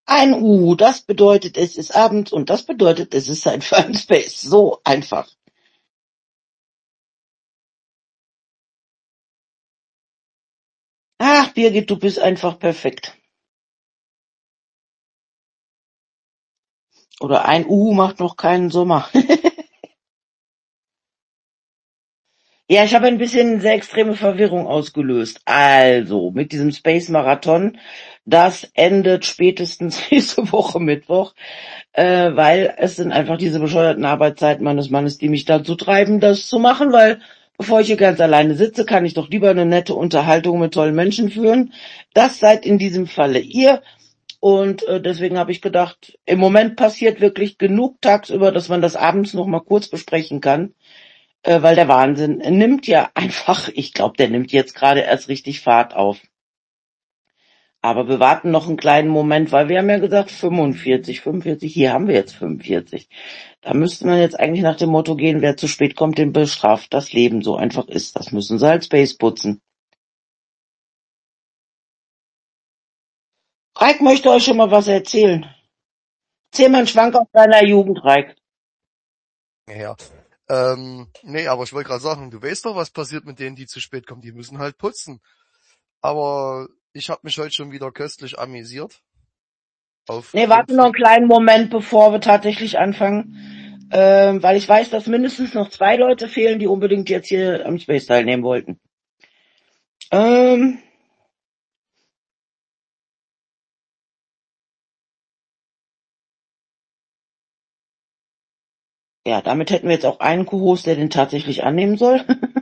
Ein das bedeutet, es ist abends und das bedeutet, es ist Zeit für einen Space. So einfach. Ach, Birgit, du bist einfach perfekt. Oder ein macht noch keinen Sommer. Ja, ich habe ein bisschen sehr extreme Verwirrung ausgelöst. Also, mit diesem Space Marathon, das endet spätestens nächste Woche Mittwoch, weil es sind einfach diese bescheuerten Arbeitszeiten meines Mannes, die mich dazu treiben, das zu machen, weil bevor ich hier ganz alleine sitze, kann ich doch lieber eine nette Unterhaltung mit tollen Menschen führen. Das seid in diesem Falle ihr. Und deswegen habe ich gedacht, im Moment passiert wirklich genug tagsüber, dass man das abends noch mal kurz besprechen kann, weil der Wahnsinn nimmt ja einfach, ich glaube, der nimmt jetzt gerade erst richtig Fahrt auf. Aber wir warten noch einen kleinen Moment, weil wir haben ja gesagt 45, hier haben wir jetzt 45. Da müsste man jetzt eigentlich nach dem Motto gehen, wer zu spät kommt, den bestraft das Leben. So einfach ist das. Müssen sie halt Space putzen. Reik möchte euch schon mal was erzählen. Erzähl mal einen Schwank aus deiner Jugend, Reik. Ja. Nee, aber ich wollte gerade sagen, du weißt doch, was passiert mit denen, die zu spät kommen. Die müssen halt putzen. Aber ich habe mich heute schon wieder köstlich amüsiert. Nee, Aufgrund warte noch einen von... kleinen Moment, bevor wir tatsächlich anfangen. Weil ich weiß, dass mindestens noch 2 Leute fehlen, die unbedingt jetzt hier am Space teilnehmen wollten. Ähm, ja, damit hätten wir jetzt auch einen Co-Host, der den tatsächlich annehmen soll.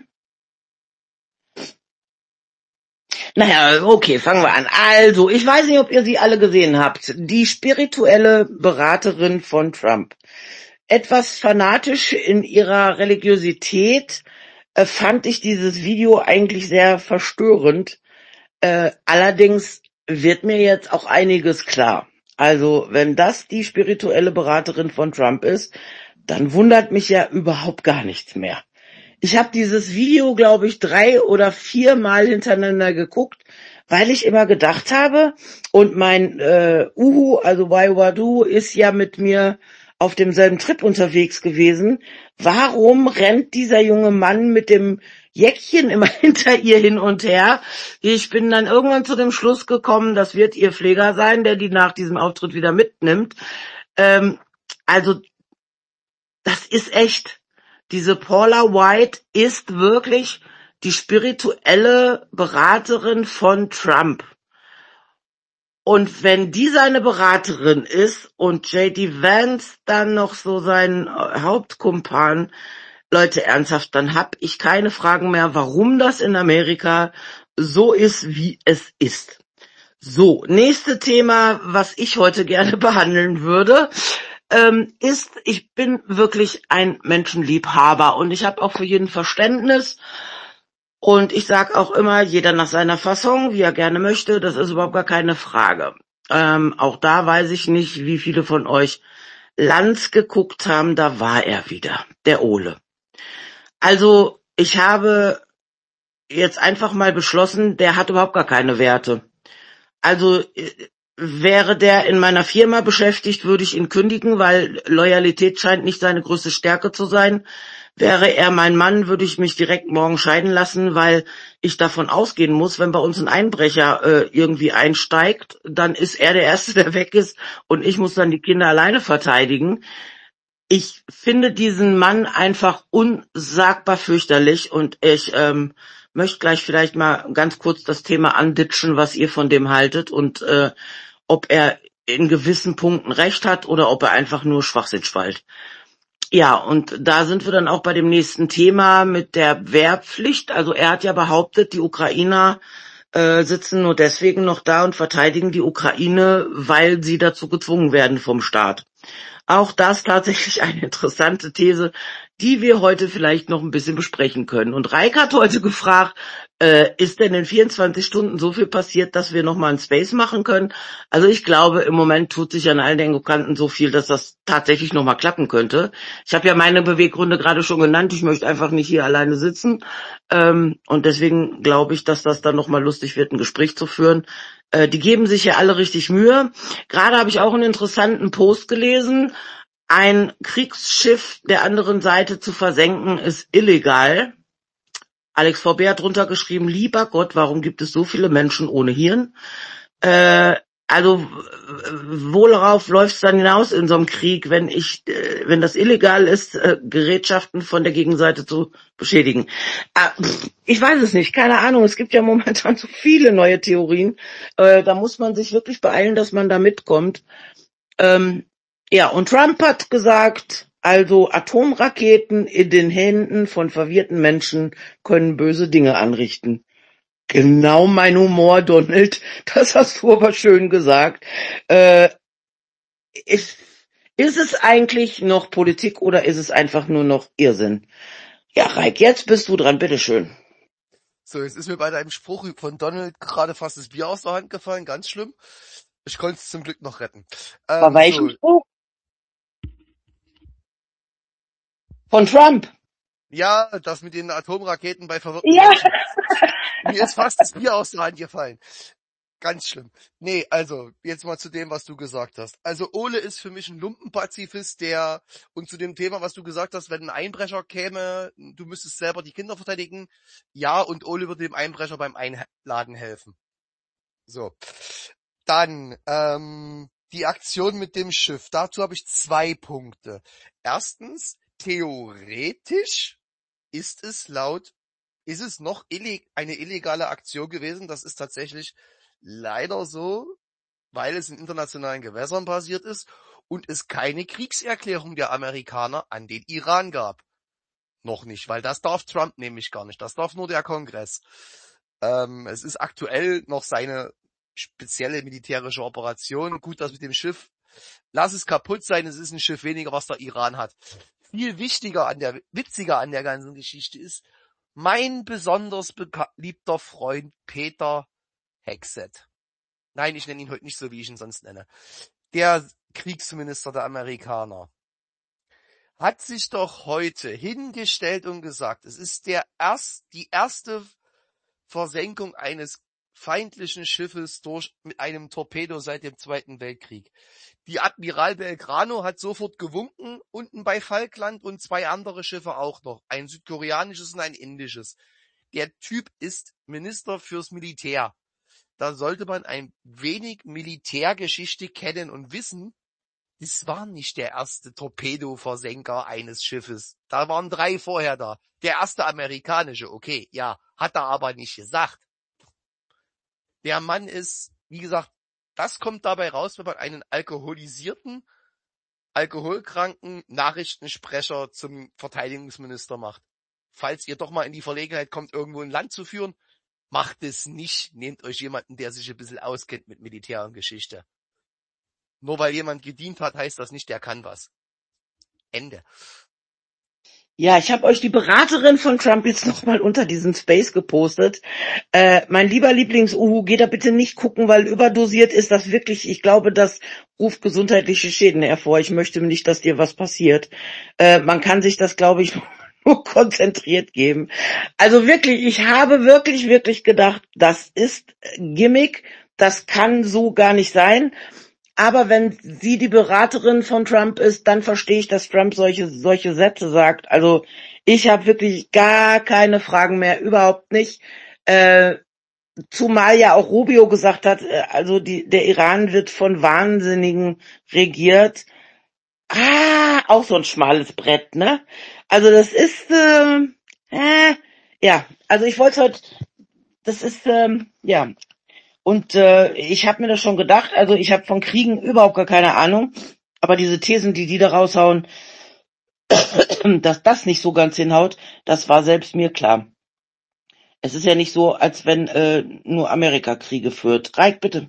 Naja, okay, fangen wir an. Also, ich weiß nicht, ob ihr sie alle gesehen habt. Die spirituelle Beraterin von Trump. Etwas fanatisch in ihrer Religiosität fand ich dieses Video eigentlich sehr verstörend. Allerdings wird mir jetzt auch einiges klar. Also, wenn das die spirituelle Beraterin von Trump ist, dann wundert mich ja überhaupt gar nichts mehr. Ich habe dieses Video, glaube ich, 3 oder 4 Mal hintereinander geguckt, weil ich immer gedacht habe, und mein also Waiwadu ist ja mit mir auf demselben Trip unterwegs gewesen, warum rennt dieser junge Mann mit dem Jäckchen immer hinter ihr hin und her? Ich bin dann irgendwann zu dem Schluss gekommen, das wird ihr Pfleger sein, der die nach diesem Auftritt wieder mitnimmt. Ähm, also das ist echt. Diese Paula White ist wirklich die spirituelle Beraterin von Trump. Und wenn die seine Beraterin ist und J.D. Vance dann noch so sein Hauptkumpan, Leute, ernsthaft, dann hab ich keine Fragen mehr, warum das in Amerika so ist, wie es ist. So, nächste Thema, was ich heute gerne behandeln würde, ist, ich bin wirklich ein Menschenliebhaber und ich habe auch für jeden Verständnis und ich sage auch immer, jeder nach seiner Fasson, wie er gerne möchte, das ist überhaupt gar keine Frage. Auch da weiß ich nicht, wie viele von euch Lanz geguckt haben, da war er wieder, der Ole. Also ich habe jetzt einfach mal beschlossen, der hat überhaupt gar keine Werte. Also wäre der in meiner Firma beschäftigt, würde ich ihn kündigen, weil Loyalität scheint nicht seine größte Stärke zu sein. Wäre er mein Mann, würde ich mich direkt morgen scheiden lassen, weil ich davon ausgehen muss, wenn bei uns ein Einbrecher irgendwie einsteigt, dann ist er der Erste, der weg ist und ich muss dann die Kinder alleine verteidigen. Ich finde diesen Mann einfach unsagbar fürchterlich und ich möchte gleich vielleicht mal ganz kurz das Thema anditschen, was ihr von dem haltet und ob er in gewissen Punkten recht hat oder ob er einfach nur Schwachsinn schwallt. Ja, und da sind wir dann auch bei dem nächsten Thema mit der Wehrpflicht. Also er hat ja behauptet, die Ukrainer sitzen nur deswegen noch da und verteidigen die Ukraine, weil sie dazu gezwungen werden vom Staat. Auch das tatsächlich eine interessante These, die wir heute vielleicht noch ein bisschen besprechen können. Und Reik hat heute gefragt, ist denn in 24 Stunden so viel passiert, dass wir nochmal einen Space machen können? Also ich glaube, im Moment tut sich an allen Ecken und Kanten so viel, dass das tatsächlich nochmal klappen könnte. Ich habe ja meine Beweggründe gerade schon genannt. Ich möchte einfach nicht hier alleine sitzen. Und deswegen glaube ich, dass das dann nochmal lustig wird, ein Gespräch zu führen. Die geben sich ja alle richtig Mühe. Gerade habe ich auch einen interessanten Post gelesen. Ein Kriegsschiff der anderen Seite zu versenken ist illegal. Alex VB hat drunter geschrieben, lieber Gott, warum gibt es so viele Menschen ohne Hirn? Also worauf läuft es dann hinaus in so einem Krieg, wenn das illegal ist, Gerätschaften von der Gegenseite zu beschädigen? Ich weiß es nicht, keine Ahnung. Es gibt ja momentan so viele neue Theorien. Da muss man sich wirklich beeilen, dass man da mitkommt. Ja, und Trump hat gesagt, also Atomraketen in den Händen von verwirrten Menschen können böse Dinge anrichten. Genau mein Humor, Donald. Das hast du aber schön gesagt. Ist, ist es eigentlich noch Politik oder ist es einfach nur noch Irrsinn? Ja, Reik, jetzt bist du dran, bitteschön. So, jetzt ist mir bei deinem Spruch von Donald gerade fast das Bier aus der Hand gefallen, ganz schlimm. Ich konnte es zum Glück noch retten. Bei welchem So, Spruch? Von Trump. ja, das mit den Atomraketen bei verwirrten Ja. Menschen. Mir ist fast das Bier aus der Hand gefallen. Ganz schlimm. Nee, also, jetzt mal zu dem, was du gesagt hast. Also, Ole ist für mich ein Lumpenpazifist, und zu dem Thema, was du gesagt hast, wenn ein Einbrecher käme, du müsstest selber die Kinder verteidigen. Ja, und Ole würde dem Einbrecher beim Einladen helfen. So. Dann, die Aktion mit dem Schiff. Dazu habe ich 2 Punkte. Erstens, theoretisch ist es noch eine illegale Aktion gewesen. Das ist tatsächlich leider so, weil es in internationalen Gewässern passiert ist und es keine Kriegserklärung der Amerikaner an den Iran gab. Noch nicht, weil das darf Trump nämlich gar nicht. Das darf nur der Kongress. Es ist aktuell noch seine spezielle militärische Operation. Gut, das mit dem Schiff, lass es kaputt sein, es ist ein Schiff weniger, was der Iran hat. Viel witziger an der ganzen Geschichte ist, mein besonders beliebter Freund Peter Hegseth. Nein, ich nenne ihn heute nicht so, wie ich ihn sonst nenne. Der Kriegsminister der Amerikaner hat sich doch heute hingestellt und gesagt, es ist die erste Versenkung eines feindlichen Schiffes mit einem Torpedo seit dem Zweiten Weltkrieg. Die Admiral Belgrano hat sofort gewunken, unten bei Falkland, und 2 andere Schiffe auch noch. Ein südkoreanisches und ein indisches. Der Typ ist Minister fürs Militär. Da sollte man ein wenig Militärgeschichte kennen und wissen, das war nicht der erste Torpedoversenker eines Schiffes. Da waren 3 vorher da. Der erste amerikanische, okay, ja, hat er aber nicht gesagt. Der Mann ist, wie gesagt, das kommt dabei raus, wenn man einen alkoholisierten, alkoholkranken Nachrichtensprecher zum Verteidigungsminister macht. Falls ihr doch mal in die Verlegenheit kommt, irgendwo ein Land zu führen, macht es nicht. Nehmt euch jemanden, der sich ein bisschen auskennt mit Militär und Geschichte. Nur weil jemand gedient hat, heißt das nicht, der kann was. Ende. Ja, ich habe euch die Beraterin von Trump jetzt nochmal unter diesen Space gepostet. Mein lieber Lieblings-Uhu, geh da bitte nicht gucken, weil überdosiert ist das wirklich, ich glaube, das ruft gesundheitliche Schäden hervor. Ich möchte nicht, dass dir was passiert. Man kann sich das, glaube ich, nur konzentriert geben. Also wirklich, ich habe wirklich gedacht, das ist Gimmick, das kann so gar nicht sein. Aber wenn sie die Beraterin von Trump ist, dann verstehe ich, dass Trump solche Sätze sagt. Also ich habe wirklich gar keine Fragen mehr, überhaupt nicht. Zumal ja auch Rubio gesagt hat, also der Iran wird von Wahnsinnigen regiert. Auch so ein schmales Brett, ne? Also das ist, ja, also ich wollte heute, das ist, ja. Und ich habe mir das schon gedacht, also ich habe von Kriegen überhaupt gar keine Ahnung, aber diese Thesen, die da raushauen, dass das nicht so ganz hinhaut, das war selbst mir klar. Es ist ja nicht so, als wenn nur Amerika Kriege führt. Reik, bitte.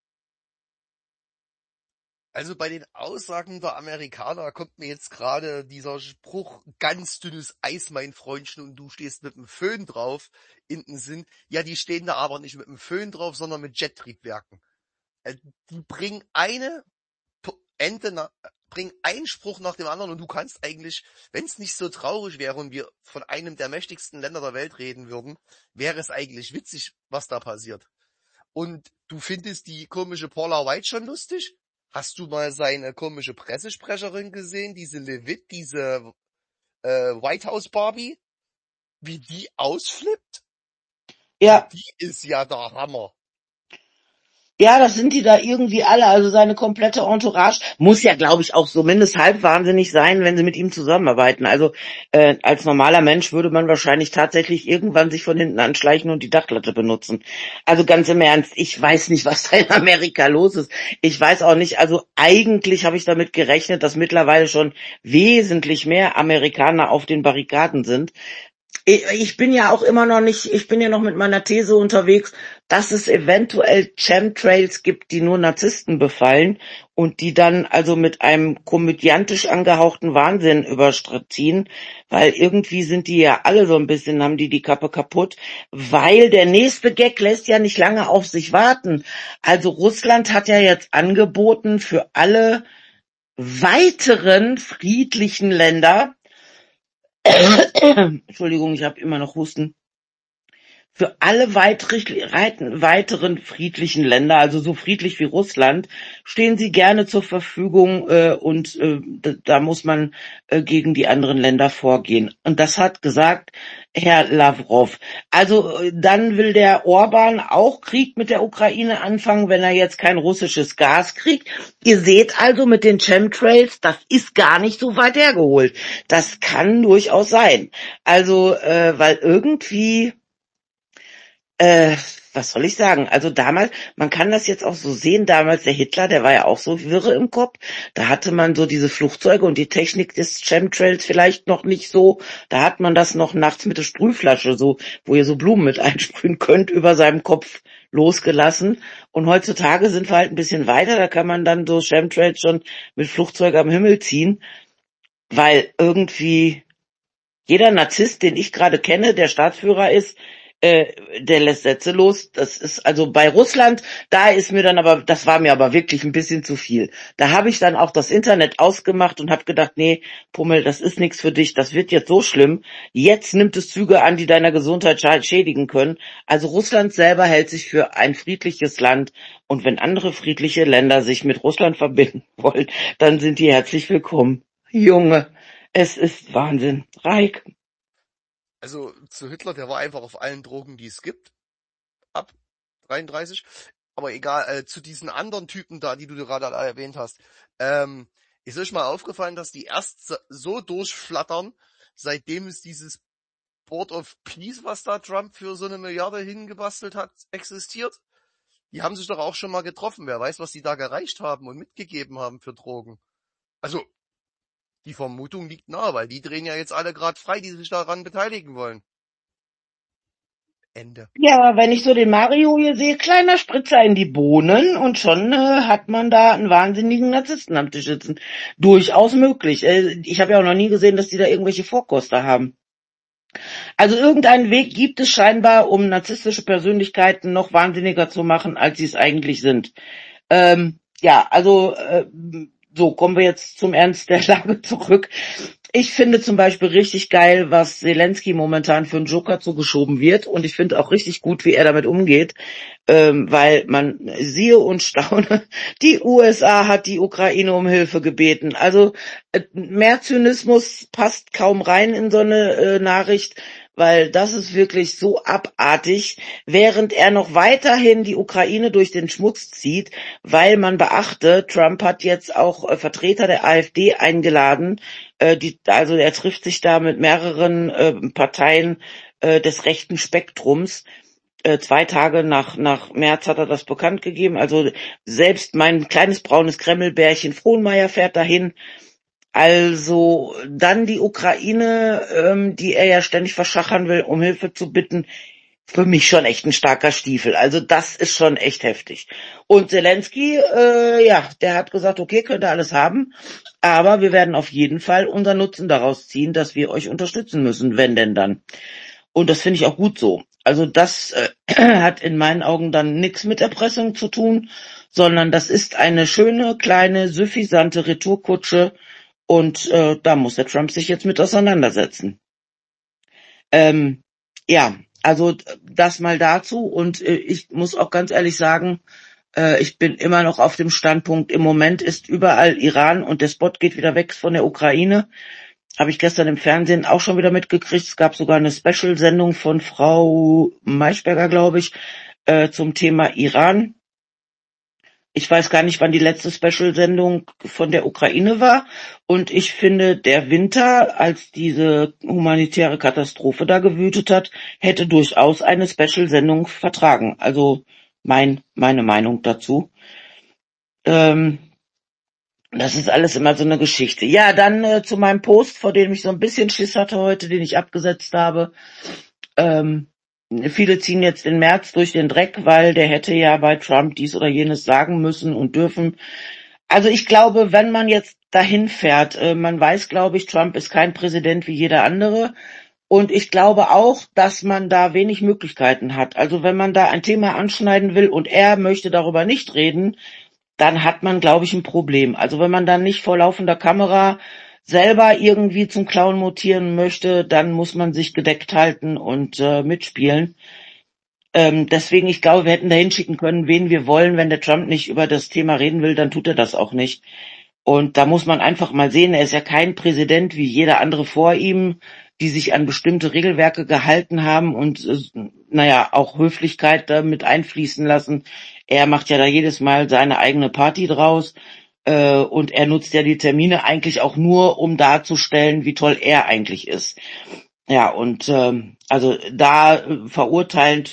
Also bei den Aussagen der Amerikaner kommt mir jetzt gerade dieser Spruch, ganz dünnes Eis, mein Freundchen, und du stehst mit dem Föhn drauf, in den Sinn. Ja, die stehen da aber nicht mit dem Föhn drauf, sondern mit Jettriebwerken. Die bringen bringen einen Spruch nach dem anderen, und du kannst eigentlich, wenn es nicht so traurig wäre und wir von einem der mächtigsten Länder der Welt reden würden, wäre es eigentlich witzig, was da passiert. Und du findest die komische Paula White schon lustig? Hast du mal seine komische Pressesprecherin gesehen, diese Levitt, diese White House Barbie? Wie die ausflippt? Ja, Die ist ja der Hammer. ja, das sind die da irgendwie alle. Also seine komplette Entourage muss ja, glaube ich, auch so mindestens halb wahnsinnig sein, wenn sie mit ihm zusammenarbeiten. Also als normaler Mensch würde man wahrscheinlich tatsächlich irgendwann sich von hinten anschleichen und die Dachlatte benutzen. Also ganz im Ernst, ich weiß nicht, was da in Amerika los ist. Ich weiß auch nicht, also eigentlich habe ich damit gerechnet, dass mittlerweile schon wesentlich mehr Amerikaner auf den Barrikaden sind. Ich bin ja auch immer noch nicht, ich bin ja noch mit meiner These unterwegs, dass es eventuell Chemtrails gibt, die nur Narzissten befallen und die dann also mit einem komödiantisch angehauchten Wahnsinn überziehen, weil irgendwie sind die ja alle so ein bisschen, haben die Kappe kaputt, weil der nächste Gag lässt ja nicht lange auf sich warten. Also Russland hat ja jetzt angeboten für alle weiteren friedlichen Länder, Entschuldigung, ich habe immer noch Husten. Für alle weiteren friedlichen Länder, also so friedlich wie Russland, stehen sie gerne zur Verfügung und da muss man gegen die anderen Länder vorgehen. Und das hat gesagt Herr Lavrov. Also dann will der Orban auch Krieg mit der Ukraine anfangen, wenn er jetzt kein russisches Gas kriegt. Ihr seht also mit den Chemtrails, das ist gar nicht so weit hergeholt. Das kann durchaus sein. Also, weil irgendwie was soll ich sagen? Also damals, man kann das jetzt auch so sehen, damals der Hitler, der war ja auch so wirre im Kopf. Da hatte man so diese Flugzeuge und die Technik des Chemtrails vielleicht noch nicht so. Da hat man das noch nachts mit der Sprühflasche, so, wo ihr so Blumen mit einsprühen könnt, über seinem Kopf losgelassen. Und heutzutage sind wir halt ein bisschen weiter, da kann man dann so Chemtrails schon mit Flugzeug am Himmel ziehen, weil irgendwie jeder Narzisst, den ich gerade kenne, der Staatsführer ist, der lässt Sätze los. Das ist also bei Russland, da ist mir dann aber, das war mir aber wirklich ein bisschen zu viel. Da habe ich dann auch das Internet ausgemacht und habe gedacht, nee, Pummel, das ist nichts für dich, das wird jetzt so schlimm. Jetzt nimmt es Züge an, die deiner Gesundheit schädigen können. Also Russland selber hält sich für ein friedliches Land und wenn andere friedliche Länder sich mit Russland verbinden wollen, dann sind die herzlich willkommen. Junge, es ist Wahnsinn. Reik. Also zu Hitler, der war einfach auf allen Drogen, die es gibt, ab 33. Aber egal, zu diesen anderen Typen da, die du gerade alle erwähnt hast. Ist euch mal aufgefallen, dass die erst so durchflattern, seitdem es dieses Board of Peace, was da Trump für so 1 Milliarde hingebastelt hat, existiert? Die haben sich doch auch schon mal getroffen. Wer weiß, was die da gereicht haben und mitgegeben haben für Drogen. Also, die Vermutung liegt nahe, weil die drehen ja jetzt alle gerade frei, die sich daran beteiligen wollen. Ende. Ja, aber wenn ich so den Mario hier sehe, kleiner Spritzer in die Bohnen und schon hat man da einen wahnsinnigen Narzissten am Tisch sitzen. Durchaus möglich. Ich habe ja auch noch nie gesehen, dass die da irgendwelche Vorkoster haben. Also irgendeinen Weg gibt es scheinbar, um narzisstische Persönlichkeiten noch wahnsinniger zu machen, als sie es eigentlich sind. Ja, also so kommen wir jetzt zum Ernst der Lage zurück. Ich finde zum Beispiel richtig geil, was Zelensky momentan für einen Joker zugeschoben wird und ich finde auch richtig gut, wie er damit umgeht, weil man siehe und staune, die USA hat die Ukraine um Hilfe gebeten. Also mehr Zynismus passt kaum rein in so eine Nachricht, weil das ist wirklich so abartig, während er noch weiterhin die Ukraine durch den Schmutz zieht, weil man beachte, Trump hat jetzt auch Vertreter der AfD eingeladen, also er trifft sich da mit mehreren Parteien des rechten Spektrums. 2 Tage nach März hat er das bekannt gegeben. Also selbst mein kleines braunes Kremlbärchen Frohnmeier fährt dahin. Also dann die Ukraine, die er ja ständig verschachern will, um Hilfe zu bitten, für mich schon echt ein starker Stiefel. Also das ist schon echt heftig. Und Zelensky, ja, der hat gesagt, okay, könnt ihr alles haben, aber wir werden auf jeden Fall unseren Nutzen daraus ziehen, dass wir euch unterstützen müssen, wenn denn dann. Und das finde ich auch gut so. Also das hat in meinen Augen dann nichts mit Erpressung zu tun, sondern das ist eine schöne, kleine, suffisante Retourkutsche und da muss der Trump sich jetzt mit auseinandersetzen. Ja, Also das mal dazu. Und ich muss auch ganz ehrlich sagen, ich bin immer noch auf dem Standpunkt, im Moment ist überall Iran und der Spot geht wieder weg von der Ukraine. Habe ich gestern im Fernsehen auch schon wieder mitgekriegt. Es gab sogar eine Special-Sendung von Frau Maischberger, glaube ich, zum Thema Iran. Ich weiß gar nicht, wann die letzte Special-Sendung von der Ukraine war. Und ich finde, der Winter, als diese humanitäre Katastrophe da gewütet hat, hätte durchaus eine Special-Sendung vertragen. Also meine Meinung dazu. Ähm, Das ist alles immer so eine Geschichte. Ja, dann zu meinem Post, vor dem ich so ein bisschen Schiss hatte heute, den ich abgesetzt habe. Ähm, Viele ziehen jetzt den März durch den Dreck, weil der hätte ja bei Trump dies oder jenes sagen müssen und dürfen. Also ich glaube, wenn man jetzt dahin fährt, man weiß, glaube ich, Trump ist kein Präsident wie jeder andere. Und ich glaube auch, dass man da wenig Möglichkeiten hat. Also wenn man da ein Thema anschneiden will und er möchte darüber nicht reden, dann hat man, glaube ich, ein Problem. Also wenn man dann nicht vor laufender Kamera selber irgendwie zum Clown mutieren möchte, dann muss man sich gedeckt halten und mitspielen. Deswegen, ich glaube, wir hätten da hinschicken können, wen wir wollen. Wenn der Trump nicht über das Thema reden will, dann tut er das auch nicht. Und da muss man einfach mal sehen, er ist ja kein Präsident wie jeder andere vor ihm, die sich an bestimmte Regelwerke gehalten haben und naja, auch Höflichkeit da mit einfließen lassen. Er macht ja da jedes Mal seine eigene Party draus und er nutzt ja die Termine eigentlich auch nur, um darzustellen, wie toll er eigentlich ist. Ja, und also da verurteilend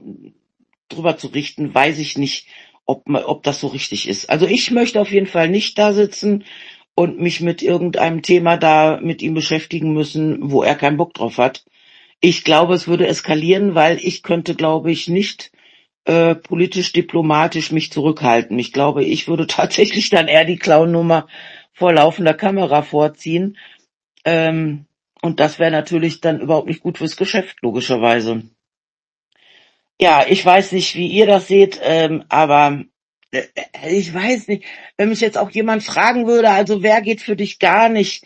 drüber zu richten, weiß ich nicht, ob das so richtig ist. Also ich möchte auf jeden Fall nicht da sitzen und mich mit irgendeinem Thema da mit ihm beschäftigen müssen, wo er keinen Bock drauf hat. Ich glaube, es würde eskalieren, weil ich könnte, glaube ich, nicht politisch diplomatisch mich zurückhalten. Ich glaube, ich würde tatsächlich dann eher die Clown-Nummer vor laufender Kamera vorziehen. Ähm, und das wäre natürlich dann überhaupt nicht gut fürs Geschäft, logischerweise. Ja, ich weiß nicht, wie ihr das seht, aber ich weiß nicht, wenn mich jetzt auch jemand fragen würde, also wer geht für dich gar nicht?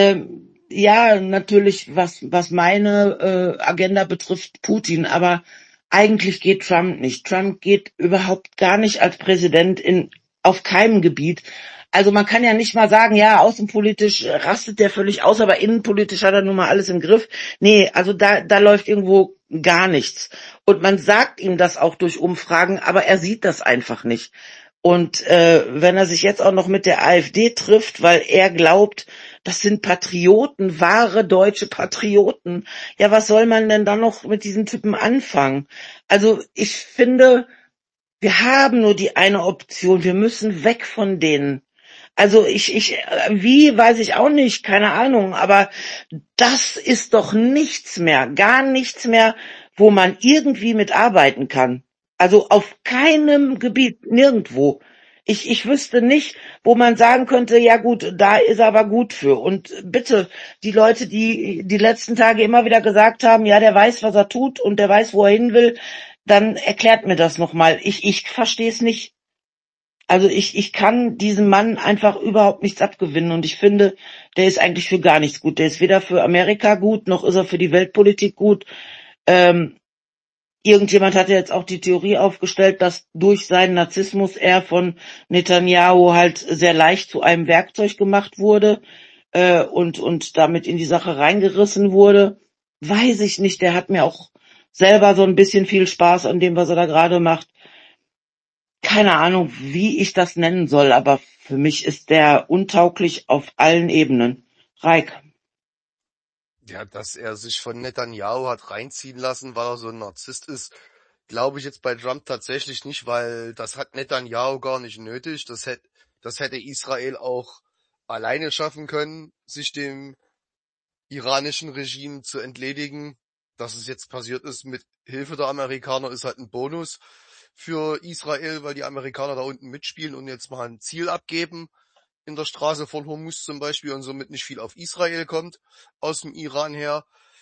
Ja, natürlich, was meine Agenda betrifft, Putin, aber eigentlich geht Trump nicht. Trump geht überhaupt gar nicht als Präsident auf keinem Gebiet. Also man kann ja nicht mal sagen, ja, außenpolitisch rastet der völlig aus, aber innenpolitisch hat er nun mal alles im Griff. Nee, also da läuft irgendwo gar nichts. Und man sagt ihm das auch durch Umfragen, aber er sieht das einfach nicht. Und wenn er sich jetzt auch noch mit der AfD trifft, weil er glaubt, das sind Patrioten, wahre deutsche Patrioten. Ja, was soll man denn dann noch mit diesen Typen anfangen? Also ich finde, wir haben nur die eine Option. Wir müssen weg von denen. Also wie, weiß ich auch nicht, keine Ahnung, aber das ist doch nichts mehr, gar nichts mehr, wo man irgendwie mitarbeiten kann. Also auf keinem Gebiet, nirgendwo. Ich wüsste nicht, wo man sagen könnte, ja gut, da ist er aber gut für. Und bitte, die Leute, die die letzten Tage immer wieder gesagt haben, ja, der weiß, was er tut und der weiß, wo er hin will, dann erklärt mir das nochmal. Ich verstehe es nicht. Also ich kann diesem Mann einfach überhaupt nichts abgewinnen und ich finde, der ist eigentlich für gar nichts gut. Der ist weder für Amerika gut, noch ist er für die Weltpolitik gut. Ähm, Irgendjemand hat ja jetzt auch die Theorie aufgestellt, dass durch seinen Narzissmus er von Netanyahu halt sehr leicht zu einem Werkzeug gemacht wurde und damit in die Sache reingerissen wurde. Weiß ich nicht, der hat mir auch selber so ein bisschen viel Spaß an dem, was er da gerade macht. Keine Ahnung, wie ich das nennen soll, aber für mich ist der untauglich auf allen Ebenen. Reik. Ja, dass er sich von Netanyahu hat reinziehen lassen, weil er so ein Narzisst ist, glaube ich jetzt bei Trump tatsächlich nicht, weil das hat Netanyahu gar nicht nötig. Das hätte Israel auch alleine schaffen können, sich dem iranischen Regime zu entledigen. Dass es jetzt passiert ist mit Hilfe der Amerikaner, ist halt ein Bonus für Israel, weil die Amerikaner da unten mitspielen und jetzt mal ein Ziel abgeben in der Straße von Hormuz zum Beispiel und somit nicht viel auf Israel kommt aus dem Iran her.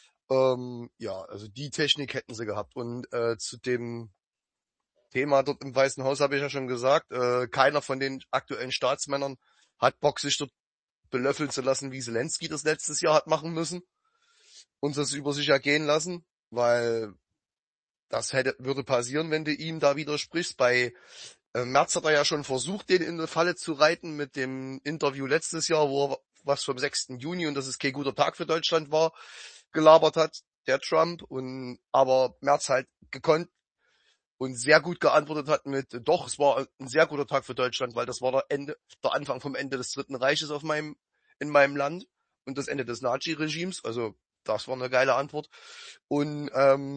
Ja, also die Technik hätten sie gehabt. Und zu dem Thema dort im Weißen Haus habe ich ja schon gesagt, keiner von den aktuellen Staatsmännern hat Bock, sich dort belöffeln zu lassen, wie Zelensky das letztes Jahr hat machen müssen und das über sich ergehen lassen, weil Das würde passieren, wenn du ihm da widersprichst. Bei Merz hat er ja schon versucht, den in eine Falle zu reiten mit dem Interview letztes Jahr, wo er was vom 6. Juni und dass es kein guter Tag für Deutschland war, gelabert hat, der Trump. Aber Merz halt gekonnt und sehr gut geantwortet hat mit, doch, es war ein sehr guter Tag für Deutschland, weil das war der Anfang vom Ende des Dritten Reiches in meinem Land und das Ende des Nazi-Regimes. Also das war eine geile Antwort. Und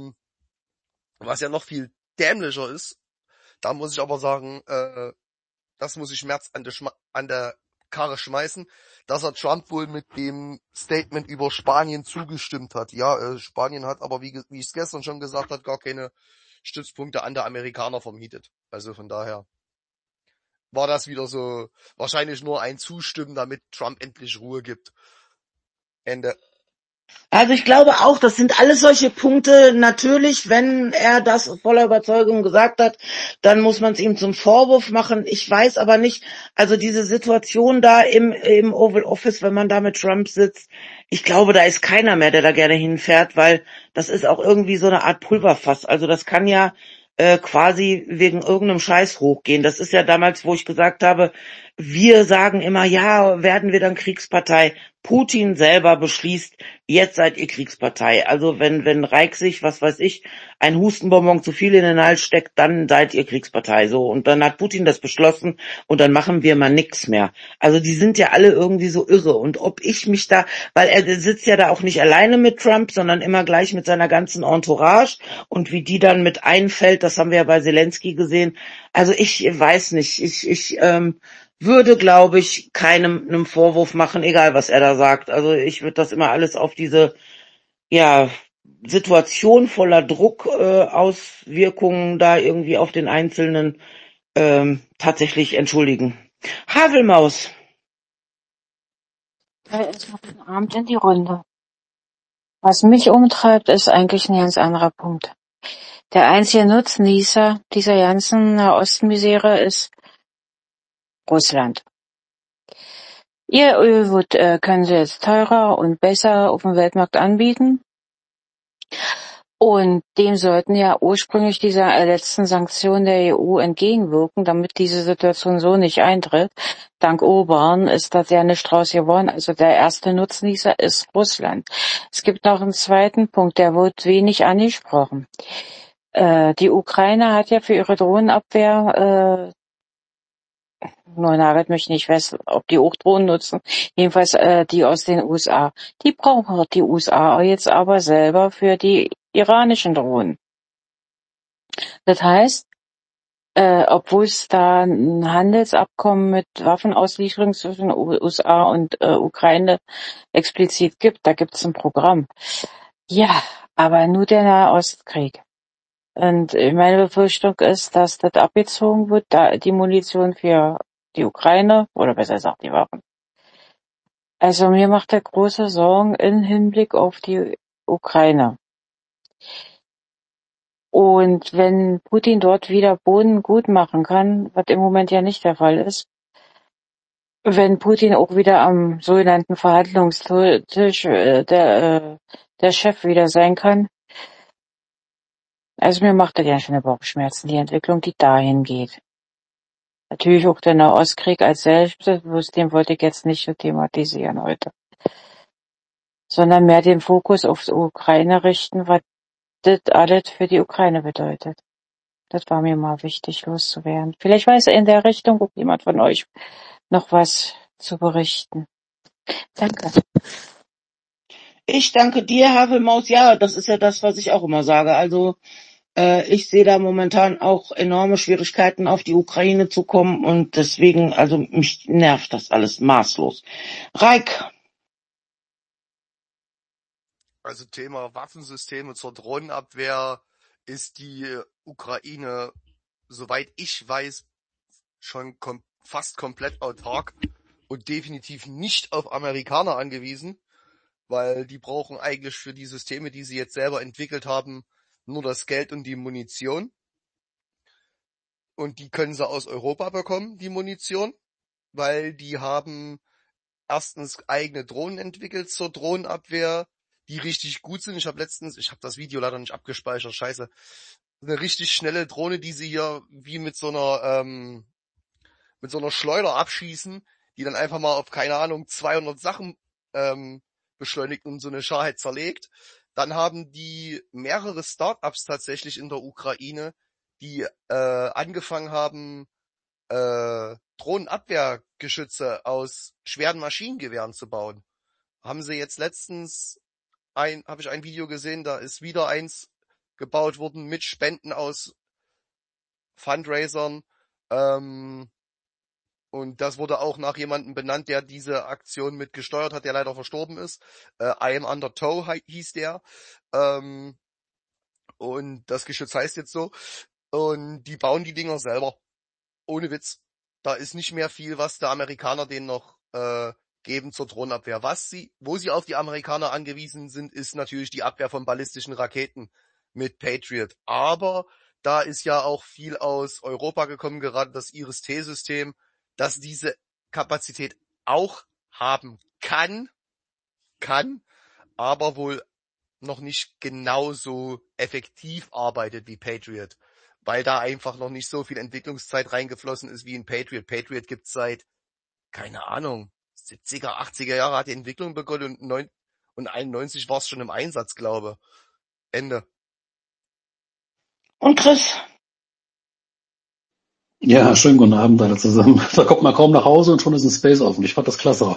was ja noch viel dämlicher ist, da muss ich aber sagen, das muss ich Merz an der Karre schmeißen, dass er Trump wohl mit dem Statement über Spanien zugestimmt hat. Ja, Spanien hat aber, wie ich es gestern schon gesagt habe, gar keine Stützpunkte an der Amerikaner vermietet. Also von daher war das wieder so wahrscheinlich nur ein Zustimmen, damit Trump endlich Ruhe gibt. Ende. Also ich glaube auch, das sind alles solche Punkte. Natürlich, wenn er das voller Überzeugung gesagt hat, dann muss man es ihm zum Vorwurf machen. Ich weiß aber nicht, also diese Situation da im Oval Office, wenn man da mit Trump sitzt, ich glaube, da ist keiner mehr, der da gerne hinfährt, weil das ist auch irgendwie so eine Art Pulverfass. Also das kann ja quasi wegen irgendeinem Scheiß hochgehen. Das ist ja damals, wo ich gesagt habe, wir sagen immer, ja, werden wir dann Kriegspartei. Putin selber beschließt, jetzt seid ihr Kriegspartei. Also wenn Reich sich, was weiß ich, ein Hustenbonbon zu viel in den Hals steckt, dann seid ihr Kriegspartei. So, und dann hat Putin das beschlossen und dann machen wir mal nix mehr. Also die sind ja alle irgendwie so irre. Und ob ich mich da, weil er sitzt ja da auch nicht alleine mit Trump, sondern immer gleich mit seiner ganzen Entourage und wie die dann mit einfällt, das haben wir ja bei Zelensky gesehen. Also ich weiß nicht, würde, glaube ich, keinem einem Vorwurf machen, egal was er da sagt. Also ich würde das immer alles auf diese, ja, Situation voller Druck, Auswirkungen da irgendwie auf den Einzelnen tatsächlich entschuldigen. Havelmaus. Erstmal guten Abend in die Runde. Was mich umtreibt, ist eigentlich ein ganz anderer Punkt. Der einzige Nutznießer dieser ganzen Nahostmisere ist Russland. Ihr Öl können sie jetzt teurer und besser auf dem Weltmarkt anbieten. Und dem sollten ja ursprünglich dieser letzten Sanktionen der EU entgegenwirken, damit diese Situation so nicht eintritt. Dank Orban ist das ja nicht draus geworden. Also der erste Nutznießer ist Russland. Es gibt noch einen zweiten Punkt, der wird wenig angesprochen. Die Ukraine hat ja für ihre Drohnenabwehr, nur nagelt mich nicht fest, ob die auch Drohnen nutzen, jedenfalls die aus den USA. Die brauchen die USA jetzt aber selber für die iranischen Drohnen. Das heißt, obwohl es da ein Handelsabkommen mit Waffenauslieferung zwischen USA und Ukraine explizit gibt, da gibt es ein Programm. Ja, aber nur der Nahostkrieg. Und meine Befürchtung ist, dass das abgezogen wird, da die Munition für die Ukraine, oder besser gesagt die Waffen. Also mir macht er große Sorgen im Hinblick auf die Ukraine. Und wenn Putin dort wieder Boden gut machen kann, was im Moment ja nicht der Fall ist, wenn Putin auch wieder am sogenannten Verhandlungstisch der Chef wieder sein kann, also mir macht das ja schon Bauchschmerzen, die Entwicklung, die dahin geht. Natürlich auch der Nahostkrieg als selbst, den wollte ich jetzt nicht so thematisieren heute, sondern mehr den Fokus auf die Ukraine richten, was das alles für die Ukraine bedeutet. Das war mir mal wichtig loszuwerden. Vielleicht weiß in der Richtung auch jemand von euch noch was zu berichten. Danke. Ich danke dir, Havelmaus. Ja, das ist ja das, was ich auch immer sage. Also ich sehe da momentan auch enorme Schwierigkeiten, auf die Ukraine zu kommen und deswegen, also mich nervt das alles maßlos. Reik. Also Thema Waffensysteme zur Drohnenabwehr ist die Ukraine, soweit ich weiß, schon fast komplett autark und definitiv nicht auf Amerikaner angewiesen, weil die brauchen eigentlich für die Systeme, die sie jetzt selber entwickelt haben, nur das Geld und die Munition. Und die können sie aus Europa bekommen, die Munition, weil die haben erstens eigene Drohnen entwickelt zur Drohnenabwehr, die richtig gut sind. Ich habe das Video leider nicht abgespeichert, scheiße. eine richtig schnelle Drohne, die sie hier wie mit so einer Schleuder abschießen, die dann einfach mal auf, keine Ahnung, 200 Sachen beschleunigt und so eine Schar zerlegt. Dann haben die mehrere Startups tatsächlich in der Ukraine, die angefangen haben, Drohnenabwehrgeschütze aus schweren Maschinengewehren zu bauen. Haben sie jetzt letztens habe ich ein Video gesehen, da ist wieder eins gebaut worden mit Spenden aus Fundraisern. Und das wurde auch nach jemandem benannt, der diese Aktion mit gesteuert hat, der leider verstorben ist. I am under tow hieß der. Und das Geschütz heißt jetzt so. Und die bauen die Dinger selber. Ohne Witz. Da ist nicht mehr viel, was der Amerikaner denen noch geben zur Drohnenabwehr. Wo sie auf die Amerikaner angewiesen sind, ist natürlich die Abwehr von ballistischen Raketen mit Patriot. Aber da ist ja auch viel aus Europa gekommen, gerade das Iris-T-System, das diese Kapazität auch haben kann, aber wohl noch nicht genauso effektiv arbeitet wie Patriot, weil da einfach noch nicht so viel Entwicklungszeit reingeflossen ist wie in Patriot. Patriot gibt's seit, keine Ahnung, 70er, 80er Jahre hat die Entwicklung begonnen und 91 war es schon im Einsatz, glaube. Ende. Und Chris? Ja, schönen guten Abend alle zusammen. Da kommt man kaum nach Hause und schon ist ein Space offen. Ich fand das klasse.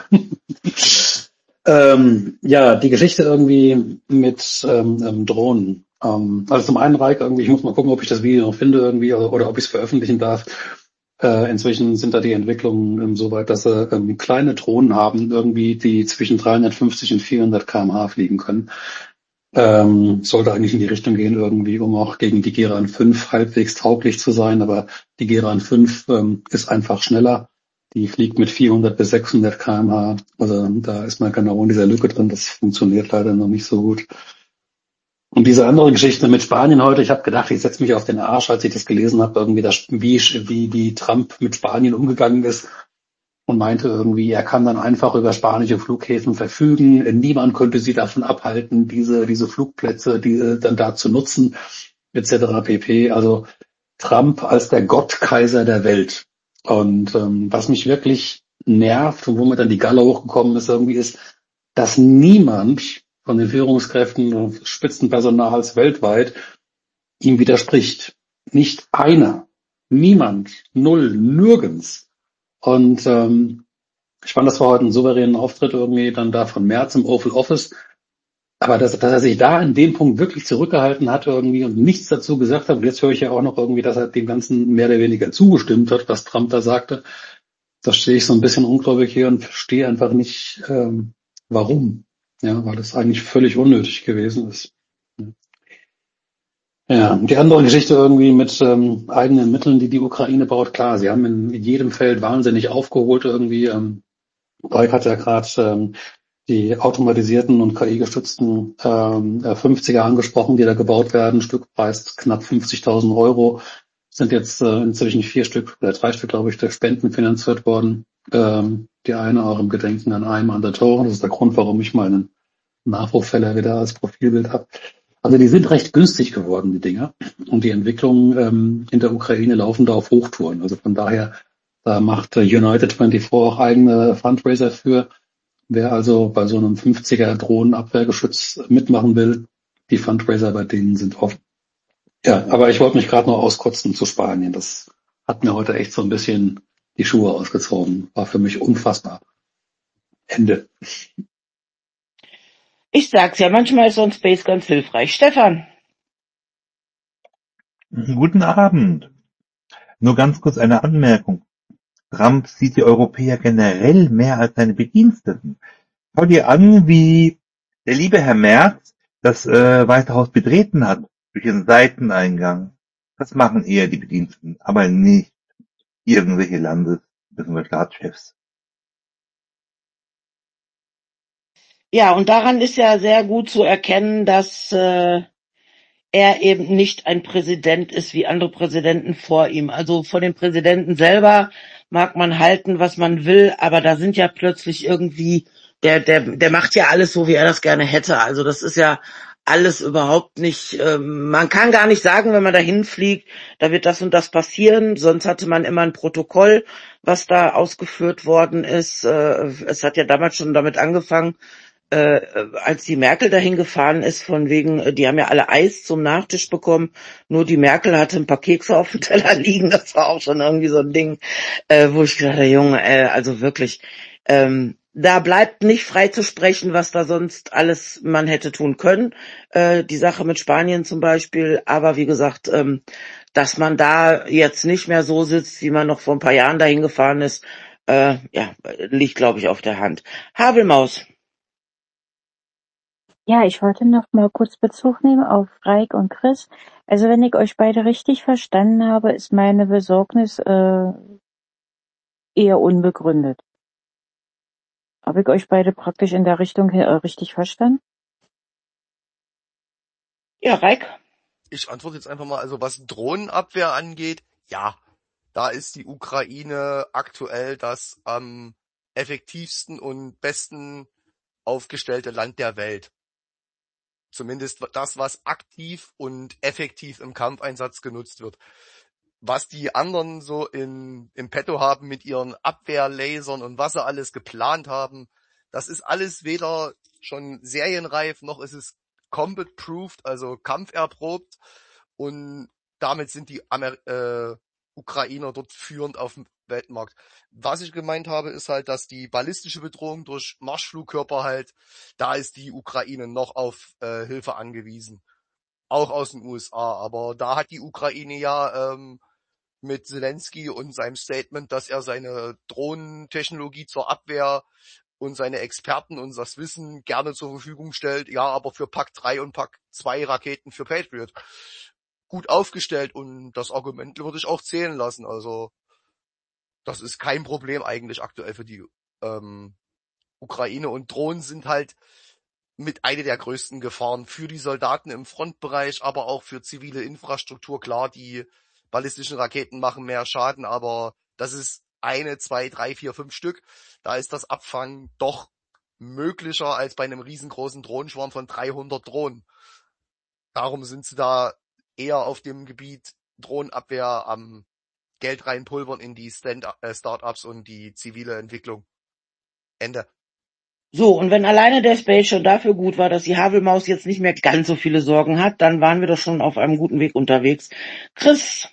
Ja, die Geschichte irgendwie mit Drohnen. Also zum einen, Reik, irgendwie, ich muss mal gucken, ob ich das Video noch finde irgendwie oder ob ich es veröffentlichen darf. Inzwischen sind da die Entwicklungen so weit, dass sie kleine Drohnen haben, irgendwie, die zwischen 350 und 400 km/h fliegen können. Sollte eigentlich in die Richtung gehen irgendwie, um auch gegen die Geran 5 halbwegs tauglich zu sein, aber die Geran 5 ist einfach schneller. Die fliegt mit 400 bis 600 km/h. Also da ist man genau in dieser Lücke drin. Das funktioniert leider noch nicht so gut. Und diese andere Geschichte mit Spanien heute, ich habe gedacht, ich setze mich auf den Arsch, als ich das gelesen habe, irgendwie, wie Trump mit Spanien umgegangen ist und meinte irgendwie, er kann dann einfach über spanische Flughäfen verfügen. Niemand könnte sie davon abhalten, diese Flugplätze, dann da zu nutzen, etc. pp. Also Trump als der Gottkaiser der Welt. Und was mich wirklich nervt und wo mir dann die Galle hochgekommen ist, irgendwie ist, dass niemand von den Führungskräften und Spitzenpersonals weltweit ihm widerspricht. Nicht einer. Niemand. Null. Nirgends. Und ich fand, das war heute ein souveränen Auftritt irgendwie dann da von Merz im Oval Office. Aber dass er sich da in dem Punkt wirklich zurückgehalten hat irgendwie und nichts dazu gesagt hat, und jetzt höre ich ja auch noch irgendwie, dass er dem Ganzen mehr oder weniger zugestimmt hat, was Trump da sagte, da stehe ich so ein bisschen ungläubig hier und verstehe einfach nicht, warum. Ja, weil das eigentlich völlig unnötig gewesen ist. Ja, die andere Geschichte irgendwie mit eigenen Mitteln, die Ukraine baut, klar, sie haben in jedem Feld wahnsinnig aufgeholt irgendwie. Reik hat ja gerade die automatisierten und KI-gestützten 50er angesprochen, die da gebaut werden. Stückpreis knapp 50.000 Euro. Sind jetzt inzwischen 4 Stück oder 3 Stück, glaube ich, durch Spenden finanziert worden. Die eine auch im Gedenken an I am under tow. Das ist der Grund, warum ich meinen Nachwuchsfäller wieder als Profilbild habe. Also die sind recht günstig geworden, die Dinger. Und die Entwicklungen in der Ukraine laufen da auf Hochtouren. Also von daher, da macht United 24 auch eigene Fundraiser für. Wer also bei so einem 50er Drohnenabwehrgeschütz mitmachen will, die Fundraiser bei denen sind offen. Ja, aber ich wollte mich gerade noch auskotzen zu Spanien. Das hat mir heute echt so ein bisschen die Schuhe ausgezogen. War für mich unfassbar. Ende. Ich sag's ja, manchmal ist so ein Space ganz hilfreich. Stefan? Guten Abend. Nur ganz kurz eine Anmerkung. Trump sieht die Europäer generell mehr als seine Bediensteten. Schau dir an, wie der liebe Herr Merz das Weiße Haus betreten hat, durch den Seiteneingang. Das machen eher die Bediensteten, aber nicht irgendwelche bzw. Staatschefs. Ja, und daran ist ja sehr gut zu erkennen, dass er eben nicht ein Präsident ist wie andere Präsidenten vor ihm. Also vor dem Präsidenten selber mag man halten, was man will, aber da sind ja plötzlich irgendwie, der macht ja alles so, wie er das gerne hätte. Also das ist ja alles überhaupt nicht, man kann gar nicht sagen, wenn man dahin fliegt, da wird das und das passieren, sonst hatte man immer ein Protokoll, was da ausgeführt worden ist. Es hat ja damals schon damit angefangen, als die Merkel dahin gefahren ist, von wegen, die haben ja alle Eis zum Nachtisch bekommen, nur die Merkel hatte ein paar Kekse auf dem Teller liegen, das war auch schon irgendwie so ein Ding, wo ich gedacht habe, Junge, also wirklich, da bleibt nicht frei zu sprechen, was da sonst alles man hätte tun können, die Sache mit Spanien zum Beispiel, aber wie gesagt, dass man da jetzt nicht mehr so sitzt, wie man noch vor ein paar Jahren dahin gefahren ist, ja, liegt, glaube ich, auf der Hand. Havelmaus. Ja, ich wollte noch mal kurz Bezug nehmen auf Raik und Chris. Also wenn ich euch beide richtig verstanden habe, ist meine Besorgnis eher unbegründet. Habe ich euch beide praktisch in der Richtung richtig verstanden? Ja, Raik. Ich antworte jetzt einfach mal, also was Drohnenabwehr angeht, ja, da ist die Ukraine aktuell das am effektivsten und besten aufgestellte Land der Welt. Zumindest das, was aktiv und effektiv im Kampfeinsatz genutzt wird. Was die anderen so im Petto haben mit ihren Abwehrlasern und was sie alles geplant haben, das ist alles weder schon serienreif, noch ist es combat-proofed, also kampferprobt. Und damit sind die Ukrainer dort führend auf dem Weltmarkt. Was ich gemeint habe, ist halt, dass die ballistische Bedrohung durch Marschflugkörper halt, da ist die Ukraine noch auf Hilfe angewiesen. Auch aus den USA. Aber da hat die Ukraine ja mit Zelensky und seinem Statement, dass er seine Drohnentechnologie zur Abwehr und seine Experten und das Wissen gerne zur Verfügung stellt, ja, aber für Pack 3 und Pack 2 Raketen für Patriot. Gut aufgestellt, und das Argument würde ich auch zählen lassen. Also das ist kein Problem eigentlich aktuell für die Ukraine, und Drohnen sind halt mit einer der größten Gefahren für die Soldaten im Frontbereich, aber auch für zivile Infrastruktur. Klar, die ballistischen Raketen machen mehr Schaden, aber das ist 1, 2, 3, 4, 5 Stück. Da ist das Abfangen doch möglicher als bei einem riesengroßen Drohnenschwarm von 300 Drohnen. Darum sind sie da eher auf dem Gebiet Drohnenabwehr am Geld reinpulvern in die Startups und die zivile Entwicklung. Ende. So, und wenn alleine der Space schon dafür gut war, dass die Havelmaus jetzt nicht mehr ganz so viele Sorgen hat, dann waren wir doch schon auf einem guten Weg unterwegs. Chris.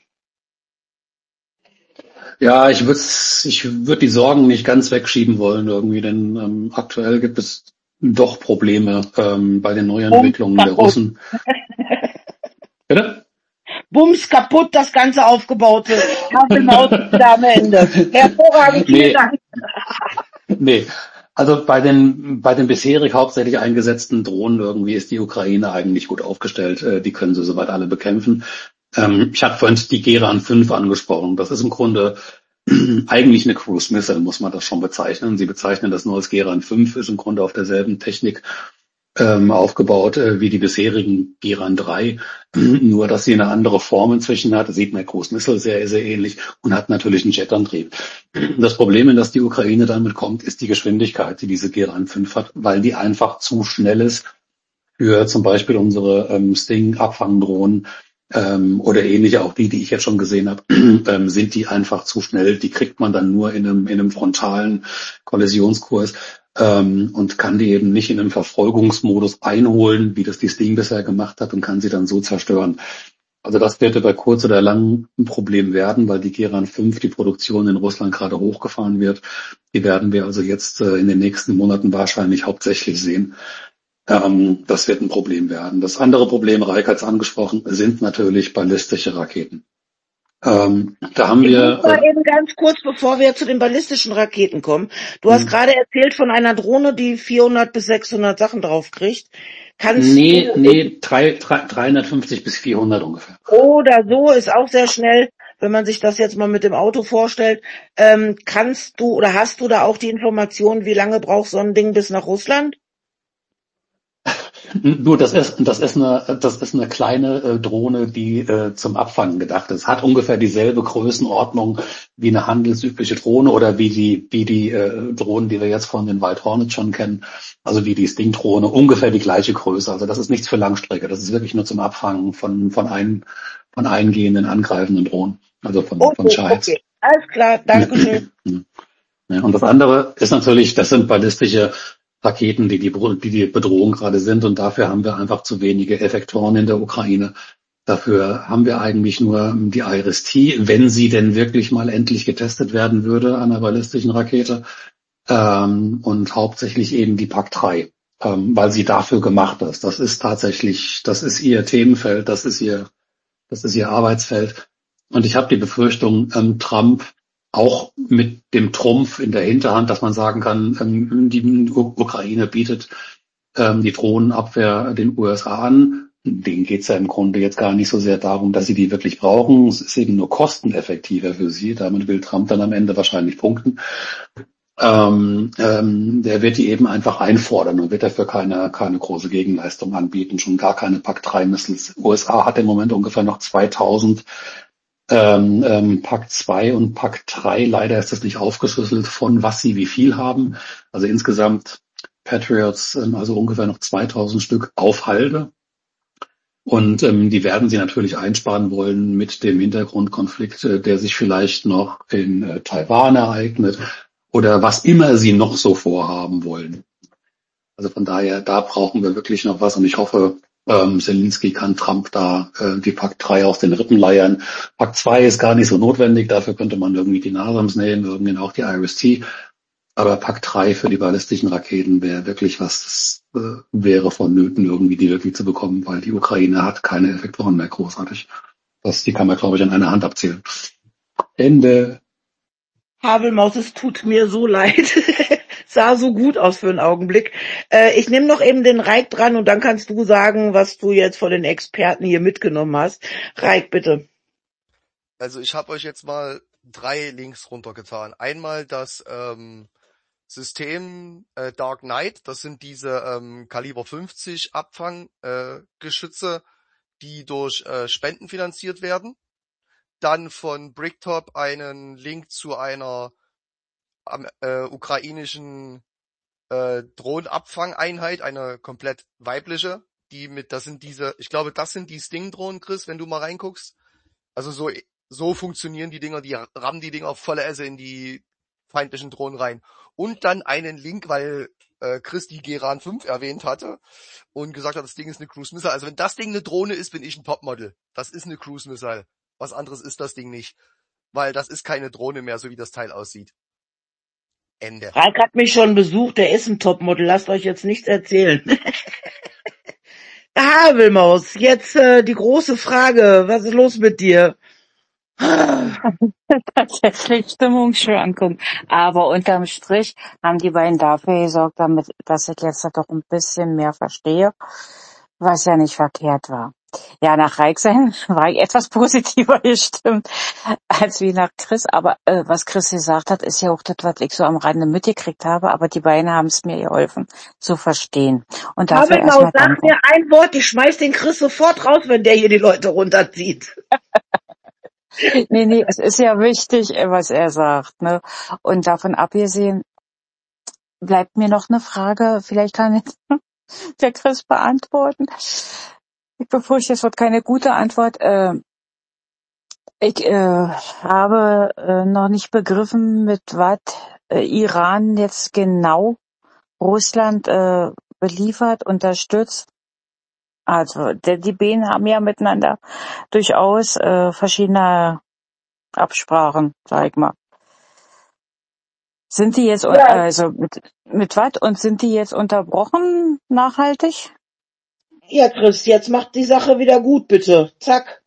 Ja, ich würd die Sorgen nicht ganz wegschieben wollen irgendwie, denn aktuell gibt es doch Probleme bei den Neuentwicklungen der Russen. Bitte? Bums, kaputt, das ganze Aufgebaute. Havelmaus da am Ende. Hervorragend, vielen Dank. Nee. Also bei den bisherig hauptsächlich eingesetzten Drohnen irgendwie ist die Ukraine eigentlich gut aufgestellt. Die können sie soweit alle bekämpfen. Ich habe vorhin die Geran 5 angesprochen. Das ist im Grunde eigentlich eine Cruise Missile, muss man das schon bezeichnen. Sie bezeichnen das nur als Geran 5, ist im Grunde auf derselben Technik aufgebaut wie die bisherigen Geran 3, nur dass sie eine andere Form inzwischen hat. Das sieht man Cruise Missile sehr, sehr ähnlich und hat natürlich einen Jetantrieb. Das Problem, in das die Ukraine damit kommt, ist die Geschwindigkeit, die diese Geran 5 hat, weil die einfach zu schnell ist für zum Beispiel unsere Sting-Abfangdrohnen oder ähnliche, auch die ich jetzt schon gesehen habe, sind die einfach zu schnell. Die kriegt man dann nur in einem frontalen Kollisionskurs und kann die eben nicht in einen Verfolgungsmodus einholen, wie das die Sting bisher gemacht hat, und kann sie dann so zerstören. Also das wird über kurz oder lang ein Problem werden, weil die Geran 5, die Produktion in Russland gerade hochgefahren wird. Die werden wir also jetzt in den nächsten Monaten wahrscheinlich hauptsächlich sehen. Das wird ein Problem werden. Das andere Problem, Raik hat es angesprochen, sind natürlich ballistische Raketen. Da haben wir... eben ganz kurz, bevor wir zu den ballistischen Raketen kommen. Du hast gerade erzählt von einer Drohne, die 400 bis 600 Sachen draufkriegt. Nee, 350 bis 400 ungefähr. Oder so, ist auch sehr schnell, wenn man sich das jetzt mal mit dem Auto vorstellt. Kannst du oder hast du da auch die Information, wie lange braucht so ein Ding bis nach Russland? Du, das ist eine kleine Drohne, die zum Abfangen gedacht ist. Hat ungefähr dieselbe Größenordnung wie eine handelsübliche Drohne oder wie die Drohnen, die wir jetzt von den Wild Hornet schon kennen. Also wie die Sting-Drohne, ungefähr die gleiche Größe. Also das ist nichts für Langstrecke. Das ist wirklich nur zum Abfangen von eingehenden, angreifenden Drohnen. Also von Scheids. Okay, alles klar, Dankeschön. Ja, und das andere ist natürlich, das sind ballistische Raketen, die Bedrohung gerade sind. Und dafür haben wir einfach zu wenige Effektoren in der Ukraine. Dafür haben wir eigentlich nur die IRIS-T, wenn sie denn wirklich mal endlich getestet werden würde an einer ballistischen Rakete. Und hauptsächlich eben die PAC-3, weil sie dafür gemacht ist. Das ist ihr Themenfeld, das ist ihr Arbeitsfeld. Und ich habe die Befürchtung, Trump auch mit dem Trumpf in der Hinterhand, dass man sagen kann, die Ukraine bietet die Drohnenabwehr den USA an. Denen geht's ja im Grunde jetzt gar nicht so sehr darum, dass sie die wirklich brauchen. Es ist eben nur kosteneffektiver für sie. Damit will Trump dann am Ende wahrscheinlich punkten. Der wird die eben einfach einfordern und wird dafür keine große Gegenleistung anbieten, schon gar keine PAC-3-Missiles. USA hat im Moment ungefähr noch 2000 PAC-2 und PAC-3. Leider ist das nicht aufgeschlüsselt, von was sie wie viel haben. Also insgesamt Patriots, also ungefähr noch 2000 Stück auf Halde. Und die werden sie natürlich einsparen wollen mit dem Hintergrundkonflikt, der sich vielleicht noch in Taiwan ereignet oder was immer sie noch so vorhaben wollen. Also von daher, da brauchen wir wirklich noch was und ich hoffe, Zelensky kann Trump da die PAC-3 aus den Rippen leiern. PAC-2 ist gar nicht so notwendig, dafür könnte man irgendwie die NASAMS nehmen, irgendwie auch die IRIS-T. Aber PAC-3 für die ballistischen Raketen wäre wirklich was, das wäre vonnöten, irgendwie die wirklich zu bekommen, weil die Ukraine hat keine Effektoren mehr großartig. Die kann man, glaube ich, an einer Hand abzählen. Ende. Havelmaus, es tut mir so leid. Sah so gut aus für einen Augenblick. Ich nehme noch eben den Reik dran und dann kannst du sagen, was du jetzt von den Experten hier mitgenommen hast. Reik, bitte. Also ich habe euch jetzt mal 3 Links runtergetan. Einmal das System Dark Knight, das sind diese Kaliber 50 Abfanggeschütze, die durch Spenden finanziert werden. Dann von Bricktop einen Link zu einer ukrainischen Drohnenabfangeinheit, eine komplett weibliche, das sind die Sting-Drohnen, Chris, wenn du mal reinguckst. Also so funktionieren die Dinger, die rammen die Dinger auf volle Esse in die feindlichen Drohnen rein. Und dann einen Link, weil Chris die Geran 5 erwähnt hatte und gesagt hat, das Ding ist eine Cruise Missile. Also wenn das Ding eine Drohne ist, bin ich ein Topmodel. Das ist eine Cruise Missile. Was anderes ist das Ding nicht. Weil das ist keine Drohne mehr, so wie das Teil aussieht. Ende. Reik hat mich schon besucht, der ist ein Topmodel, lasst euch jetzt nichts erzählen. Havelmaus, jetzt die große Frage, was ist los mit dir? Tatsächlich Stimmungsschwankung. Aber unterm Strich haben die beiden dafür gesorgt, damit, dass ich jetzt doch ein bisschen mehr verstehe, was ja nicht verkehrt war. Ja, nach Reik sein war ich etwas positiver gestimmt als wie nach Chris. Aber was Chris gesagt hat, ist ja auch das, was ich so am Rande mitgekriegt habe. Aber die beiden haben es mir geholfen zu verstehen. Und dafür Havelmaus, erstmal sag danke. mir ein Wort, ich schmeiß den Chris sofort raus, wenn der hier die Leute runterzieht. Nee, es ist ja wichtig, was er sagt, ne? Und davon abgesehen bleibt mir noch eine Frage, vielleicht kann jetzt der Chris beantworten. Ich befürchte, es wird keine gute Antwort. Ich habe noch nicht begriffen, mit was Iran jetzt genau Russland beliefert, unterstützt. Also die beiden haben ja miteinander durchaus verschiedene Absprachen, sag ich mal. Sind die jetzt, Ja. also mit was? Und sind die jetzt unterbrochen nachhaltig? Ja, Chris, jetzt macht die Sache wieder gut, bitte. Zack.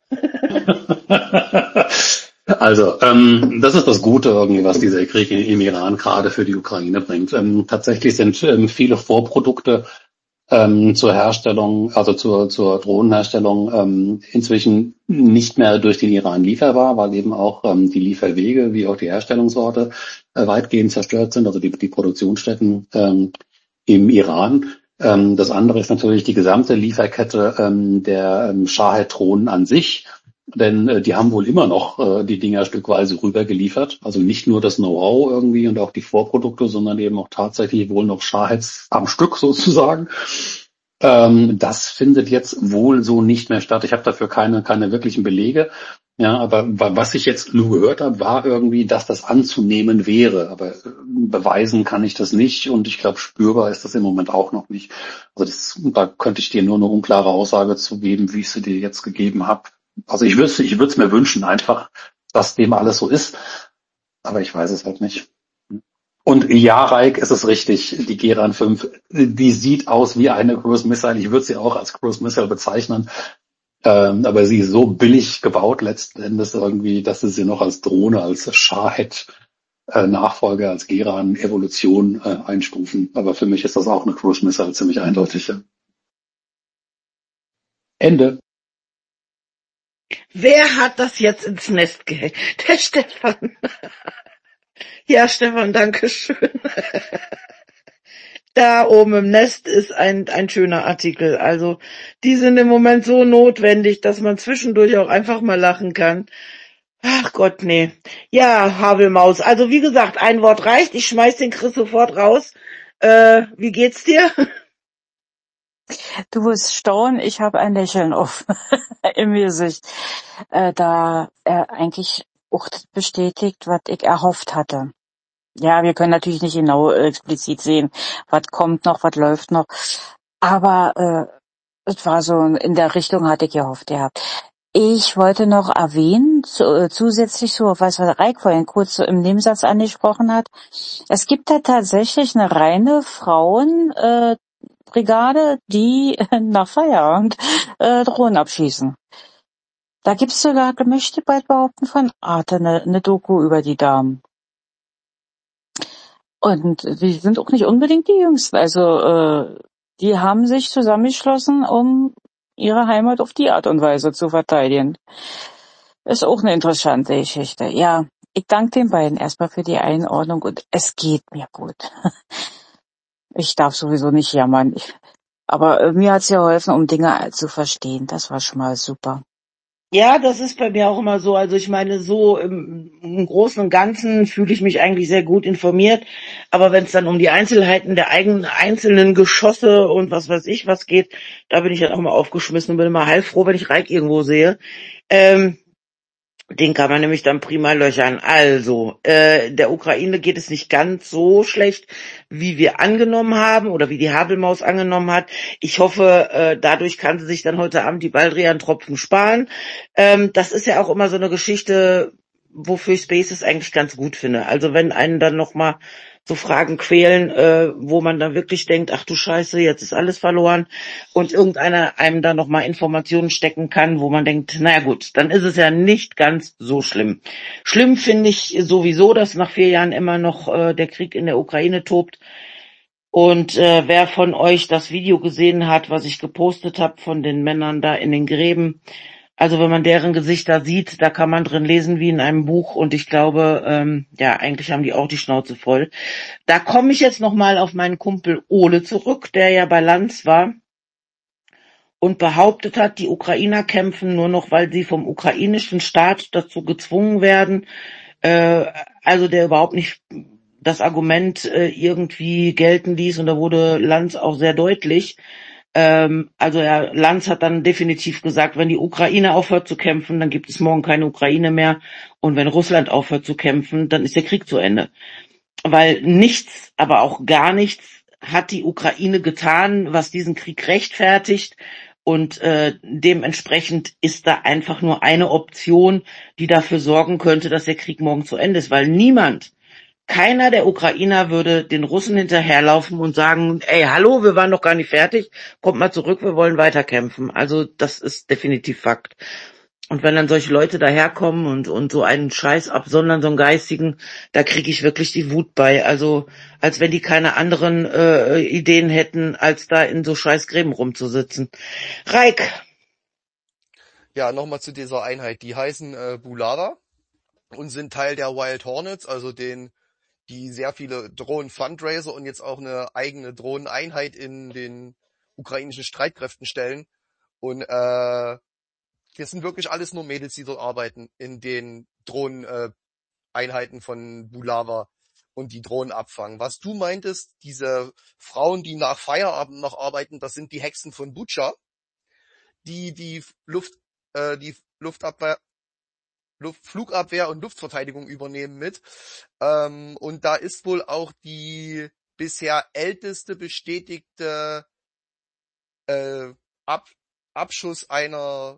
Also, das ist das Gute irgendwie, was dieser Krieg im Iran gerade für die Ukraine bringt. Tatsächlich sind viele Vorprodukte zur Herstellung, also zur Drohnenherstellung inzwischen nicht mehr durch den Iran lieferbar, weil eben auch die Lieferwege wie auch die Herstellungsorte weitgehend zerstört sind, also die Produktionsstätten im Iran. Das andere ist natürlich die gesamte Lieferkette der Shahed-Drohnen an sich. Denn die haben wohl immer noch die Dinger stückweise rübergeliefert. Also nicht nur das Know-how irgendwie und auch die Vorprodukte, sondern eben auch tatsächlich wohl noch Shaheds am Stück sozusagen. Das findet jetzt wohl so nicht mehr statt. Ich habe dafür keine wirklichen Belege. Ja, aber was ich jetzt nur gehört habe, war irgendwie, dass das anzunehmen wäre. Aber beweisen kann ich das nicht und ich glaube, spürbar ist das im Moment auch noch nicht. Also da könnte ich dir nur eine unklare Aussage zu geben, wie ich sie dir jetzt gegeben habe. Also ich würde es mir wünschen, einfach, dass dem alles so ist. Aber ich weiß es halt nicht. Und ja, Raik, es ist richtig, die Geran 5, die sieht aus wie eine Cruise Missile. Ich würde sie auch als Cruise Missile bezeichnen. Aber sie ist so billig gebaut letzten Endes irgendwie, dass sie noch als Drohne, als Shahed Nachfolger, als Geran Evolution einstufen. Aber für mich ist das auch eine Cruise Missile, ziemlich eindeutig. Ja. Ende. Wer hat das jetzt ins Nest gehängt? Der Stefan. Ja, Stefan, danke schön. Da oben im Nest ist ein schöner Artikel. Also, die sind im Moment so notwendig, dass man zwischendurch auch einfach mal lachen kann. Ach Gott, nee. Ja, Havelmaus. Also, wie gesagt, ein Wort reicht. Ich schmeiß den Chris sofort raus. Wie geht's dir? Du wirst staunen, ich habe ein Lächeln auf im Gesicht, da er eigentlich auch das bestätigt, was ich erhofft hatte. Ja, wir können natürlich nicht genau explizit sehen, was kommt noch, was läuft noch, aber es war so in der Richtung, hatte ich gehofft, ja. Ich wollte noch erwähnen, zusätzlich so, was Raik vorhin kurz so im Nebensatz angesprochen hat, es gibt da tatsächlich eine reine Frauenbrigade, die nach Feierabend Drohnen abschießen. Da gibt's sogar, möchte ich bald behaupten, von Arte eine Doku über die Damen. Und die sind auch nicht unbedingt die Jüngsten. Also die haben sich zusammengeschlossen, um ihre Heimat auf die Art und Weise zu verteidigen. Ist auch eine interessante Geschichte. Ja, ich danke den beiden erstmal für die Einordnung und es geht mir gut. Ich darf sowieso nicht jammern. Aber mir hat's geholfen, um Dinge zu verstehen. Das war schon mal super. Ja, das ist bei mir auch immer so. Also ich meine, so im Großen und Ganzen fühle ich mich eigentlich sehr gut informiert. Aber wenn es dann um die Einzelheiten der einzelnen Geschosse und was weiß ich was geht, da bin ich dann auch mal aufgeschmissen und bin immer heilfroh, wenn ich Raik irgendwo sehe. Den kann man nämlich dann prima löchern. Also, der Ukraine geht es nicht ganz so schlecht, wie wir angenommen haben oder wie die Havelmaus angenommen hat. Ich hoffe, dadurch kann sie sich dann heute Abend die Baldrian-Tropfen sparen. Das ist ja auch immer so eine Geschichte, wofür ich Spaces eigentlich ganz gut finde. Also wenn einen dann nochmal so Fragen quälen, wo man dann wirklich denkt, ach du Scheiße, jetzt ist alles verloren und irgendeiner einem dann nochmal Informationen stecken kann, wo man denkt, naja gut, dann ist es ja nicht ganz so schlimm. Schlimm finde ich sowieso, dass nach 4 Jahren immer noch der Krieg in der Ukraine tobt. Und wer von euch das Video gesehen hat, was ich gepostet habe von den Männern da in den Gräben, also wenn man deren Gesichter sieht, da kann man drin lesen wie in einem Buch und ich glaube, ja, eigentlich haben die auch die Schnauze voll. Da komme ich jetzt nochmal auf meinen Kumpel Ole zurück, der ja bei Lanz war und behauptet hat, die Ukrainer kämpfen nur noch, weil sie vom ukrainischen Staat dazu gezwungen werden. Also der überhaupt nicht das Argument irgendwie gelten ließ und da wurde Lanz auch sehr deutlich. Also Lanz hat dann definitiv gesagt, wenn die Ukraine aufhört zu kämpfen, dann gibt es morgen keine Ukraine mehr. Und wenn Russland aufhört zu kämpfen, dann ist der Krieg zu Ende. Weil nichts, aber auch gar nichts hat die Ukraine getan, was diesen Krieg rechtfertigt. Und dementsprechend ist da einfach nur eine Option, die dafür sorgen könnte, dass der Krieg morgen zu Ende ist. Weil keiner der Ukrainer würde den Russen hinterherlaufen und sagen, ey, hallo, wir waren noch gar nicht fertig, kommt mal zurück, wir wollen weiterkämpfen. Also das ist definitiv Fakt. Und wenn dann solche Leute daherkommen und so einen Scheiß absondern, so einen geistigen, da kriege ich wirklich die Wut bei. Also als wenn die keine anderen Ideen hätten, als da in so scheiß Gräben rumzusitzen. Raik. Ja, nochmal zu dieser Einheit. Die heißen Bulava und sind Teil der Wild Hornets, also die die sehr viele Drohnen-Fundraiser und jetzt auch eine eigene Drohneneinheit in den ukrainischen Streitkräften stellen. Und das sind wirklich alles nur Mädels, die dort arbeiten in den Drohneneinheiten von Bulava und die Drohnen abfangen. Was du meintest, diese Frauen, die nach Feierabend noch arbeiten, das sind die Hexen von Butscha, die Luftabwehr, Flugabwehr und Luftverteidigung übernehmen mit. Und da ist wohl auch die bisher älteste bestätigte Abschuss einer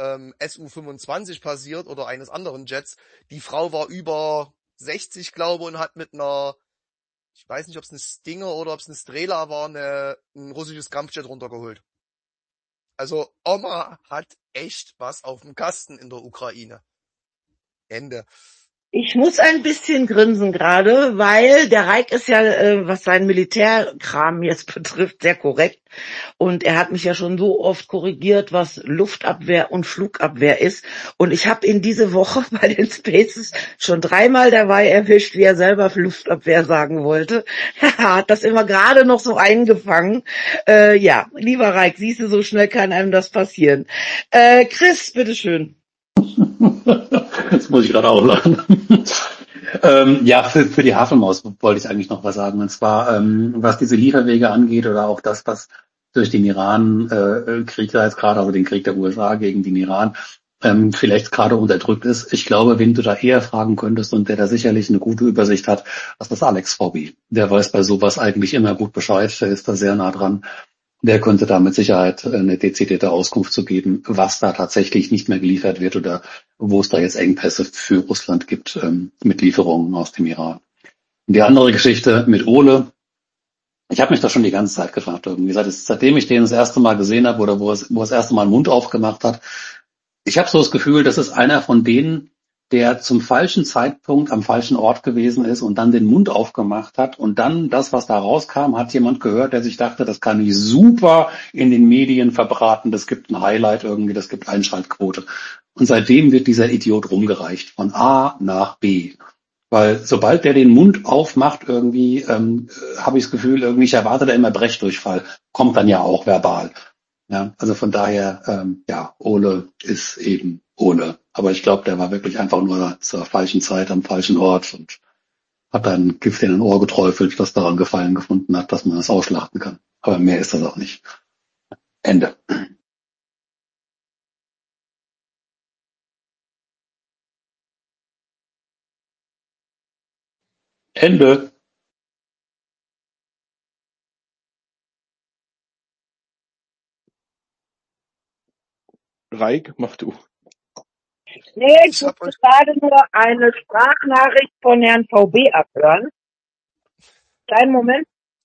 Su-25 passiert oder eines anderen Jets. Die Frau war über 60, glaube, und hat mit einer, ich weiß nicht, ob es eine Stinger oder ob es eine Strela war, ein russisches Kampfjet runtergeholt. Also Oma hat echt was auf dem Kasten in der Ukraine. Ende. Ich muss ein bisschen grinsen gerade, weil der Reik ist ja, was seinen Militärkram jetzt betrifft, sehr korrekt. Und er hat mich ja schon so oft korrigiert, was Luftabwehr und Flugabwehr ist. Und ich habe ihn diese Woche bei den Spaces schon 3-mal dabei erwischt, wie er selber Luftabwehr sagen wollte. Er hat das immer gerade noch so eingefangen. Ja, lieber Reik, siehst du, so schnell kann einem das passieren. Chris, bitteschön. Jetzt muss ich gerade auch lachen. Ja, für die Havelmaus wollte ich eigentlich noch was sagen. Und zwar, was diese Lieferwege angeht oder auch das, was durch den Iran-Krieg da jetzt gerade, also den Krieg der USA gegen den Iran, vielleicht gerade unterdrückt ist. Ich glaube, wen du da eher fragen könntest und der da sicherlich eine gute Übersicht hat, das ist Alex VB. Der weiß bei sowas eigentlich immer gut Bescheid, der ist da sehr nah dran. Der könnte da mit Sicherheit eine dezidierte Auskunft zu geben, was da tatsächlich nicht mehr geliefert wird oder wo es da jetzt Engpässe für Russland gibt mit Lieferungen aus dem Iran. Und die andere Geschichte mit Ole, ich habe mich da schon die ganze Zeit gefragt, irgendwie, seitdem ich den das erste Mal gesehen habe oder wo er das erste Mal den Mund aufgemacht hat, ich habe so das Gefühl, das ist einer von denen, der zum falschen Zeitpunkt am falschen Ort gewesen ist und dann den Mund aufgemacht hat und dann das, was da rauskam, hat jemand gehört, der sich dachte, das kann ich super in den Medien verbraten, das gibt ein Highlight irgendwie, das gibt Einschaltquote. Und seitdem wird dieser Idiot rumgereicht, von A nach B. Weil sobald der den Mund aufmacht, irgendwie habe ich das Gefühl, irgendwie, ich erwarte da immer Brechdurchfall, kommt dann ja auch verbal. Ja, also von daher, ja, Ole ist eben Ole. Aber ich glaube, der war wirklich einfach nur zur falschen Zeit am falschen Ort und hat dann Gift in ein Ohr geträufelt, das daran Gefallen gefunden hat, dass man es ausschlachten kann. Aber mehr ist das auch nicht. Ende. Ende. Reik, mach du. Nee, ich Ich hab musste euch, gerade nur eine Sprachnachricht von Herrn VB abhören. Kleinen Moment.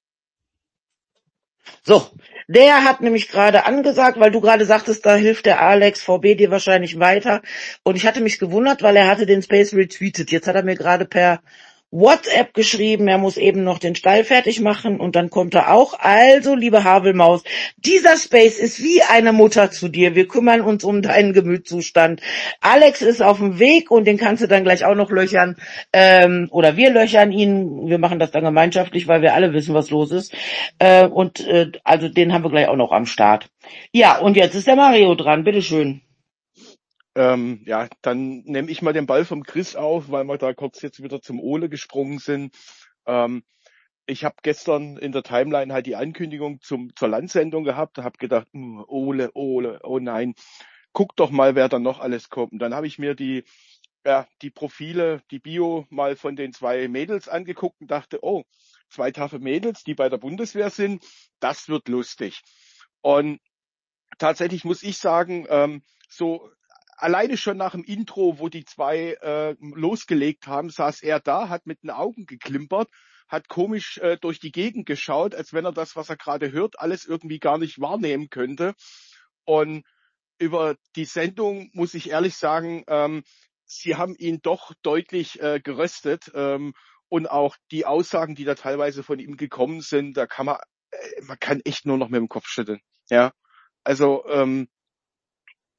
So, der hat nämlich gerade angesagt, weil du gerade sagtest, da hilft der Alex VB dir wahrscheinlich weiter. Und ich hatte mich gewundert, weil er hatte den Space retweetet. Jetzt hat er mir gerade per WhatsApp geschrieben, er muss eben noch den Stall fertig machen und dann kommt er auch. Also, liebe Havelmaus, dieser Space ist wie eine Mutter zu dir. Wir kümmern uns um deinen Gemütszustand. Alex ist auf dem Weg und den kannst du dann gleich auch noch löchern. Oder wir löchern ihn. Wir machen das dann gemeinschaftlich, weil wir alle wissen, was los ist. Also den haben wir gleich auch noch am Start. Ja, und jetzt ist der Mario dran. Bitteschön. Ja, dann nehme ich mal den Ball vom Chris auf, weil wir da kurz jetzt wieder zum Ole gesprungen sind. Ich habe gestern in der Timeline halt die Ankündigung zur Landsendung gehabt, habe gedacht, Ole, oh nein, guck doch mal, wer da noch alles kommt. Und dann habe ich mir die Profile, die Bio mal von den 2 Mädels angeguckt und dachte, oh, 2 taffe Mädels, die bei der Bundeswehr sind, das wird lustig. Und tatsächlich muss ich sagen, so alleine schon nach dem Intro, wo die 2 losgelegt haben, saß er da, hat mit den Augen geklimpert, hat komisch durch die Gegend geschaut, als wenn er das, was er gerade hört, alles irgendwie gar nicht wahrnehmen könnte. Und über die Sendung muss ich ehrlich sagen, sie haben ihn doch deutlich geröstet. Und auch die Aussagen, die da teilweise von ihm gekommen sind, da kann man kann echt nur noch mit dem Kopf schütteln. Ja, also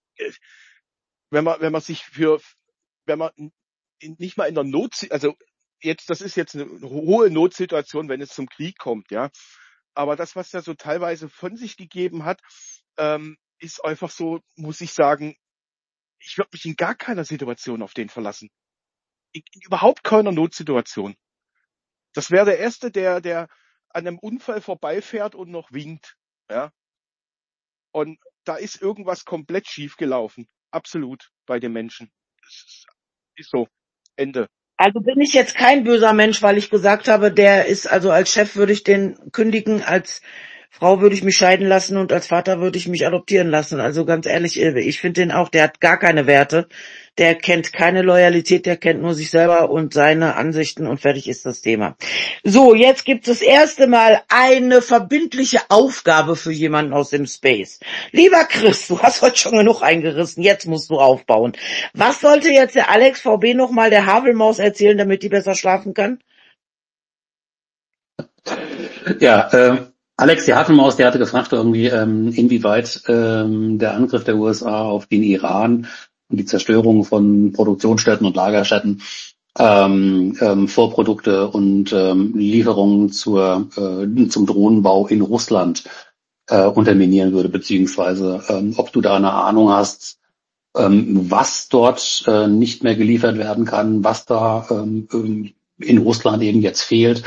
wenn man sich wenn man nicht mal in der Not, also das ist jetzt eine hohe Notsituation, wenn es zum Krieg kommt, ja. Aber das, was er so teilweise von sich gegeben hat, ist einfach so, muss ich sagen, ich würde mich in gar keiner Situation auf den verlassen. In überhaupt keiner Notsituation. Das wäre der Erste, der an einem Unfall vorbeifährt und noch winkt, ja. Und da ist irgendwas komplett schief gelaufen. Absolut bei dem Menschen. Das ist so. Ende. Also bin ich jetzt kein böser Mensch, weil ich gesagt habe, der ist, also als Chef würde ich den kündigen, als Frau würde ich mich scheiden lassen und als Vater würde ich mich adoptieren lassen. Also ganz ehrlich, ich finde den auch, der hat gar keine Werte. Der kennt keine Loyalität, der kennt nur sich selber und seine Ansichten und fertig ist das Thema. So, jetzt gibt es das erste Mal eine verbindliche Aufgabe für jemanden aus dem Space. Lieber Chris, du hast heute schon genug eingerissen, jetzt musst du aufbauen. Was sollte jetzt der Alex VB nochmal der Havelmaus erzählen, damit die besser schlafen kann? Ja, Alex, die Havelmaus, der hatte gefragt irgendwie, inwieweit der Angriff der USA auf den Iran und die Zerstörung von Produktionsstätten und Lagerstätten Vorprodukte und Lieferungen zum Drohnenbau in Russland unterminieren würde, beziehungsweise ob du da eine Ahnung hast, was dort nicht mehr geliefert werden kann, was da in Russland eben jetzt fehlt,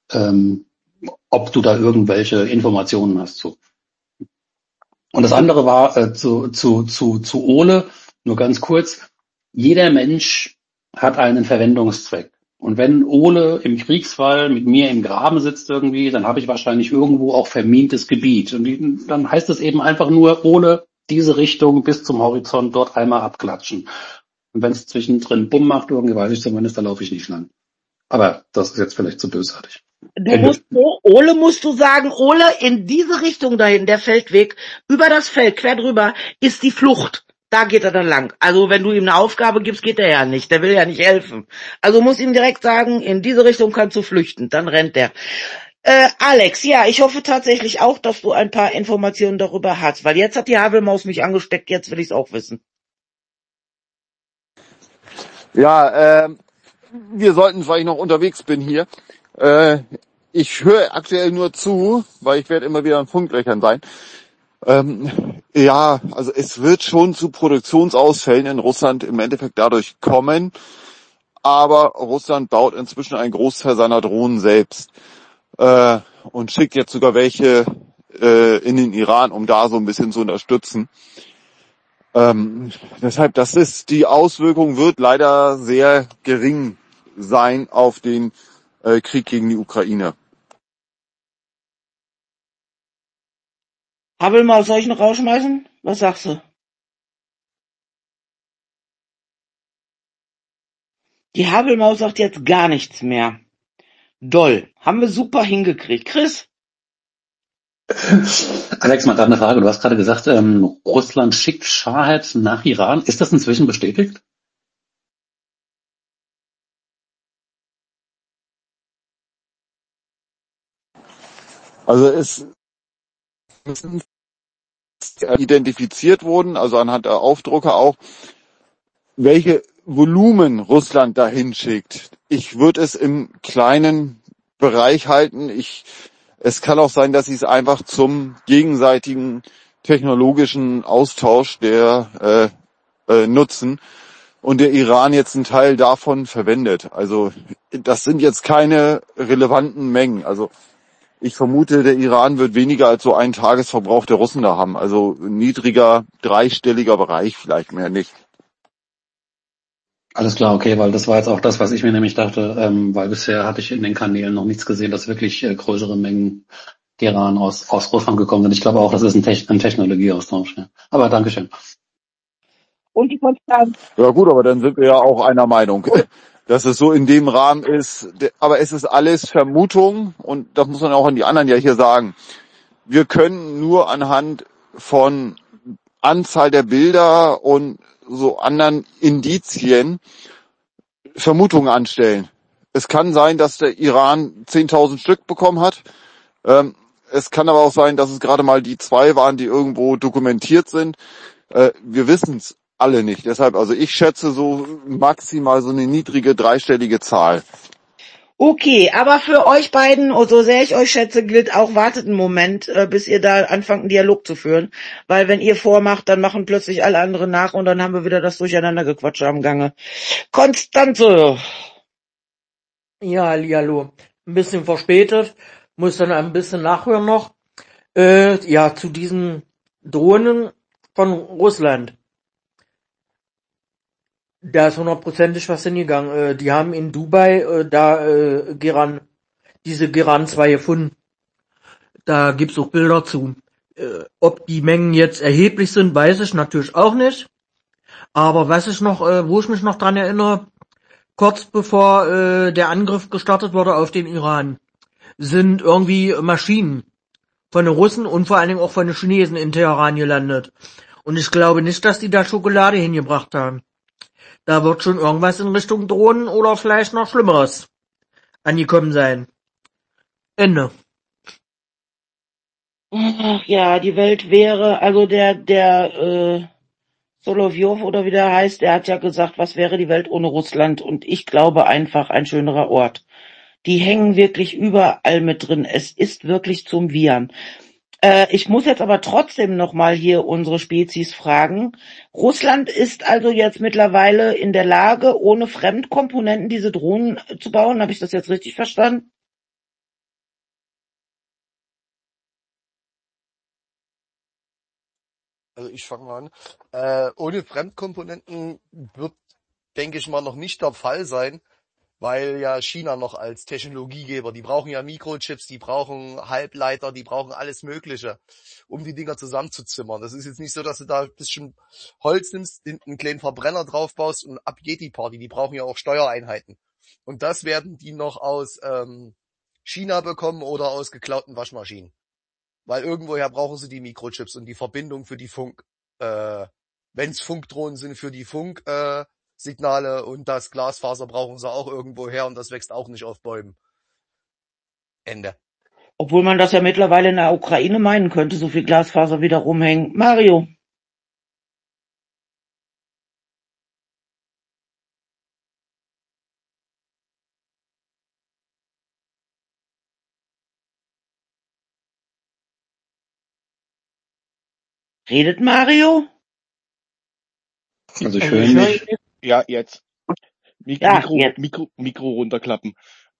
ob du da irgendwelche Informationen hast zu. Und das andere war zu Ole, nur ganz kurz, jeder Mensch hat einen Verwendungszweck. Und wenn Ole im Kriegsfall mit mir im Graben sitzt irgendwie, dann habe ich wahrscheinlich irgendwo auch vermintes Gebiet. Und dann heißt es eben einfach nur, Ole, diese Richtung bis zum Horizont dort einmal abklatschen. Und wenn es zwischendrin Bumm macht, irgendwie weiß ich zumindest, da laufe ich nicht lang. Aber das ist jetzt vielleicht zu bösartig. Ole musst du sagen, Ole, in diese Richtung dahin, der Feldweg, über das Feld, quer drüber, ist die Flucht. Da geht er dann lang. Also wenn du ihm eine Aufgabe gibst, geht er ja nicht. Der will ja nicht helfen. Also muss ihm direkt sagen, in diese Richtung kannst du flüchten. Dann rennt der. Alex, ja, ich hoffe tatsächlich auch, dass du ein paar Informationen darüber hast. Weil jetzt hat die Havelmaus mich angesteckt, jetzt will ich es auch wissen. Ja, wir sollten, weil ich noch unterwegs bin hier, ich höre aktuell nur zu, weil ich werde immer wieder in Funklöchern sein. Ja, also es wird schon zu Produktionsausfällen in Russland im Endeffekt dadurch kommen, aber Russland baut inzwischen einen Großteil seiner Drohnen selbst und schickt jetzt sogar welche in den Iran, um da so ein bisschen zu unterstützen. Deshalb, die Auswirkung wird leider sehr gering sein auf den Krieg gegen die Ukraine. Havelmaus, soll ich noch rausschmeißen? Was sagst du? Die Havelmaus sagt jetzt gar nichts mehr. Doll. Haben wir super hingekriegt. Chris? Alex, mal gerade eine Frage. Du hast gerade gesagt, Russland schickt Shahed nach Iran. Ist das inzwischen bestätigt? Also es sind identifiziert wurden, also anhand der Aufdrucke auch, welche Volumen Russland dahin schickt. Ich würde es im kleinen Bereich halten. Es kann auch sein, dass sie es einfach zum gegenseitigen technologischen Austausch nutzen und der Iran jetzt einen Teil davon verwendet. Also das sind jetzt keine relevanten Mengen. Also ich vermute, der Iran wird weniger als so einen Tagesverbrauch der Russen da haben. Also niedriger, dreistelliger Bereich, vielleicht mehr nicht. Alles klar, okay, weil das war jetzt auch das, was ich mir nämlich dachte, weil bisher hatte ich in den Kanälen noch nichts gesehen, dass wirklich größere Mengen Iran aus Russland gekommen sind. Ich glaube auch, das ist ein Technologieaustausch. Ja. Aber Dankeschön. Und die Konstanz. Ja gut, aber dann sind wir ja auch einer Meinung, dass es so in dem Rahmen ist. Aber es ist alles Vermutung und das muss man auch an die anderen ja hier sagen. Wir können nur anhand von Anzahl der Bilder und so anderen Indizien Vermutungen anstellen. Es kann sein, dass der Iran 10.000 Stück bekommen hat. Es kann aber auch sein, dass es gerade mal die 2 waren, die irgendwo dokumentiert sind. Wir wissen es alle nicht. Deshalb, also ich schätze so maximal so eine niedrige dreistellige Zahl. Okay, aber für euch beiden, so sehr ich euch schätze, gilt auch, wartet einen Moment, bis ihr da anfangt, einen Dialog zu führen. Weil wenn ihr vormacht, dann machen plötzlich alle anderen nach und dann haben wir wieder das Durcheinandergequatsche am Gange. Konstanze! Ja, hallihallo. Ein bisschen verspätet, muss dann ein bisschen nachhören noch. Ja, zu diesen Drohnen von Russland. Da ist hundertprozentig was hingegangen. Die haben in Dubai diese Geran 2 gefunden. Da gibt's auch Bilder zu. Ob die Mengen jetzt erheblich sind, weiß ich natürlich auch nicht. Aber was ich noch, wo ich mich noch dran erinnere, kurz bevor der Angriff gestartet wurde auf den Iran, sind irgendwie Maschinen von den Russen und vor allen Dingen auch von den Chinesen in Teheran gelandet. Und ich glaube nicht, dass die da Schokolade hingebracht haben. Da wird schon irgendwas in Richtung Drohnen oder vielleicht noch Schlimmeres angekommen sein. Ende. Ach ja, die Welt wäre, also der Solovjov oder wie der heißt, der hat ja gesagt, was wäre die Welt ohne Russland? Und ich glaube einfach ein schönerer Ort. Die hängen wirklich überall mit drin. Es ist wirklich zum Wiehern. Ich muss jetzt aber trotzdem nochmal hier unsere Spezies fragen. Russland ist also jetzt mittlerweile in der Lage, ohne Fremdkomponenten diese Drohnen zu bauen. Habe ich das jetzt richtig verstanden? Also ich fange mal an. Ohne Fremdkomponenten wird, denke ich mal, noch nicht der Fall sein, weil ja China noch als Technologiegeber, die brauchen ja Mikrochips, die brauchen Halbleiter, die brauchen alles Mögliche, um die Dinger zusammenzuzimmern. Das ist jetzt nicht so, dass du da ein bisschen Holz nimmst, einen kleinen Verbrenner draufbaust und ab geht die Party. Die brauchen ja auch Steuereinheiten. Und das werden die noch aus China bekommen oder aus geklauten Waschmaschinen. Weil irgendwoher brauchen sie die Mikrochips und die Verbindung für die Funk, wenn's Funkdrohnen sind, für die Funksignale und das Glasfaser brauchen sie auch irgendwoher und das wächst auch nicht auf Bäumen. Ende. Obwohl man das ja mittlerweile in der Ukraine meinen könnte, so viel Glasfaser wieder rumhängen. Mario. Redet Mario? Also ich höre ihn nicht. Ja, jetzt. Ja, jetzt. Mikro runterklappen.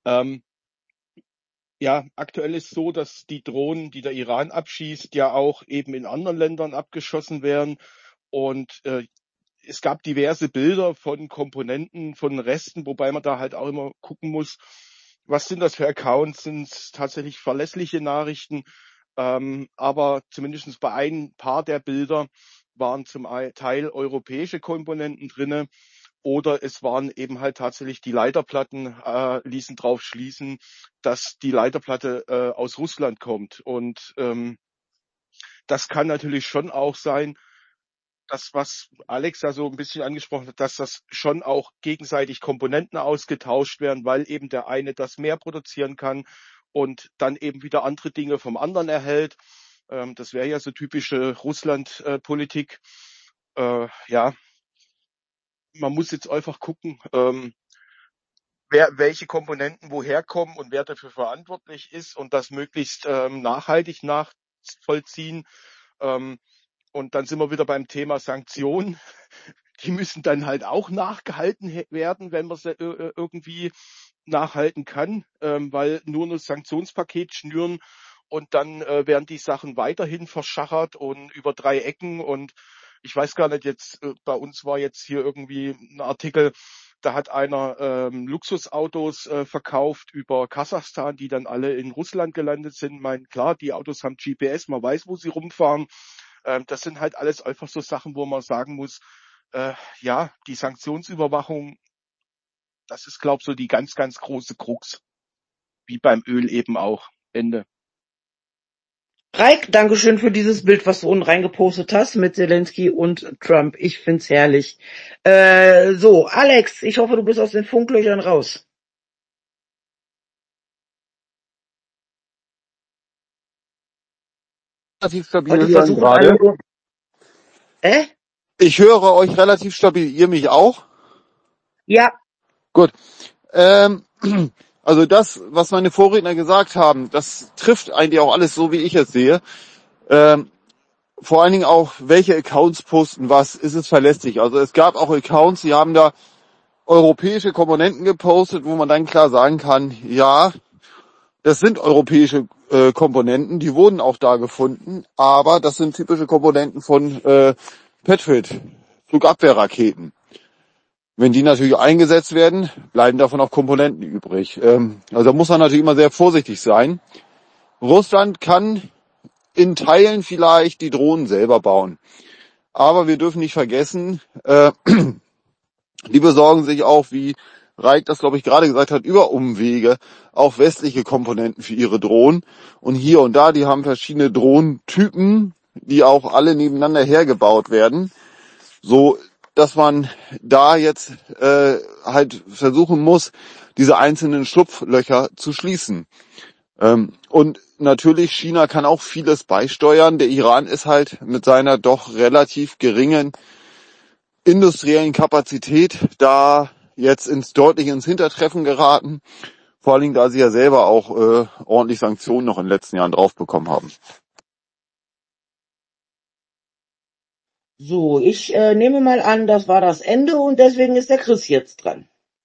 Ja, aktuell ist so, dass die Drohnen, die der Iran abschießt, ja auch eben in anderen Ländern abgeschossen werden. Und es gab diverse Bilder von Komponenten, von Resten, wobei man da halt auch immer gucken muss, was sind das für Accounts, sind es tatsächlich verlässliche Nachrichten. Aber zumindest bei ein paar der Bilder waren zum Teil europäische Komponenten drinne. Oder es waren eben halt tatsächlich die Leiterplatten, ließen drauf schließen, dass die Leiterplatte aus Russland kommt. Und das kann natürlich schon auch sein, das, was Alex ja so ein bisschen angesprochen hat, dass das schon auch gegenseitig Komponenten ausgetauscht werden, weil eben der eine das mehr produzieren kann und dann eben wieder andere Dinge vom anderen erhält. Das wäre ja so typische Russland-Politik. Ja, man muss jetzt einfach gucken, welche Komponenten woher kommen und wer dafür verantwortlich ist und das möglichst nachhaltig nachvollziehen. Und dann sind wir wieder beim Thema Sanktionen. Die müssen dann halt auch nachgehalten werden, wenn man sie irgendwie nachhalten kann, weil nur ein Sanktionspaket schnüren und dann werden die Sachen weiterhin verschachert und über 3 Ecken und ich weiß gar nicht, jetzt bei uns war jetzt hier irgendwie ein Artikel, da hat einer Luxusautos verkauft über Kasachstan, die dann alle in Russland gelandet sind. Klar, die Autos haben GPS, man weiß, wo sie rumfahren. Das sind halt alles einfach so Sachen, wo man sagen muss, ja, die Sanktionsüberwachung, das ist, glaube ich, so die ganz, ganz große Krux. Wie beim Öl eben auch. Ende. Reik, Dankeschön für dieses Bild, was du unten reingepostet hast mit Zelensky und Trump. Ich find's herrlich. So, Alex, ich hoffe, du bist aus den Funklöchern raus. Relativ stabil Heute hören versuchen gerade. alle... Ich höre euch relativ stabil. Ihr mich auch? Ja. Gut. Also also das, was meine Vorredner gesagt haben, das trifft eigentlich auch alles so, wie ich es sehe. Vor allen Dingen auch, welche Accounts posten was, ist es verlässlich. Also es gab auch Accounts, die haben da europäische Komponenten gepostet, wo man dann klar sagen kann, ja, das sind europäische Komponenten, die wurden auch da gefunden, aber das sind typische Komponenten von Patriot, Flugabwehrraketen. Wenn die natürlich eingesetzt werden, bleiben davon auch Komponenten übrig. Also da muss man natürlich immer sehr vorsichtig sein. Russland kann in Teilen vielleicht die Drohnen selber bauen. Aber wir dürfen nicht vergessen, die besorgen sich auch, wie Reik das, glaube ich, gerade gesagt hat, über Umwege auch westliche Komponenten für ihre Drohnen. Und hier und da, die haben verschiedene Drohnentypen, die auch alle nebeneinander hergebaut werden, so dass man da jetzt halt versuchen muss, diese einzelnen Schlupflöcher zu schließen. Und natürlich, China kann auch vieles beisteuern. Der Iran ist halt mit seiner doch relativ geringen industriellen Kapazität da jetzt deutlich ins Hintertreffen geraten. Vor allen Dingen, da sie ja selber auch ordentlich Sanktionen noch in den letzten Jahren drauf bekommen haben. So, ich nehme mal an, das war das Ende und deswegen ist der Chris jetzt dran.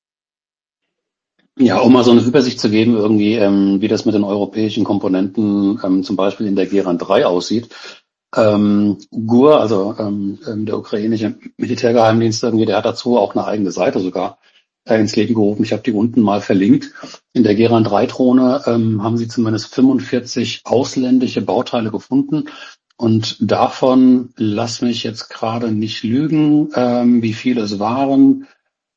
Ja, um mal so eine Übersicht zu geben, irgendwie, wie das mit den europäischen Komponenten zum Beispiel in der Geran 3 aussieht. GUR, also der ukrainische Militärgeheimdienst, irgendwie, der hat dazu auch eine eigene Seite sogar ins Leben gerufen. Ich habe die unten mal verlinkt. In der Geran 3 Drohne haben sie zumindest 45 ausländische Bauteile gefunden. Und davon, lass mich jetzt gerade nicht lügen, wie viele es waren,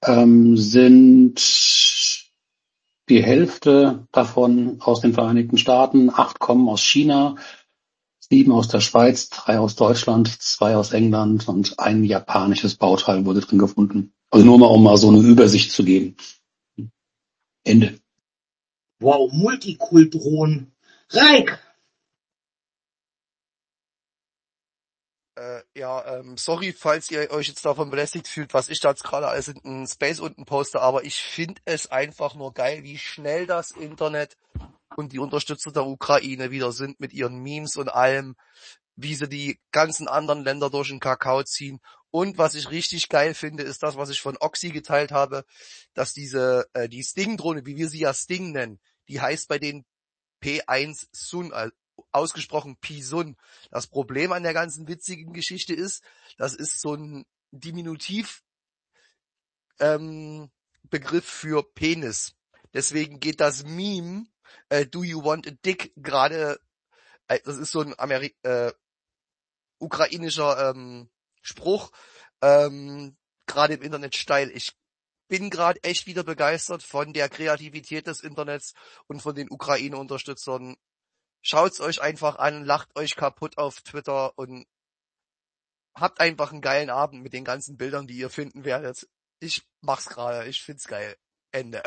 sind die Hälfte davon aus den Vereinigten Staaten, 8 kommen aus China, 7 aus der Schweiz, 3 aus Deutschland, 2 aus England und ein japanisches Bauteil wurde drin gefunden. Also nur mal, um mal so eine Übersicht zu geben. Ende. Wow, Multikultdrohnen. Reik! Sorry, falls ihr euch jetzt davon belästigt fühlt, was ich da jetzt gerade alles in den Space unten poste, aber ich finde es einfach nur geil, wie schnell das Internet und die Unterstützer der Ukraine wieder sind mit ihren Memes und allem, wie sie die ganzen anderen Länder durch den Kakao ziehen. Und was ich richtig geil finde, ist das, was ich von Oxy geteilt habe, dass die Sting-Drohne, wie wir sie ja Sting nennen, die heißt bei den P1 Sun, ausgesprochen Pi-Sun. Das Problem an der ganzen witzigen Geschichte ist, das ist so ein Diminutiv Begriff für Penis. Deswegen geht das Meme Do you want a dick gerade, das ist so ein ukrainischer Spruch, gerade im Internet steil. Ich bin gerade echt wieder begeistert von der Kreativität des Internets und von den Ukraine-Unterstützern. Schaut's euch einfach an, lacht euch kaputt auf Twitter und habt einfach einen geilen Abend mit den ganzen Bildern, die ihr finden werdet. Ich mach's gerade, ich find's geil. Ende.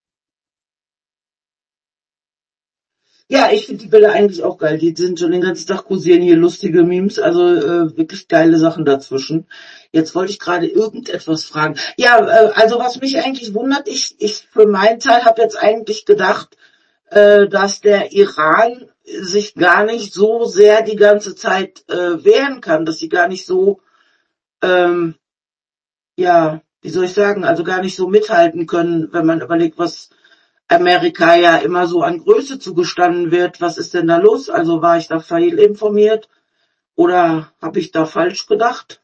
Ja, ich finde die Bilder eigentlich auch geil. Die sind schon den ganzen Tag kursieren hier lustige Memes, also wirklich geile Sachen dazwischen. Jetzt wollte ich gerade irgendetwas fragen. Ja, also was mich eigentlich wundert, ich für meinen Teil habe jetzt eigentlich gedacht, dass der Iran sich gar nicht so sehr die ganze Zeit wehren kann, dass sie gar nicht so, ja, wie soll ich sagen, also gar nicht so mithalten können, wenn man überlegt, was Amerika ja immer so an Größe zugestanden wird. Was ist denn da los? Also war ich da fehlinformiert oder habe ich da falsch gedacht?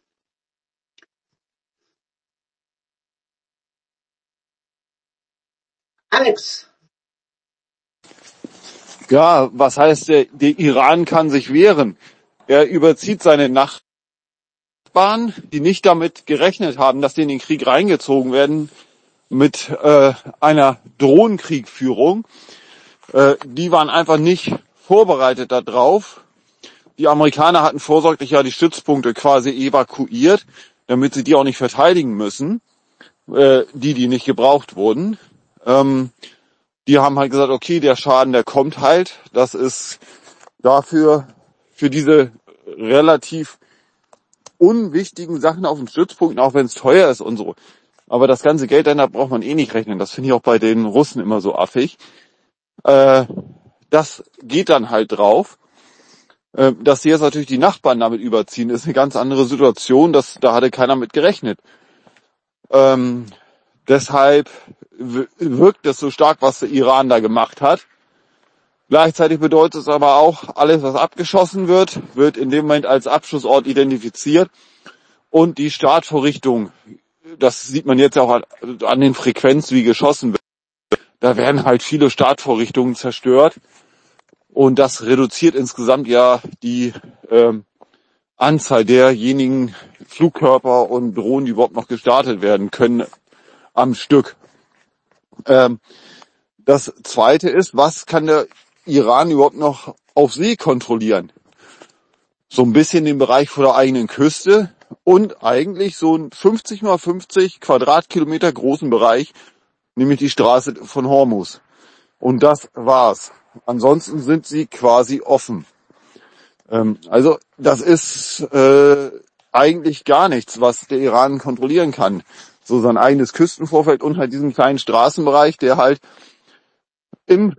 Alex. Ja, was heißt, der Iran kann sich wehren? Er überzieht seine Nachbarn, die nicht damit gerechnet haben, dass die in den Krieg reingezogen werden, mit einer Drohnenkriegführung. Die waren einfach nicht vorbereitet darauf. Die Amerikaner hatten vorsorglich ja die Stützpunkte quasi evakuiert, damit sie die auch nicht verteidigen müssen, die nicht gebraucht wurden. Die haben halt gesagt, okay, der Schaden, der kommt halt. Das ist dafür, für diese relativ unwichtigen Sachen auf den Stützpunkten, auch wenn es teuer ist und so, Aber das ganze Geld dann, da braucht man eh nicht rechnen. Das finde ich auch bei den Russen immer so affig. Das geht dann halt drauf. Dass sie jetzt natürlich die Nachbarn damit überziehen, ist eine ganz andere Situation. Da hatte keiner mit gerechnet. Deshalb wirkt es so stark, was der Iran da gemacht hat. Gleichzeitig bedeutet es aber auch, alles, was abgeschossen wird in dem Moment als Abschussort identifiziert. Und die Startvorrichtung, das sieht man jetzt auch an den Frequenzen, wie geschossen wird. Da werden halt viele Startvorrichtungen zerstört. Und das reduziert insgesamt ja die Anzahl derjenigen Flugkörper und Drohnen, die überhaupt noch gestartet werden können am Stück. Das Zweite ist, was kann der Iran überhaupt noch auf See kontrollieren? So ein bisschen den Bereich vor der eigenen Küste und eigentlich so einen 50 mal 50 Quadratkilometer großen Bereich, nämlich die Straße von Hormuz. Und das war's. Ansonsten sind sie quasi offen. Also das ist eigentlich gar nichts, was der Iran kontrollieren kann. So sein eigenes Küstenvorfeld und halt diesen kleinen Straßenbereich, der halt im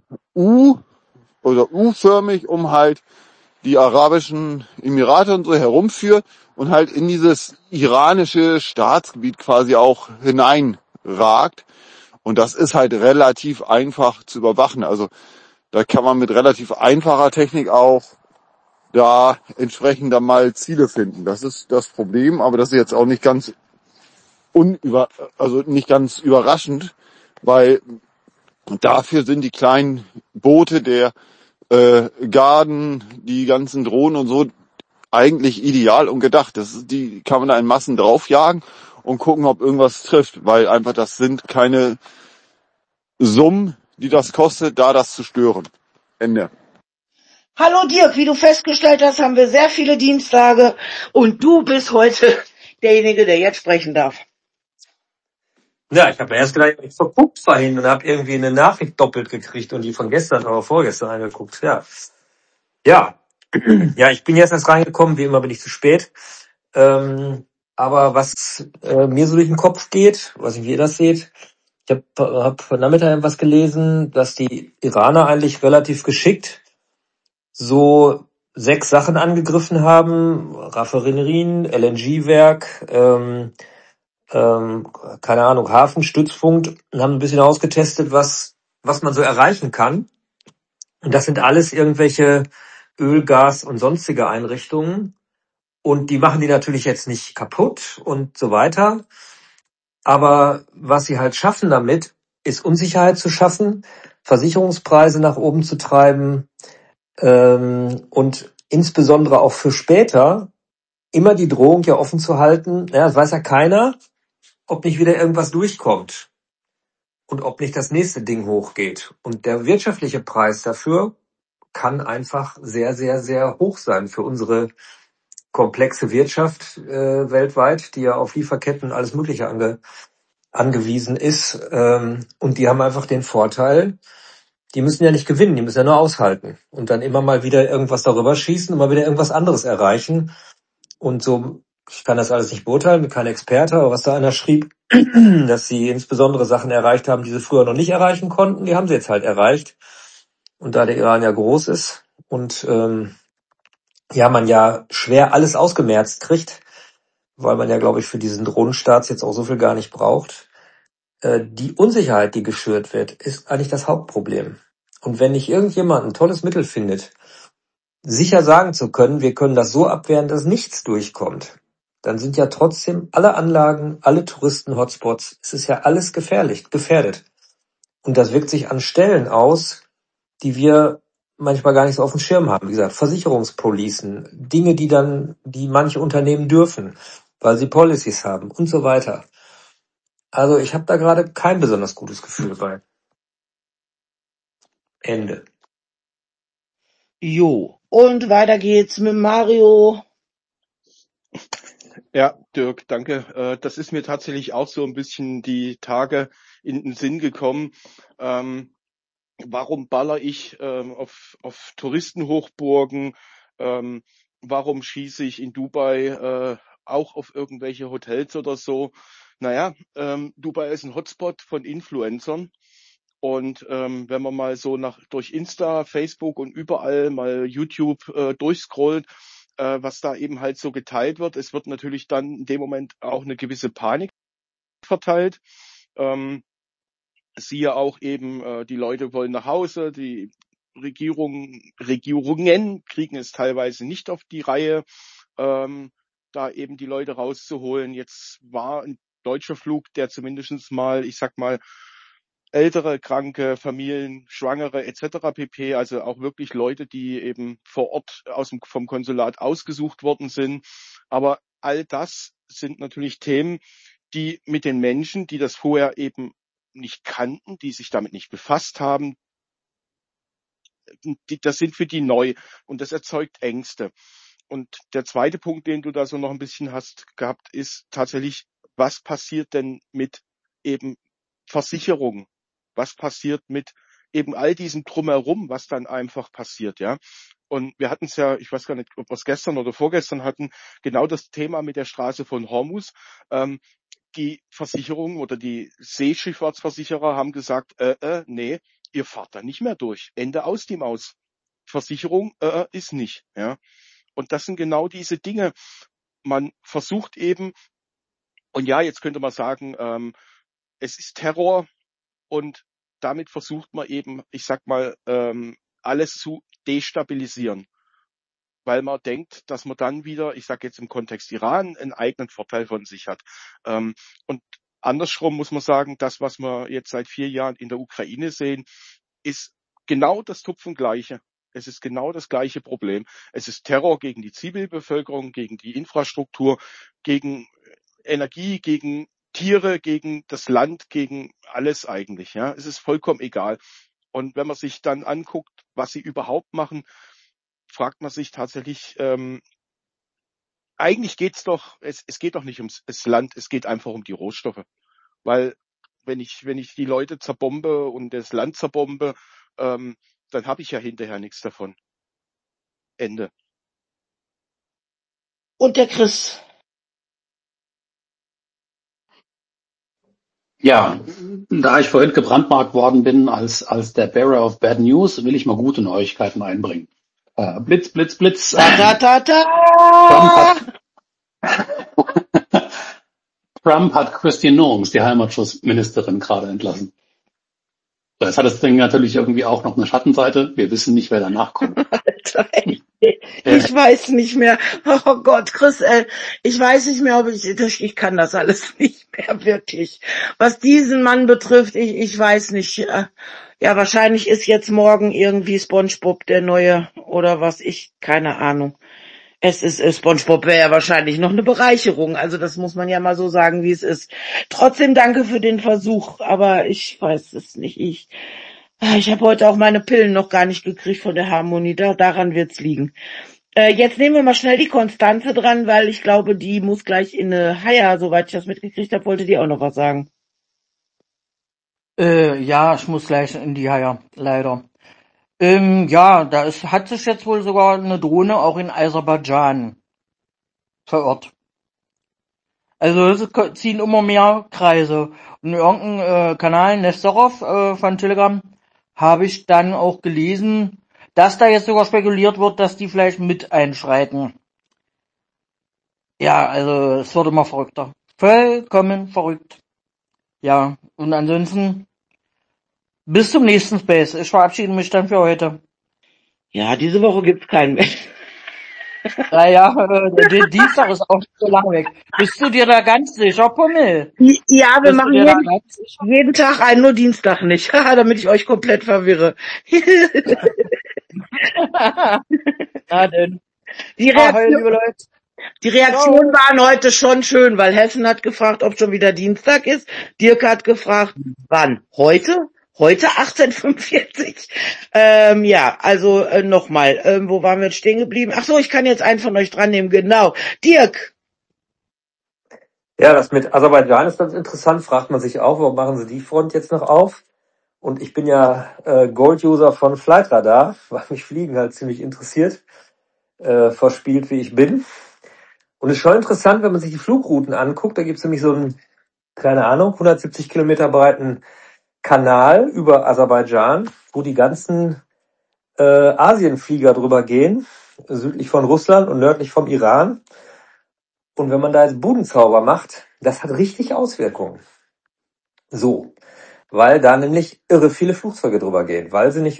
U-förmig um halt die Arabischen Emirate und so herumführt und halt in dieses iranische Staatsgebiet quasi auch hineinragt. Und das ist halt relativ einfach zu überwachen. Also da kann man mit relativ einfacher Technik auch da entsprechend dann mal Ziele finden. Das ist das Problem, aber das ist jetzt auch nicht ganz nicht ganz überraschend, weil dafür sind die kleinen Boote der Garden, die ganzen Drohnen und so eigentlich ideal und gedacht. Die kann man da in Massen draufjagen und gucken, ob irgendwas trifft, weil einfach das sind keine Summen, die das kostet, da das zu stören. Ende. Hallo Dirk, wie du festgestellt hast, haben wir sehr viele Dienstage und du bist heute derjenige, der jetzt sprechen darf. Ja, ich habe erst gedacht, ich verguckt vorhin und habe irgendwie eine Nachricht doppelt gekriegt und die von gestern oder vorgestern angeguckt. Ja, ja, ich bin jetzt erst reingekommen, wie immer bin ich zu spät. Aber was mir so durch den Kopf geht, weiß nicht, wie ihr das seht, ich hab von Nachmittag was gelesen, dass die Iraner eigentlich relativ geschickt so 6 Sachen angegriffen haben, Raffinerien, LNG-Werk, keine Ahnung, Hafenstützpunkt und haben ein bisschen ausgetestet, was man so erreichen kann. Und das sind alles irgendwelche Öl-, Gas- und sonstige Einrichtungen. Und die machen die natürlich jetzt nicht kaputt und so weiter. Aber was sie halt schaffen damit, ist Unsicherheit zu schaffen, Versicherungspreise nach oben zu treiben und insbesondere auch für später immer die Drohung ja offen zu halten. Ja, das weiß ja keiner, ob nicht wieder irgendwas durchkommt und ob nicht das nächste Ding hochgeht. Und der wirtschaftliche Preis dafür kann einfach sehr, sehr, sehr hoch sein für unsere komplexe Wirtschaft weltweit, die ja auf Lieferketten und alles Mögliche angewiesen ist. Und die haben einfach den Vorteil, die müssen ja nicht gewinnen, die müssen ja nur aushalten und dann immer mal wieder irgendwas darüber schießen und mal wieder irgendwas anderes erreichen. Und so, ich kann das alles nicht beurteilen, bin kein Experte, aber was da einer schrieb, dass sie insbesondere Sachen erreicht haben, die sie früher noch nicht erreichen konnten, die haben sie jetzt halt erreicht. Und da der Iran ja groß ist und man ja schwer alles ausgemerzt kriegt, weil man ja, glaube ich, für diesen Drohnenstaat jetzt auch so viel gar nicht braucht. Die Unsicherheit, die geschürt wird, ist eigentlich das Hauptproblem. Und wenn nicht irgendjemand ein tolles Mittel findet, sicher sagen zu können, wir können das so abwehren, dass nichts durchkommt, dann sind ja trotzdem alle Anlagen, alle Touristen-Hotspots, es ist ja alles gefährdet. Und das wirkt sich an Stellen aus, die wir manchmal gar nicht so auf dem Schirm haben. Wie gesagt, Versicherungspolicen, Dinge, die manche Unternehmen dürfen, weil sie Policies haben und so weiter. Also ich habe da gerade kein besonders gutes Gefühl bei. Ende. Jo, und weiter geht's mit Mario. Ja, Dirk, danke. Das ist mir tatsächlich auch so ein bisschen die Tage in den Sinn gekommen. Warum baller ich auf Touristenhochburgen? Warum schieße ich in Dubai auch auf irgendwelche Hotels oder so? Naja, Dubai ist ein Hotspot von Influencern. Und wenn man mal so durch Insta, Facebook und überall mal YouTube durchscrollt, was da eben halt so geteilt wird, es wird natürlich dann in dem Moment auch eine gewisse Panik verteilt. Siehe auch eben, die Leute wollen nach Hause, die Regierungen kriegen es teilweise nicht auf die Reihe, da eben die Leute rauszuholen. Jetzt war ein deutscher Flug, der zumindest mal, ich sag mal, ältere, kranke Familien, Schwangere etc. pp., also auch wirklich Leute, die eben vor Ort vom Konsulat ausgesucht worden sind. Aber all das sind natürlich Themen, die mit den Menschen, die das vorher eben nicht kannten, die sich damit nicht befasst haben, das sind für die neu und das erzeugt Ängste. Und der zweite Punkt, den du da so noch ein bisschen hast gehabt, ist tatsächlich, was passiert denn mit eben Versicherungen? Was passiert mit eben all diesem Drumherum, was dann einfach passiert, ja? Und wir hatten es ja, ich weiß gar nicht, ob wir es gestern oder vorgestern hatten, genau das Thema mit der Straße von Hormuz. Die Versicherung oder die Seeschifffahrtsversicherer haben gesagt, nee, ihr fahrt da nicht mehr durch. Ende aus die Maus. Versicherung ist nicht, ja. Und das sind genau diese Dinge. Man versucht eben, und ja, jetzt könnte man sagen, es ist Terror und damit versucht man eben, ich sag mal, alles zu destabilisieren, weil man denkt, dass man dann wieder, ich sage jetzt im Kontext Iran, einen eigenen Vorteil von sich hat. Und andersrum muss man sagen, das, was wir jetzt seit 4 Jahren in der Ukraine sehen, ist genau das Tupfengleiche. Es ist genau das gleiche Problem. Es ist Terror gegen die Zivilbevölkerung, gegen die Infrastruktur, gegen Energie, gegen Tiere, gegen das Land, gegen alles eigentlich. Ja, es ist vollkommen egal. Und wenn man sich dann anguckt, was sie überhaupt machen, fragt man sich tatsächlich, eigentlich geht's doch, es geht doch nicht ums Land, es geht einfach um die Rohstoffe. Weil wenn ich die Leute zerbombe und das Land zerbombe, dann habe ich ja hinterher nichts davon. Ende. Und der Chris. Ja, da ich vorhin gebrandmarkt worden bin als der Bearer of Bad News, will ich mal gute Neuigkeiten einbringen. Blitz, Blitz, Blitz. Ta, ta, ta, ta. Trump hat Christine Noems, die Heimatschutzministerin, gerade entlassen. So, jetzt hat das Ding natürlich irgendwie auch noch eine Schattenseite. Wir wissen nicht, wer danach kommt. Alter, ey. Ich weiß nicht mehr. Oh Gott, Chris, ich weiß nicht mehr, ob ich kann das alles nicht mehr wirklich. Was diesen Mann betrifft, ich weiß nicht. Ja, wahrscheinlich ist jetzt morgen irgendwie SpongeBob der neue oder was, keine Ahnung. SpongeBob wäre ja wahrscheinlich noch eine Bereicherung. Also das muss man ja mal so sagen, wie es ist. Trotzdem danke für den Versuch, aber ich weiß es nicht. Ich habe heute auch meine Pillen noch gar nicht gekriegt von der Harmonie. Daran wird's liegen. Jetzt nehmen wir mal schnell die Konstanze dran, weil ich glaube, die muss gleich in eine Haia, soweit ich das mitgekriegt habe, wollte die auch noch was sagen. Ja, ich muss gleich in die Haia, leider. Ja, hat sich jetzt wohl sogar eine Drohne auch in Aserbaidschan verirrt. Also es ziehen immer mehr Kreise. Und irgendein Kanal, Nesterov von Telegram, habe ich dann auch gelesen, dass da jetzt sogar spekuliert wird, dass die vielleicht mit einschreiten. Ja, also es wird immer verrückter. Vollkommen verrückt. Ja, und ansonsten bis zum nächsten Space. Ich verabschiede mich dann für heute. Ja, diese Woche gibt's keinen mehr. Naja, der Dienstag ist auch so lange weg. Bist du dir da ganz sicher, Pummel? Ja, wir machen jeden Tag einen, nur Dienstag nicht, damit ich euch komplett verwirre. Na denn. Die Reaktionen waren heute schon schön, weil Hessen hat gefragt, ob schon wieder Dienstag ist. Dirk hat gefragt, wann? Heute? Heute 18:45. Ja, also nochmal, wo waren wir jetzt stehen geblieben? Ach so, ich kann jetzt einen von euch dran nehmen, genau. Dirk. Ja, das mit Aserbaidschan ist ganz interessant, fragt man sich auch, warum machen sie die Front jetzt noch auf? Und ich bin ja Gold-User von Flightradar, weil mich Fliegen halt ziemlich interessiert, verspielt wie ich bin. Und es ist schon interessant, wenn man sich die Flugrouten anguckt, da gibt es nämlich so einen keine Ahnung, 170 Kilometer breiten Kanal über Aserbaidschan, wo die ganzen Asienflieger drüber gehen, südlich von Russland und nördlich vom Iran. Und wenn man da jetzt Budenzauber macht, das hat richtig Auswirkungen. So, weil da nämlich irre viele Flugzeuge drüber gehen, weil sie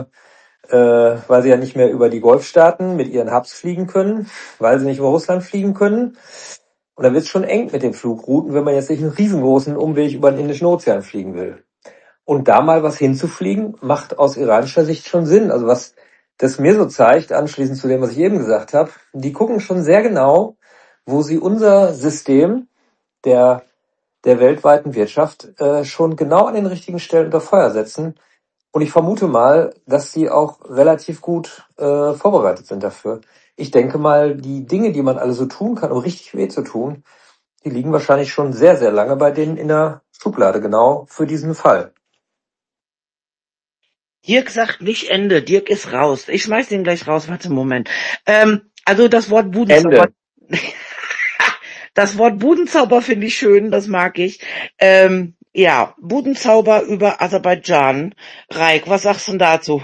ja nicht mehr über die Golfstaaten mit ihren Hubs fliegen können, weil sie nicht über Russland fliegen können. Und dann wird es schon eng mit den Flugrouten, wenn man jetzt nicht einen riesengroßen Umweg über den Indischen Ozean fliegen will. Und da mal was hinzufliegen, macht aus iranischer Sicht schon Sinn. Also was das mir so zeigt, anschließend zu dem, was ich eben gesagt habe, die gucken schon sehr genau, wo sie unser System der weltweiten Wirtschaft schon genau an den richtigen Stellen unter Feuer setzen. Und ich vermute mal, dass sie auch relativ gut vorbereitet sind dafür. Ich denke mal, die Dinge, die man alle so tun kann, um richtig weh zu tun, die liegen wahrscheinlich schon sehr, sehr lange bei denen in der Schublade, genau für diesen Fall. Dirk sagt nicht Ende. Dirk ist raus. Ich schmeiß den gleich raus. Warte, Moment. Also das Wort Budenzauber. Ende. Das Wort Budenzauber finde ich schön. Das mag ich. Ja, Budenzauber über Aserbaidschan. Raik, was sagst du denn dazu?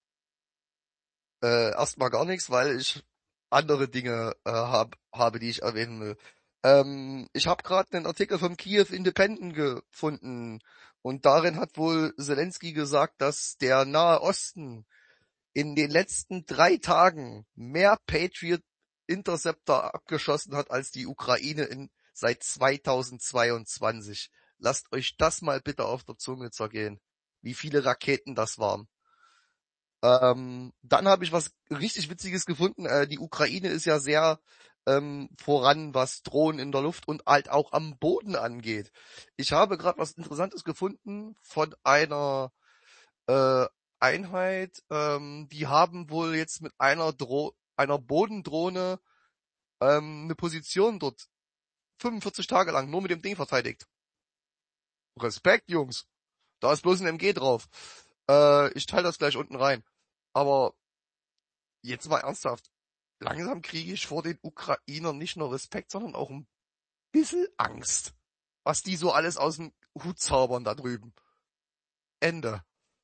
Erstmal gar nichts, weil ich andere Dinge habe, die ich erwähnen will. Ich habe gerade einen Artikel vom Kiew Independent gefunden und darin hat wohl Zelensky gesagt, dass der Nahe Osten in den letzten 3 Tagen mehr Patriot Interceptor abgeschossen hat als die Ukraine seit 2022. Lasst euch das mal bitte auf der Zunge zergehen, wie viele Raketen das waren. Dann habe ich was richtig Witziges gefunden. Die Ukraine ist ja sehr voran, was Drohnen in der Luft und halt auch am Boden angeht. Ich habe gerade was Interessantes gefunden von einer Einheit. Die haben wohl jetzt mit einer Bodendrohne eine Position dort 45 Tage lang nur mit dem Ding verteidigt. Respekt, Jungs. Da ist bloß ein MG drauf. Ich teile das gleich unten rein. Aber jetzt mal ernsthaft. Langsam kriege ich vor den Ukrainern nicht nur Respekt, sondern auch ein bisschen Angst. Was die so alles aus dem Hut zaubern da drüben. Ende.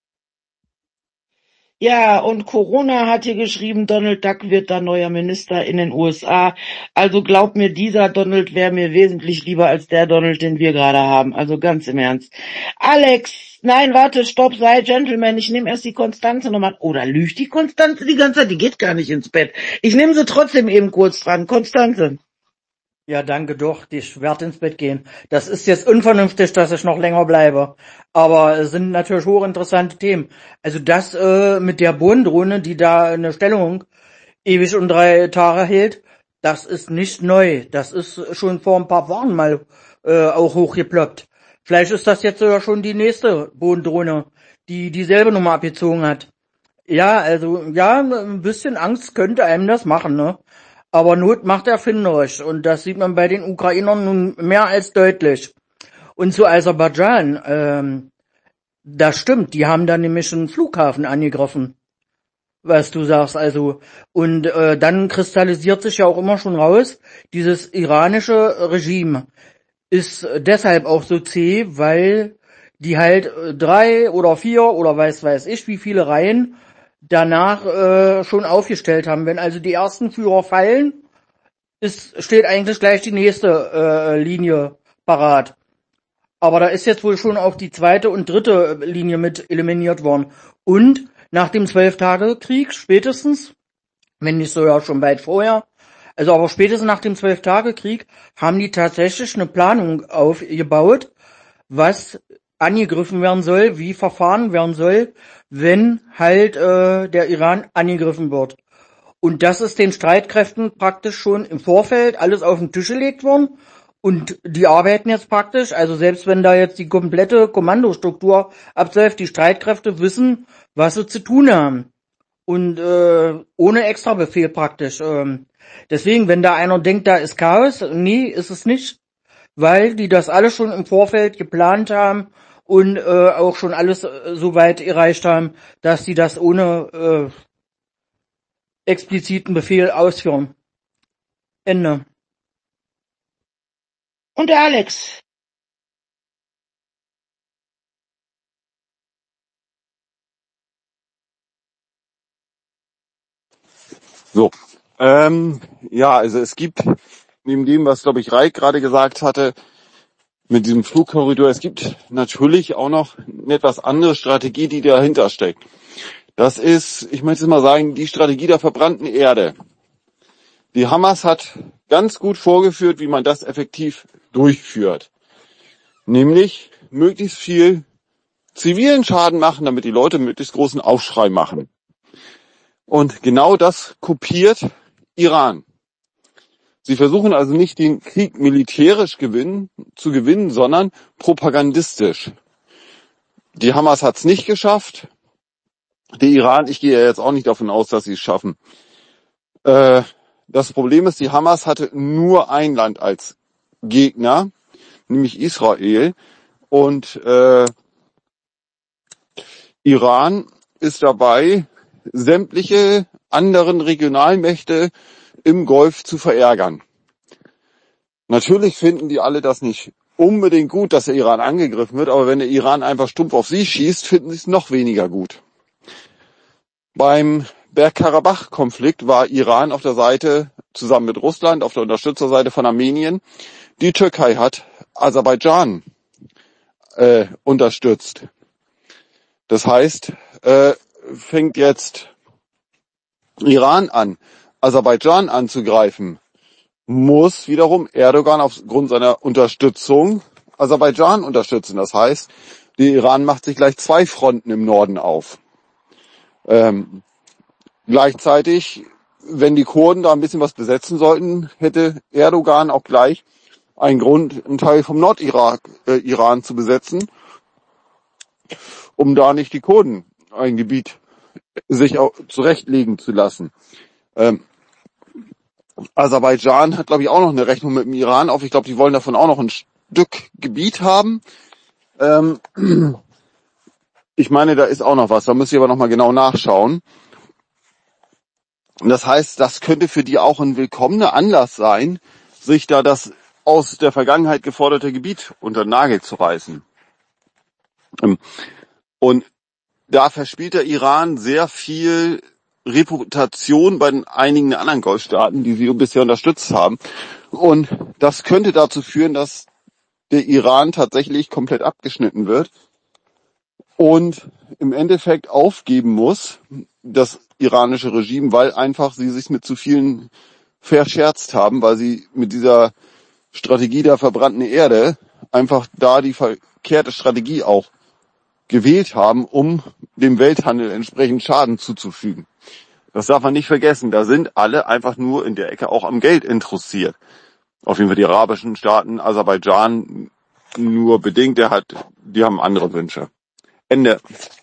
Ja, und Corona hat hier geschrieben, Donald Duck wird da neuer Minister in den USA. Also glaub mir, dieser Donald wäre mir wesentlich lieber als der Donald, den wir gerade haben. Also ganz im Ernst. Alex, nein, warte, stopp, sei Gentleman. Ich nehme erst die Konstanze nochmal. Oder lügt die Konstanze die ganze Zeit? Die geht gar nicht ins Bett. Ich nehme sie trotzdem eben kurz dran. Konstanze. Ja, danke doch. Ich werde ins Bett gehen. Das ist jetzt unvernünftig, dass ich noch länger bleibe. Aber es sind natürlich hochinteressante Themen. Also das mit der Bodendrohne, die da eine Stellung ewig und 3 Tage hält, das ist nicht neu. Das ist schon vor ein paar Wochen mal auch hochgeploppt. Vielleicht ist das jetzt sogar schon die nächste Bodendrohne, die dieselbe Nummer abgezogen hat. Ja, also ja, ein bisschen Angst könnte einem das machen, ne? Aber Not macht erfinderisch und das sieht man bei den Ukrainern nun mehr als deutlich. Und zu Aserbaidschan, das stimmt, die haben da nämlich einen Flughafen angegriffen, was du sagst, also. Und dann kristallisiert sich ja auch immer schon raus, dieses iranische Regime ist deshalb auch so zäh, weil die halt 3 oder 4 oder weiß ich wie viele Reihen danach schon aufgestellt haben. Wenn also die ersten Führer fallen, steht eigentlich gleich die nächste Linie parat. Aber da ist jetzt wohl schon auch die zweite und dritte Linie mit eliminiert worden. Und nach dem 12-Tage-Krieg spätestens, wenn nicht sogar schon weit vorher, also aber spätestens nach dem 12-Tage-Krieg haben die tatsächlich eine Planung aufgebaut, was angegriffen werden soll, wie verfahren werden soll, wenn halt der Iran angegriffen wird. Und das ist den Streitkräften praktisch schon im Vorfeld alles auf den Tisch gelegt worden. Und die arbeiten jetzt praktisch, also selbst wenn da jetzt die komplette Kommandostruktur absäuft, die Streitkräfte wissen, was sie zu tun haben. Und ohne Extrabefehl praktisch. Deswegen, wenn da einer denkt, da ist Chaos, nee, ist es nicht. Weil die das alles schon im Vorfeld geplant haben und auch schon alles so weit erreicht haben, dass die das ohne expliziten Befehl ausführen. Ende. Und der Alex. So. Ja, also es gibt, neben dem, was, glaube ich, Reik gerade gesagt hatte, mit diesem Flugkorridor, es gibt natürlich auch noch eine etwas andere Strategie, die dahinter steckt. Das ist, ich möchte es mal sagen, die Strategie der verbrannten Erde. Die Hamas hat ganz gut vorgeführt, wie man das effektiv durchführt. Nämlich möglichst viel zivilen Schaden machen, damit die Leute möglichst großen Aufschrei machen. Und genau das kopiert Iran. Sie versuchen also nicht den Krieg militärisch zu gewinnen, sondern propagandistisch. Die Hamas hat es nicht geschafft. Der Iran, ich gehe ja jetzt auch nicht davon aus, dass sie es schaffen. Das Problem ist, die Hamas hatte nur ein Land als Gegner, nämlich Israel. Und Iran ist dabei, sämtliche anderen Regionalmächte im Golf zu verärgern. Natürlich finden die alle das nicht unbedingt gut, dass der Iran angegriffen wird, aber wenn der Iran einfach stumpf auf sie schießt, finden sie es noch weniger gut. Beim Bergkarabach-Konflikt war Iran auf der Seite, zusammen mit Russland, auf der Unterstützerseite von Armenien. Die Türkei hat Aserbaidschan unterstützt. Das heißt, fängt jetzt Iran an, Aserbaidschan anzugreifen, muss wiederum Erdogan aufgrund seiner Unterstützung Aserbaidschan unterstützen. Das heißt, der Iran macht sich gleich 2 Fronten im Norden auf. Gleichzeitig, wenn die Kurden da ein bisschen was besetzen sollten, hätte Erdogan auch gleich einen Grund, einen Teil vom Iran zu besetzen, um da nicht die Kurden ein Gebiet sich auch zurechtlegen zu lassen. Aserbaidschan hat, glaube ich, auch noch eine Rechnung mit dem Iran auf. Ich glaube, die wollen davon auch noch ein Stück Gebiet haben. Ich meine, da ist auch noch was. Da müsste ich aber noch mal genau nachschauen. Und das heißt, das könnte für die auch ein willkommener Anlass sein, sich da das aus der Vergangenheit geforderte Gebiet unter den Nagel zu reißen. Und da verspielt der Iran sehr viel Reputation bei den einigen anderen Golfstaaten, die sie bisher unterstützt haben. Und das könnte dazu führen, dass der Iran tatsächlich komplett abgeschnitten wird und im Endeffekt aufgeben muss, das iranische Regime, weil einfach sie sich mit zu vielen verscherzt haben, weil sie mit dieser Strategie der verbrannten Erde einfach da die verkehrte Strategie auch gewählt haben, um dem Welthandel entsprechend Schaden zuzufügen. Das darf man nicht vergessen. Da sind alle einfach nur in der Ecke auch am Geld interessiert. Auf jeden Fall die arabischen Staaten, Aserbaidschan nur bedingt, die haben andere Wünsche. Ende.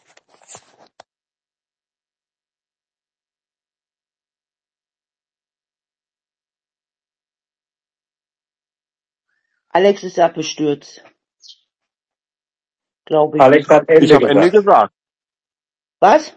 Alex ist abgestürzt, glaube ich. Alex hat Ich habe Ende gesagt. Was?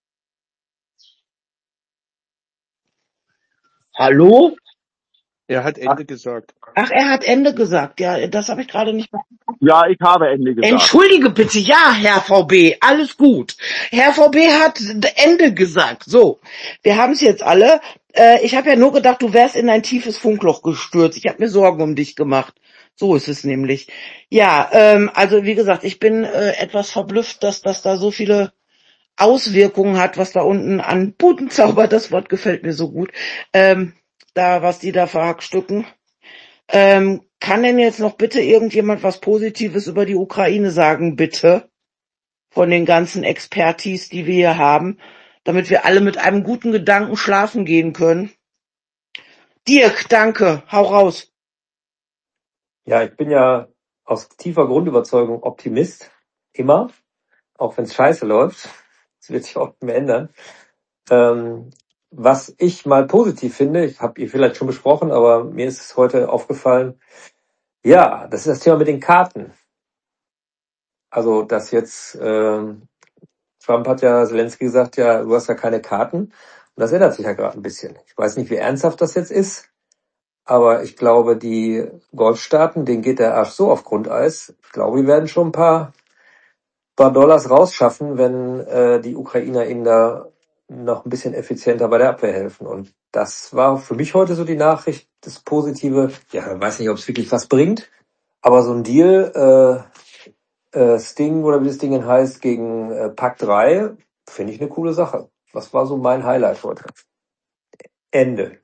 Hallo? Er hat Ende gesagt. Ach, er hat Ende gesagt. Ja, das habe ich gerade nicht mehr. Ja, ich habe Ende gesagt. Entschuldige bitte, ja, Herr VB, alles gut. Herr VB hat Ende gesagt. So, wir haben es jetzt alle. Ich habe ja nur gedacht, du wärst in ein tiefes Funkloch gestürzt. Ich habe mir Sorgen um dich gemacht. So ist es nämlich. Ja, also wie gesagt, ich bin etwas verblüfft, dass das da so viele Auswirkungen hat, was da unten an Putenzauber, das Wort gefällt mir so gut, was die da verhackstücken. Kann denn jetzt noch bitte irgendjemand was Positives über die Ukraine sagen, bitte? Von den ganzen Expertis, die wir hier haben, damit wir alle mit einem guten Gedanken schlafen gehen können. Dirk, danke, hau raus. Ja, ich bin ja aus tiefer Grundüberzeugung Optimist. Immer. Auch wenn es scheiße läuft. Das wird sich auch nicht mehr ändern. Was ich mal positiv finde, ich habe ihr vielleicht schon besprochen, aber mir ist es heute aufgefallen, ja, das ist das Thema mit den Karten. Also, dass jetzt Trump hat ja Zelensky gesagt, ja, du hast ja keine Karten. Und das ändert sich ja gerade ein bisschen. Ich weiß nicht, wie ernsthaft das jetzt ist, aber ich glaube, die Golfstaaten, denen geht der Arsch so auf Grundeis. Ich glaube, die werden schon ein paar Dollars rausschaffen, wenn die Ukrainer ihnen da noch ein bisschen effizienter bei der Abwehr helfen. Und das war für mich heute so die Nachricht, das Positive. Ja, ich weiß nicht, ob es wirklich was bringt, aber so ein Deal, Sting oder wie das Ding heißt, gegen Pack 3, finde ich eine coole Sache. Das war so mein Highlight heute. Ende.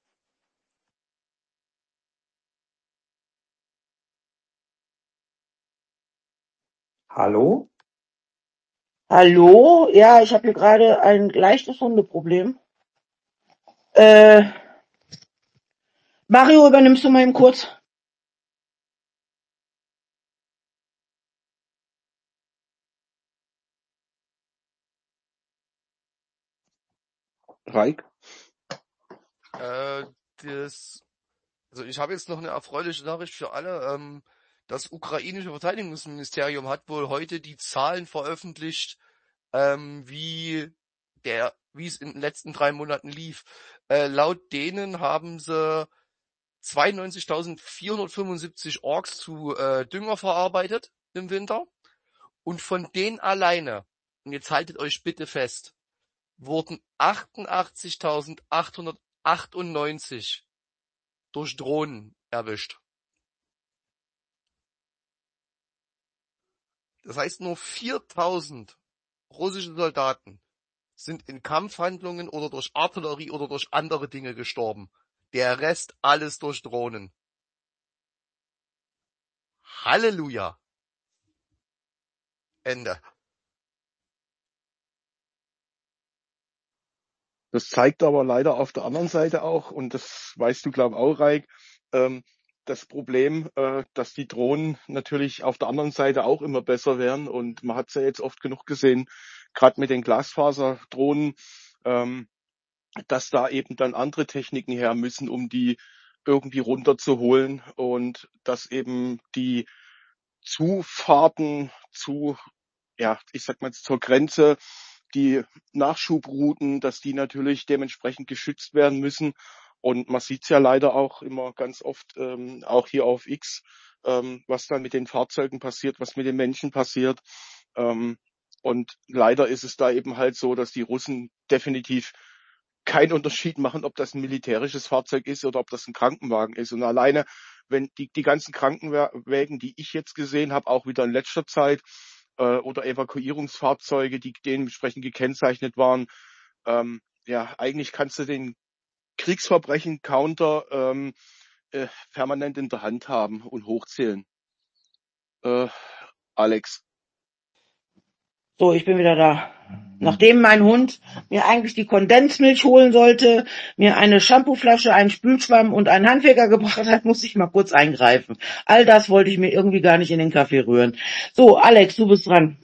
Hallo? Hallo? Ja, ich habe hier gerade ein leichtes Hundeproblem. Mario, übernimmst du mal eben kurz? Reik? Also ich habe jetzt noch eine erfreuliche Nachricht für alle. Das ukrainische Verteidigungsministerium hat wohl heute die Zahlen veröffentlicht, wie es in den letzten 3 Monaten lief. Laut denen haben sie 92.475 Orks zu Dünger verarbeitet im Winter. Und von denen alleine, und jetzt haltet euch bitte fest, wurden 88.898 durch Drohnen erwischt. Das heißt, nur 4.000 russische Soldaten sind in Kampfhandlungen oder durch Artillerie oder durch andere Dinge gestorben. Der Rest alles durch Drohnen. Halleluja. Ende. Das zeigt aber leider auf der anderen Seite auch, und das weißt du, glaube ich, auch, Reik, das Problem, dass die Drohnen natürlich auf der anderen Seite auch immer besser werden. Und man hat es ja jetzt oft genug gesehen, gerade mit den Glasfaserdrohnen, dass da eben dann andere Techniken her müssen, um die irgendwie runterzuholen, und dass eben die Zufahrten zu, ja, ich sag mal zur Grenze, die Nachschubrouten, dass die natürlich dementsprechend geschützt werden müssen. Und man sieht's ja leider auch immer ganz oft, auch hier auf X, was dann mit den Fahrzeugen passiert, was mit den Menschen passiert. Und leider ist es da eben halt so, dass die Russen definitiv keinen Unterschied machen, ob das ein militärisches Fahrzeug ist oder ob das ein Krankenwagen ist. Und alleine, wenn die ganzen Krankenwägen, die ich jetzt gesehen habe, auch wieder in letzter Zeit, oder Evakuierungsfahrzeuge, die dementsprechend gekennzeichnet waren, ja, eigentlich kannst du den Kriegsverbrechen-Counter permanent in der Hand haben und hochzählen. Alex. So, ich bin wieder da. Nachdem mein Hund mir eigentlich die Kondensmilch holen sollte, mir eine Shampooflasche, einen Spülschwamm und einen Handwerker gebracht hat, muss ich mal kurz eingreifen. All das wollte ich mir irgendwie gar nicht in den Kaffee rühren. So, Alex, du bist dran.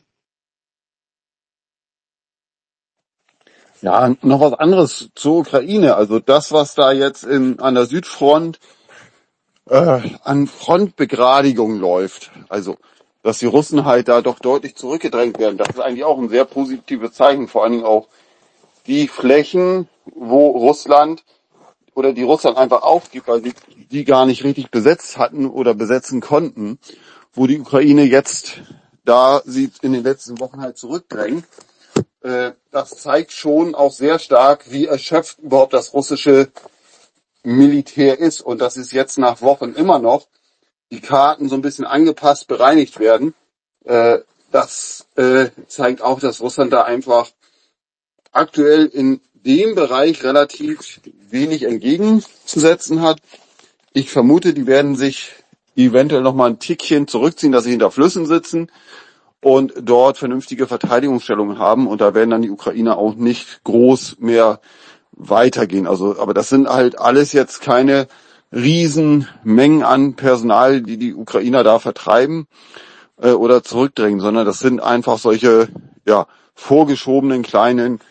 Ja, noch was anderes zur Ukraine. Also das, was da jetzt an der Südfront an Frontbegradigung läuft, also dass die Russen halt da doch deutlich zurückgedrängt werden, das ist eigentlich auch ein sehr positives Zeichen. Vor allen Dingen auch die Flächen, wo Russland oder die Russland einfach aufgibt, weil sie die gar nicht richtig besetzt hatten oder besetzen konnten, wo die Ukraine jetzt, da sie in den letzten Wochen halt zurückdrängt. Das zeigt schon auch sehr stark, wie erschöpft überhaupt das russische Militär ist, und dass es jetzt nach Wochen immer noch die Karten so ein bisschen angepasst, bereinigt werden. Das zeigt auch, dass Russland da einfach aktuell in dem Bereich relativ wenig entgegenzusetzen hat. Ich vermute, die werden sich eventuell noch mal ein Tickchen zurückziehen, dass sie hinter Flüssen sitzen und dort vernünftige Verteidigungsstellungen haben, und da werden dann die Ukrainer auch nicht groß mehr weitergehen. Also, aber das sind halt alles jetzt keine Riesenmengen an Personal, die die Ukrainer da vertreiben oder zurückdrängen, sondern das sind einfach solche vorgeschobenen kleinen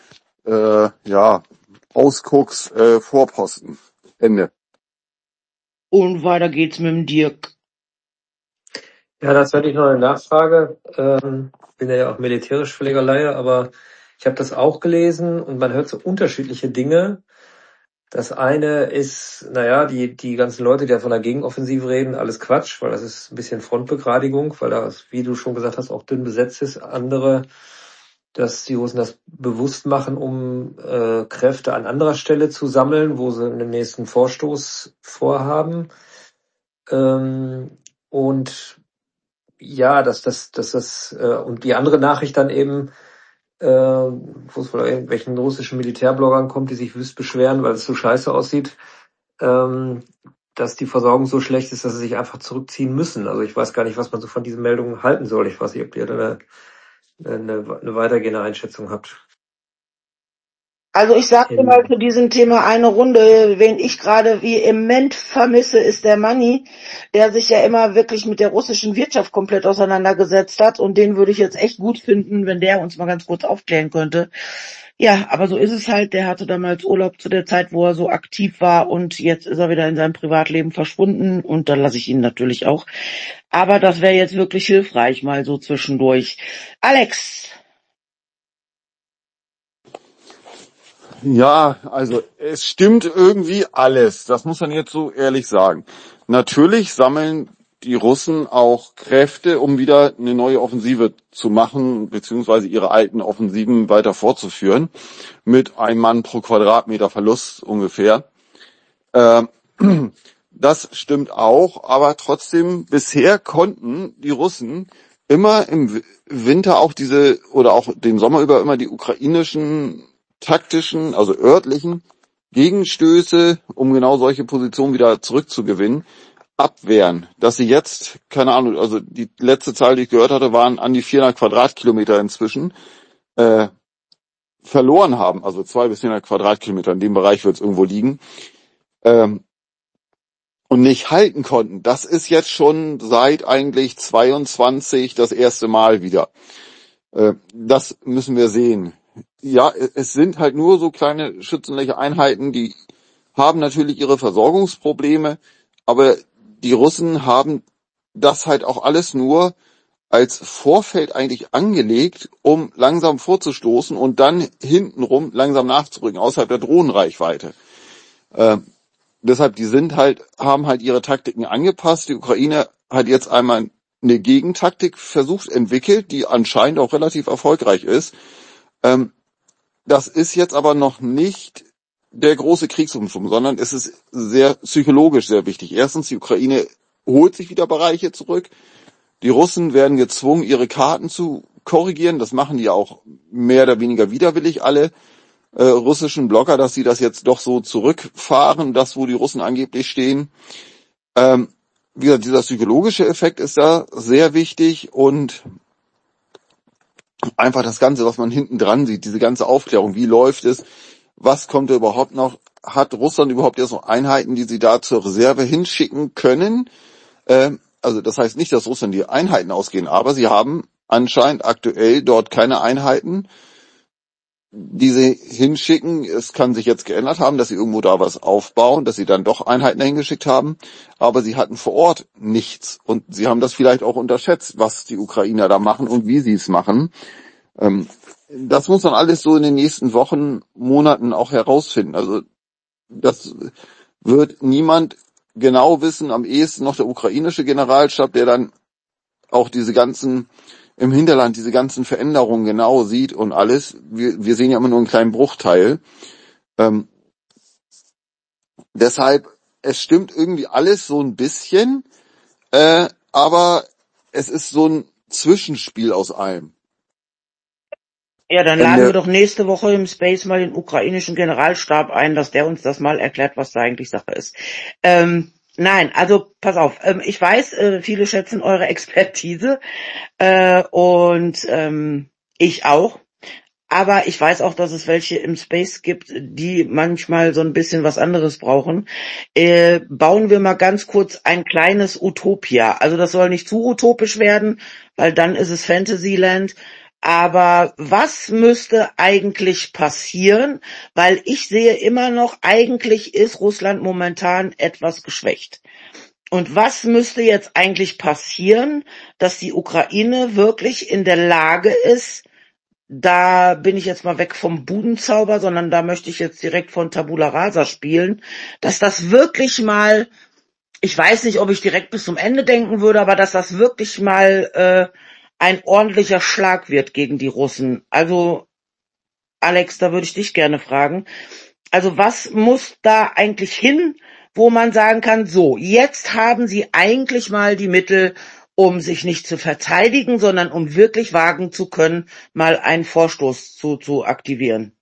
Ausgucks Vorposten. Ende. Und weiter geht's mit dem Dirk. Ja, das hatte ich noch eine Nachfrage. Bin ja auch militärisch Pflegerleihe, aber ich habe das auch gelesen und man hört so unterschiedliche Dinge. Das eine ist, die ganzen Leute, die ja von der Gegenoffensive reden, alles Quatsch, weil das ist ein bisschen Frontbegradigung, weil das, wie du schon gesagt hast, auch dünn besetzt ist. Andere dass die Russen das bewusst machen, um Kräfte an anderer Stelle zu sammeln, wo sie einen nächsten Vorstoß vorhaben. Und ja, und die andere Nachricht dann eben, wo es von irgendwelchen russischen Militärbloggern kommt, die sich wüst beschweren, weil es so scheiße aussieht, dass die Versorgung so schlecht ist, dass sie sich einfach zurückziehen müssen. Also ich weiß gar nicht, was man so von diesen Meldungen halten soll. Ich weiß nicht, ob ihr da eine weitergehende Einschätzung habt. Also ich sagte mal zu diesem Thema eine Runde, wen ich gerade vehement vermisse, ist der Manni, der sich ja immer wirklich mit der russischen Wirtschaft komplett auseinandergesetzt hat, und den würde ich jetzt echt gut finden, wenn der uns mal ganz kurz aufklären könnte. Ja, aber so ist es halt, der hatte damals Urlaub zu der Zeit, wo er so aktiv war, und jetzt ist er wieder in seinem Privatleben verschwunden, und dann lasse ich ihn natürlich auch. Aber das wäre jetzt wirklich hilfreich, mal so zwischendurch. Alex. Ja, also es stimmt irgendwie alles. Das muss man jetzt so ehrlich sagen. Natürlich sammeln die Russen auch Kräfte, um wieder eine neue Offensive zu machen, beziehungsweise ihre alten Offensiven weiter fortzuführen, mit einem Mann pro Quadratmeter Verlust ungefähr. Das stimmt auch, aber trotzdem, bisher konnten die Russen immer im Winter auch oder auch den Sommer über immer die ukrainischen taktischen, also örtlichen Gegenstöße, um genau solche Positionen wieder zurückzugewinnen, abwehren. Dass sie jetzt, keine Ahnung, also die letzte Zahl, die ich gehört hatte, waren an die 400 Quadratkilometer inzwischen, verloren haben. Also 200 bis 400 Quadratkilometer, in dem Bereich wird es irgendwo liegen. Und nicht halten konnten. Das ist jetzt schon seit eigentlich 22 das erste Mal wieder. Das müssen wir sehen. Ja, es sind halt nur so kleine schützenliche Einheiten, die haben natürlich ihre Versorgungsprobleme, aber die Russen haben das halt auch alles nur als Vorfeld eigentlich angelegt, um langsam vorzustoßen und dann hintenrum langsam nachzurücken, außerhalb der Drohnenreichweite. Deshalb, haben halt ihre Taktiken angepasst. Die Ukraine hat jetzt einmal eine Gegentaktik entwickelt, die anscheinend auch relativ erfolgreich ist. Das ist jetzt aber noch nicht der große Kriegsumschwung, sondern es ist psychologisch sehr wichtig. Erstens, die Ukraine holt sich wieder Bereiche zurück. Die Russen werden gezwungen, ihre Karten zu korrigieren. Das machen die auch mehr oder weniger widerwillig, alle russischen Blogger, dass sie das jetzt doch so zurückfahren, das, wo die Russen angeblich stehen. Wie gesagt, dieser psychologische Effekt ist da sehr wichtig, und einfach das Ganze, was man hinten dran sieht, diese ganze Aufklärung, wie läuft es, was kommt da überhaupt noch, hat Russland überhaupt jetzt noch Einheiten, die sie da zur Reserve hinschicken können? Also das heißt nicht, dass Russland die Einheiten ausgehen, aber sie haben anscheinend aktuell dort keine Einheiten, die sie hinschicken. Es kann sich jetzt geändert haben, dass sie irgendwo da was aufbauen, dass sie dann doch Einheiten dahin geschickt haben, aber sie hatten vor Ort nichts, und sie haben das vielleicht auch unterschätzt, was die Ukrainer da machen und wie sie es machen. Das muss man alles so in den nächsten Wochen, Monaten auch herausfinden. Also das wird niemand genau wissen, am ehesten noch der ukrainische Generalstab, der dann auch im Hinterland diese ganzen Veränderungen genau sieht und alles. Wir sehen ja immer nur einen kleinen Bruchteil. Deshalb, es stimmt irgendwie alles so ein bisschen, aber es ist so ein Zwischenspiel aus allem. Ja, dann laden wir doch nächste Woche im Space mal den ukrainischen Generalstab ein, dass der uns das mal erklärt, was da eigentlich Sache ist. Nein, also pass auf, ich weiß, viele schätzen eure Expertise, und ich auch. Aber ich weiß auch, dass es welche im Space gibt, die manchmal so ein bisschen was anderes brauchen. Bauen wir mal ganz kurz ein kleines Utopia. Also das soll nicht zu utopisch werden, weil dann ist es Fantasyland. Aber was müsste eigentlich passieren? Weil ich sehe immer noch, eigentlich ist Russland momentan etwas geschwächt. Und was müsste jetzt eigentlich passieren, dass die Ukraine wirklich in der Lage ist, da bin ich jetzt mal weg vom Budenzauber, sondern da möchte ich jetzt direkt von Tabula Rasa spielen, dass das wirklich mal, ich weiß nicht, ob ich direkt bis zum Ende denken würde, aber dass das wirklich mal ein ordentlicher Schlag wird gegen die Russen. Also, Alex, da würde ich dich gerne fragen. Also was muss da eigentlich hin, wo man sagen kann, so, jetzt haben sie eigentlich mal die Mittel, um sich nicht zu verteidigen, sondern um wirklich wagen zu können, mal einen Vorstoß zu aktivieren?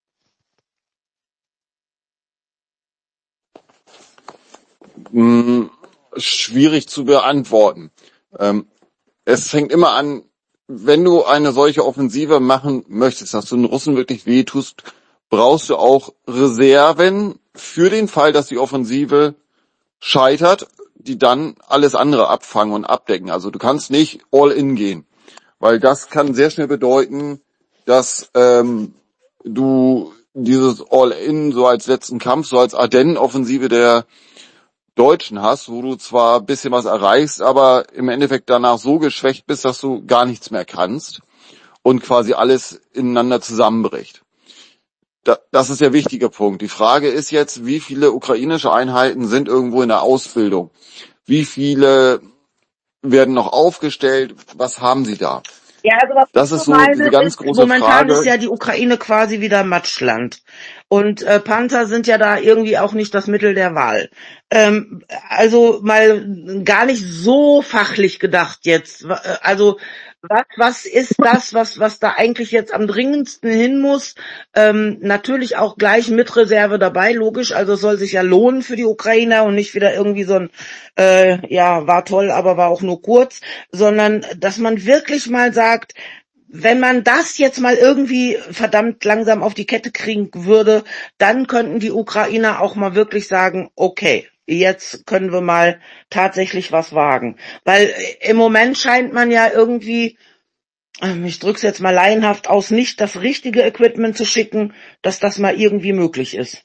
Schwierig zu beantworten. Es fängt immer an, wenn du eine solche Offensive machen möchtest, dass du den Russen wirklich wehtust, brauchst du auch Reserven für den Fall, dass die Offensive scheitert, die dann alles andere abfangen und abdecken. Also du kannst nicht all in gehen, weil das kann sehr schnell bedeuten, dass du dieses all in so als letzten Kampf, so als Ardennen-Offensive der Deutschen hast, wo du zwar ein bisschen was erreichst, aber im Endeffekt danach so geschwächt bist, dass du gar nichts mehr kannst und quasi alles ineinander zusammenbricht. Das ist der wichtige Punkt. Die Frage ist jetzt, wie viele ukrainische Einheiten sind irgendwo in der Ausbildung? Wie viele werden noch aufgestellt? Was haben sie da? Ja, also was Das ich ist so so meine, diese ganz ist, große momentan ist Frage. ja die Ukraine quasi wieder Matschland. Und Panzer sind ja da irgendwie auch nicht das Mittel der Wahl. Also mal gar nicht so fachlich gedacht jetzt. Also was ist das, was da eigentlich jetzt am dringendsten hin muss? Natürlich auch gleich mit Reserve dabei, logisch. Also es soll sich ja lohnen für die Ukrainer und nicht wieder irgendwie so ein, ja, war toll, aber war auch nur kurz, sondern dass man wirklich mal sagt, wenn man das jetzt mal irgendwie verdammt langsam auf die Kette kriegen würde, dann könnten die Ukrainer auch mal wirklich sagen, okay, jetzt können wir mal tatsächlich was wagen. Weil im Moment scheint man ja irgendwie, ich drück's jetzt mal laienhaft aus, nicht das richtige Equipment zu schicken, dass das mal irgendwie möglich ist.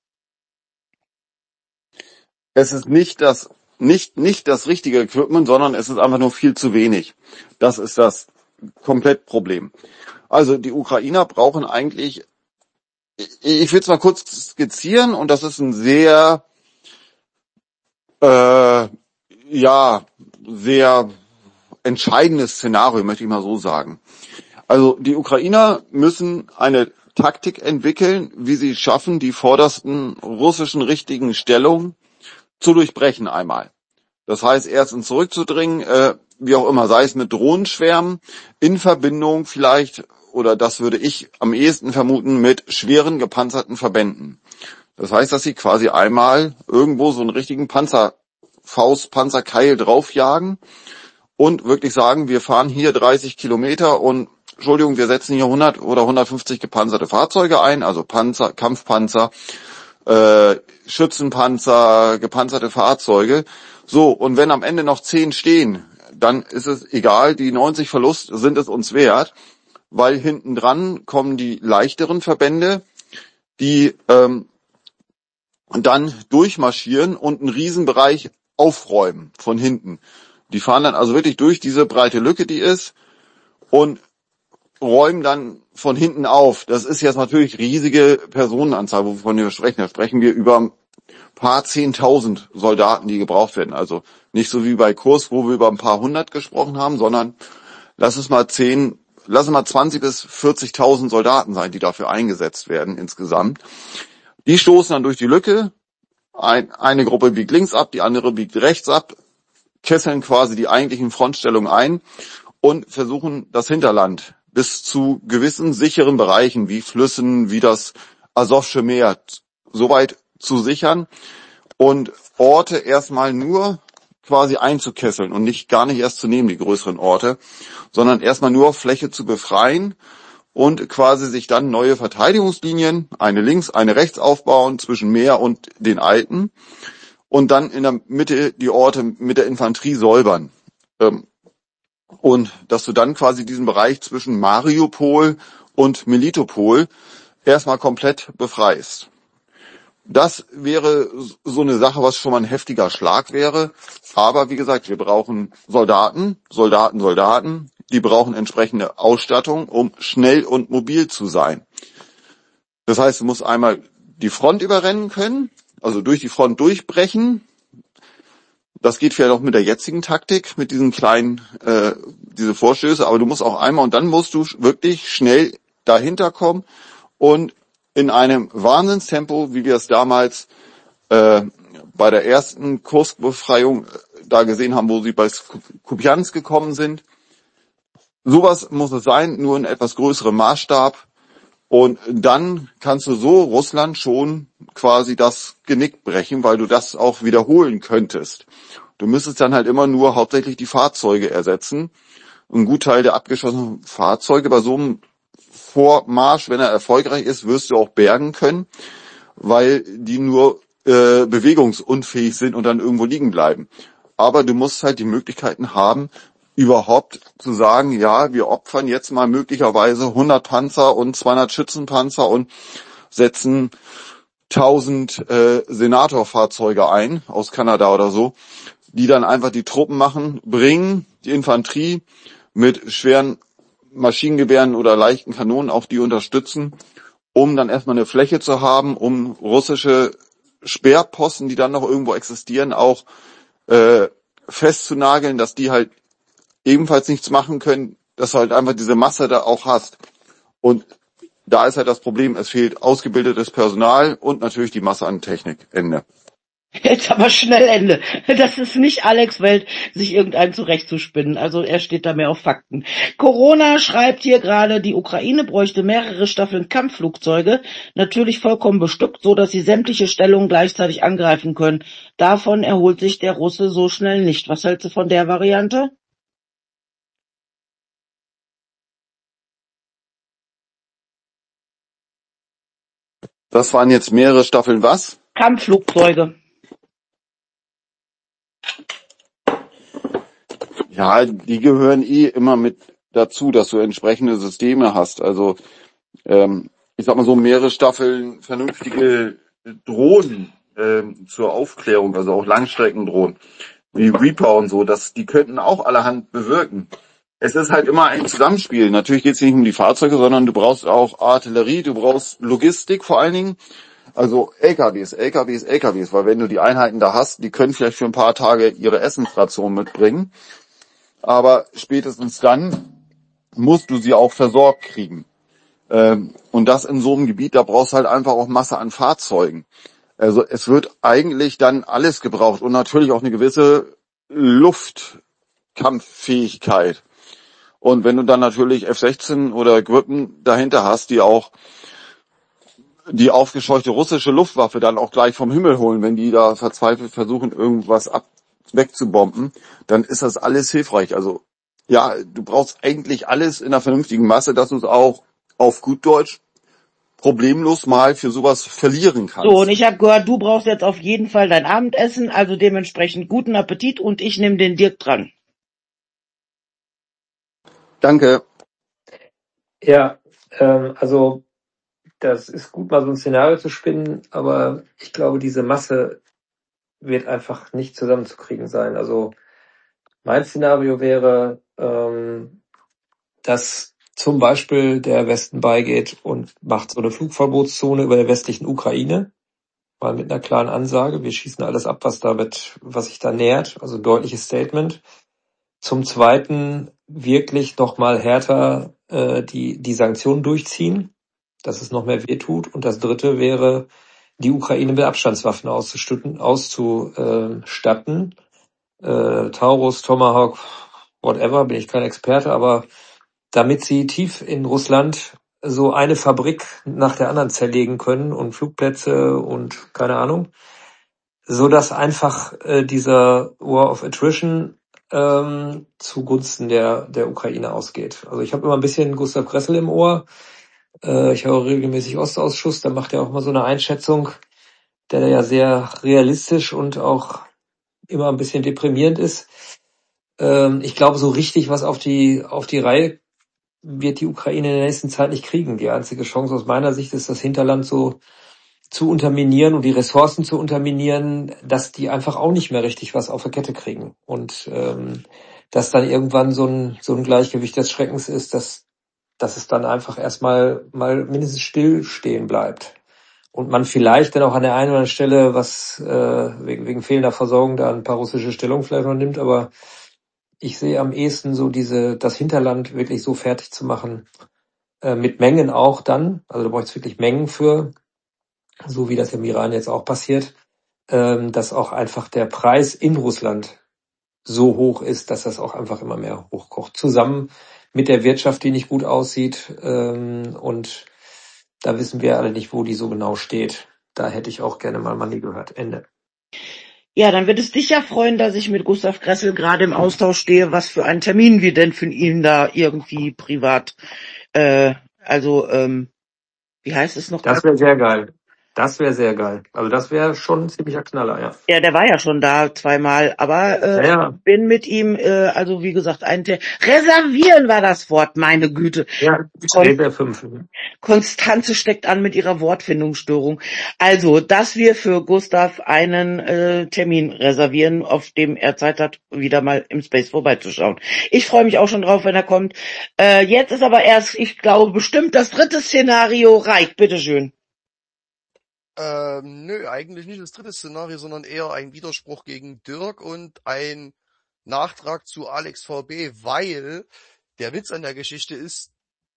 Es ist nicht das richtige Equipment, sondern es ist einfach nur viel zu wenig. Das ist das Komplettproblem. Also die Ukrainer brauchen eigentlich, ich will es mal kurz skizzieren, und das ist ein sehr, sehr entscheidendes Szenario, möchte ich mal so sagen. Also die Ukrainer müssen eine Taktik entwickeln, wie sie schaffen, die vordersten russischen richtigen Stellungen zu durchbrechen einmal. Das heißt, erstens zurückzudringen, wie auch immer, sei es mit Drohnenschwärmen, in Verbindung vielleicht, oder das würde ich am ehesten vermuten, mit schweren gepanzerten Verbänden. Das heißt, dass sie quasi einmal irgendwo so einen richtigen Panzerkeil draufjagen und wirklich sagen, wir fahren hier 30 Kilometer und, Entschuldigung, wir setzen hier 100 oder 150 gepanzerte Fahrzeuge ein, also Panzer, Kampfpanzer, Schützenpanzer, gepanzerte Fahrzeuge. So, und wenn am Ende noch 10 stehen, dann ist es egal, die 90 Verlust sind es uns wert, weil hinten dran kommen die leichteren Verbände, die dann durchmarschieren und einen Riesenbereich aufräumen von hinten. Die fahren dann also wirklich durch diese breite Lücke, die ist, und räumen dann von hinten auf. Das ist jetzt natürlich riesige Personenanzahl, wovon wir sprechen. Da sprechen wir über ein paar 10.000 Soldaten, die gebraucht werden. Also nicht so wie bei Kurs, wo wir über ein paar hundert gesprochen haben, sondern lass es mal 20 bis 40.000 Soldaten sein, die dafür eingesetzt werden insgesamt. Die stoßen dann durch die Lücke. Eine Gruppe biegt links ab, die andere biegt rechts ab, kesseln quasi die eigentlichen Frontstellungen ein und versuchen das Hinterland bis zu gewissen sicheren Bereichen wie Flüssen, wie das Asowsche Meer, soweit zu sichern und Orte erstmal nur quasi einzukesseln und gar nicht erst zu nehmen, die größeren Orte, sondern erstmal nur Fläche zu befreien und quasi sich dann neue Verteidigungslinien, eine links, eine rechts aufbauen zwischen Meer und den Alpen und dann in der Mitte die Orte mit der Infanterie säubern. Und dass du dann quasi diesen Bereich zwischen Mariupol und Melitopol erstmal komplett befreist. Das wäre so eine Sache, was schon mal ein heftiger Schlag wäre. Aber wie gesagt, wir brauchen Soldaten. Die brauchen entsprechende Ausstattung, um schnell und mobil zu sein. Das heißt, du musst einmal die Front überrennen können, also durch die Front durchbrechen, Das geht vielleicht auch mit der jetzigen Taktik, mit diesen kleinen, diese Vorstöße, aber du musst auch einmal und dann musst du wirklich schnell dahinter kommen und in einem Wahnsinnstempo, wie wir es damals bei der ersten Kurskbefreiung da gesehen haben, wo sie bei Kupiansk gekommen sind. Sowas muss es sein, nur in etwas größerem Maßstab. Und dann kannst du so Russland schon quasi das Genick brechen, weil du das auch wiederholen könntest. Du müsstest dann halt immer nur hauptsächlich die Fahrzeuge ersetzen. Ein Gutteil der abgeschossenen Fahrzeuge bei so einem Vormarsch, wenn er erfolgreich ist, wirst du auch bergen können, weil die nur bewegungsunfähig sind und dann irgendwo liegen bleiben. Aber du musst halt die Möglichkeiten haben, überhaupt zu sagen, ja, wir opfern jetzt mal möglicherweise 100 Panzer und 200 Schützenpanzer und setzen 1000 Senator-Fahrzeuge ein aus Kanada oder so, die dann einfach die Truppen machen, bringen die Infanterie mit schweren Maschinengewehren oder leichten Kanonen auf die unterstützen, um dann erstmal eine Fläche zu haben, um russische Speerposten, die dann noch irgendwo existieren, auch festzunageln, dass die halt ebenfalls nichts machen können, dass du halt einfach diese Masse da auch hast. Und da ist halt das Problem, es fehlt ausgebildetes Personal und natürlich die Masse an Technik. Ende. Jetzt aber schnell Ende. Das ist nicht Alex' Welt, sich irgendeinen zurechtzuspinnen. Also er steht da mehr auf Fakten. Corona schreibt hier gerade, die Ukraine bräuchte mehrere Staffeln Kampfflugzeuge, natürlich vollkommen bestückt, so dass sie sämtliche Stellungen gleichzeitig angreifen können. Davon erholt sich der Russe so schnell nicht. Was hältst du von der Variante? Das waren jetzt mehrere Staffeln was? Kampfflugzeuge. Ja, die gehören immer mit dazu, dass du entsprechende Systeme hast. Also ich sag mal so, mehrere Staffeln vernünftige Drohnen zur Aufklärung, also auch Langstreckendrohnen, wie Reaper und so, die könnten auch allerhand bewirken. Es ist halt immer ein Zusammenspiel. Natürlich geht es nicht um die Fahrzeuge, sondern du brauchst auch Artillerie, du brauchst Logistik vor allen Dingen. Also LKWs, weil wenn du die Einheiten da hast, die können vielleicht für ein paar Tage ihre Essensration mitbringen. Aber spätestens dann musst du sie auch versorgt kriegen. Und das in so einem Gebiet, da brauchst du halt einfach auch Masse an Fahrzeugen. Also es wird eigentlich dann alles gebraucht und natürlich auch eine gewisse Luftkampffähigkeit. Und wenn du dann natürlich F-16 oder Gripen dahinter hast, die auch die aufgescheuchte russische Luftwaffe dann auch gleich vom Himmel holen, wenn die da verzweifelt versuchen, irgendwas wegzubomben, dann ist das alles hilfreich. Also ja, du brauchst eigentlich alles in einer vernünftigen Masse, dass du es auch auf gut Deutsch problemlos mal für sowas verlieren kannst. So, und ich habe gehört, du brauchst jetzt auf jeden Fall dein Abendessen, also dementsprechend guten Appetit und ich nehme den Dirk dran. Danke. Ja, also das ist gut, mal so ein Szenario zu spinnen, aber ich glaube, diese Masse wird einfach nicht zusammenzukriegen sein. Also mein Szenario wäre, dass zum Beispiel der Westen beigeht und macht so eine Flugverbotszone über der westlichen Ukraine, mal mit einer klaren Ansage, wir schießen alles ab, was sich da nähert, also ein deutliches Statement. Zum Zweiten wirklich noch mal härter die Sanktionen durchziehen, dass es noch mehr wehtut. Und das Dritte wäre, die Ukraine mit Abstandswaffen auszustatten. Taurus, Tomahawk, whatever, bin ich kein Experte, aber damit sie tief in Russland so eine Fabrik nach der anderen zerlegen können und Flugplätze und keine Ahnung, so dass einfach dieser War of Attrition zugunsten der Ukraine ausgeht. Also ich habe immer ein bisschen Gustav Gressel im Ohr. Ich höre regelmäßig Ostausschuss, da macht er auch mal so eine Einschätzung, der ja sehr realistisch und auch immer ein bisschen deprimierend ist. Ich glaube, so richtig was auf die Reihe wird die Ukraine in der nächsten Zeit nicht kriegen. Die einzige Chance aus meiner Sicht ist, das Hinterland so zu unterminieren und die Ressourcen zu unterminieren, dass die einfach auch nicht mehr richtig was auf der Kette kriegen. Und dass dann irgendwann so ein Gleichgewicht des Schreckens ist, dass es dann einfach erstmal mal mindestens still stehen bleibt. und man vielleicht dann auch an der einen oder anderen Stelle was wegen fehlender Versorgung da ein paar russische Stellungen vielleicht noch nimmt, aber ich sehe am ehesten so das Hinterland wirklich so fertig zu machen, mit Mengen auch dann, also da braucht es wirklich Mengen für, so wie das im Iran jetzt auch passiert, dass auch einfach der Preis in Russland so hoch ist, dass das auch einfach immer mehr hochkocht. Zusammen mit der Wirtschaft, die nicht gut aussieht, und da wissen wir alle nicht, wo die so genau steht. Da hätte ich auch gerne mal Money gehört. Ende. Ja, dann wird es dich ja freuen, dass ich mit Gustav Gressel gerade im Austausch stehe, was für einen Termin wir denn für ihn da irgendwie privat, wie heißt es noch? Das wäre sehr geil. Das wäre sehr geil. Also das wäre schon ein ziemlicher Knaller, ja. Ja, der war ja schon da zweimal, aber Ja, ich bin mit ihm, also wie gesagt, reservieren war das Wort, meine Güte. ja, Kon der 5. Konstanze steckt an mit ihrer Wortfindungsstörung. Also, dass wir für Gustav einen Termin reservieren, auf dem er Zeit hat, wieder mal im Space vorbeizuschauen. Ich freue mich auch schon drauf, wenn er kommt. Jetzt ist aber erst, ich glaube, bestimmt das 3. Szenario. Reik, bitteschön. Nö, eigentlich nicht das 3. Szenario, sondern eher ein Widerspruch gegen Dirk und ein Nachtrag zu Alex VB, weil der Witz an der Geschichte ist,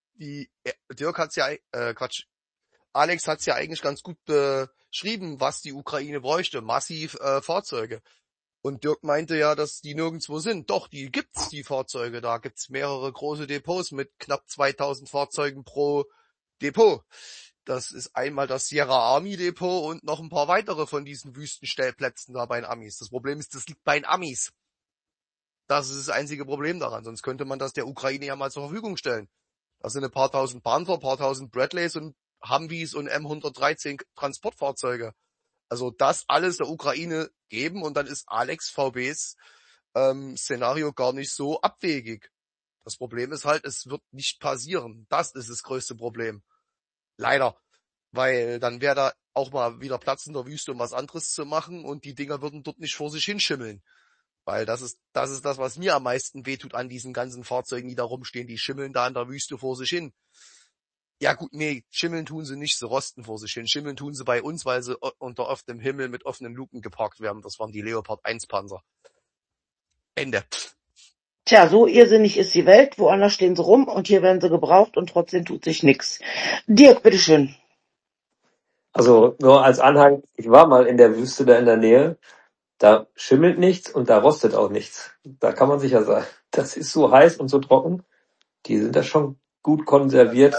Alex hat's ja eigentlich ganz gut beschrieben, was die Ukraine bräuchte, massiv Fahrzeuge. Und Dirk meinte ja, dass die nirgendwo sind. Doch, die gibt's, die Fahrzeuge. Da gibt's mehrere große Depots mit knapp 2000 Fahrzeugen pro Depot. Das ist einmal das Sierra Army Depot und noch ein paar weitere von diesen Wüstenstellplätzen da bei den Amis. Das Problem ist, das liegt bei den Amis. Das ist das einzige Problem daran. Sonst könnte man das der Ukraine ja mal zur Verfügung stellen. Das sind ein paar tausend Panther, ein paar tausend Bradleys und Humvees und M113 Transportfahrzeuge. Also das alles der Ukraine geben und dann ist Alex VBs Szenario gar nicht so abwegig. Das Problem ist halt, es wird nicht passieren. Das ist das größte Problem. Leider. Weil dann wäre da auch mal wieder Platz in der Wüste, um was anderes zu machen und die Dinger würden dort nicht vor sich hinschimmeln. Weil das ist das, was mir am meisten wehtut an diesen ganzen Fahrzeugen, die da rumstehen. Die schimmeln da in der Wüste vor sich hin. Ja gut, nee, schimmeln tun sie nicht, sie rosten vor sich hin. Schimmeln tun sie bei uns, weil sie unter offenem Himmel mit offenen Luken geparkt werden. Das waren die Leopard 1 Panzer. Ende. Tja, so irrsinnig ist die Welt. Woanders stehen sie rum und hier werden sie gebraucht und trotzdem tut sich nichts. Dirk, bitteschön. Also nur als Anhang, ich war mal in der Wüste da in der Nähe, da schimmelt nichts und da rostet auch nichts. Da kann man sicher sein. Das ist so heiß und so trocken. Die sind da schon gut konserviert.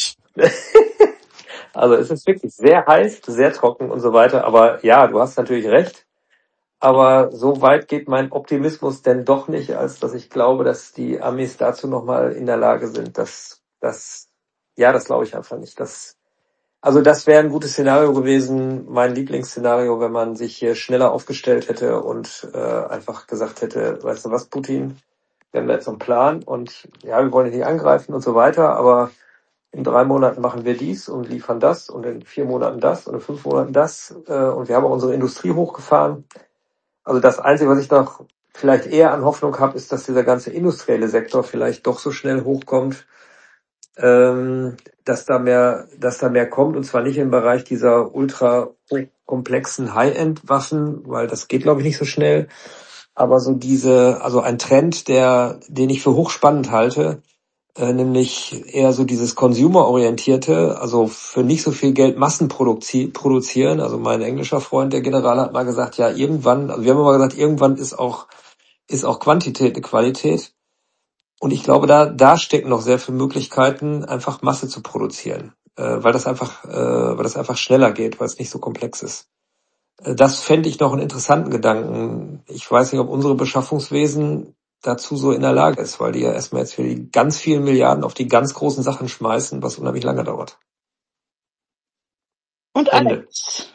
Also es ist wirklich sehr heiß, sehr trocken und so weiter. Aber ja, du hast natürlich recht. Aber so weit geht mein Optimismus denn doch nicht, als dass ich glaube, dass die Amis dazu nochmal in der Lage sind. Das glaube ich einfach nicht. Also das wäre ein gutes Szenario gewesen, mein Lieblingsszenario, wenn man sich hier schneller aufgestellt hätte und einfach gesagt hätte, weißt du was, Putin, wir haben da jetzt so einen Plan und ja, wir wollen dich nicht angreifen und so weiter, aber in 3 Monaten machen wir dies und liefern das und in 4 Monaten das und in 5 Monaten das und wir haben auch unsere Industrie hochgefahren. Also das Einzige, was ich noch vielleicht eher an Hoffnung habe, ist, dass dieser ganze industrielle Sektor vielleicht doch so schnell hochkommt, dass da mehr kommt, und zwar nicht im Bereich dieser ultra komplexen High-End-Waffen, weil das geht, glaube ich, nicht so schnell, aber so also ein Trend, den ich für hochspannend halte, nämlich eher so dieses Consumer-orientierte, also für nicht so viel Geld Massen produzieren. Also mein englischer Freund, der General, hat mal gesagt, ja, irgendwann, also wir haben immer gesagt, irgendwann ist auch Quantität eine Qualität. Und ich glaube, da stecken noch sehr viele Möglichkeiten, einfach Masse zu produzieren, weil das einfach schneller geht, weil es nicht so komplex ist. Das fände ich noch einen interessanten Gedanken. Ich weiß nicht, ob unsere Beschaffungswesen dazu so in der Lage ist, weil die ja erstmal jetzt für die ganz vielen Milliarden auf die ganz großen Sachen schmeißen, was unheimlich lange dauert. Und Ende. Alex.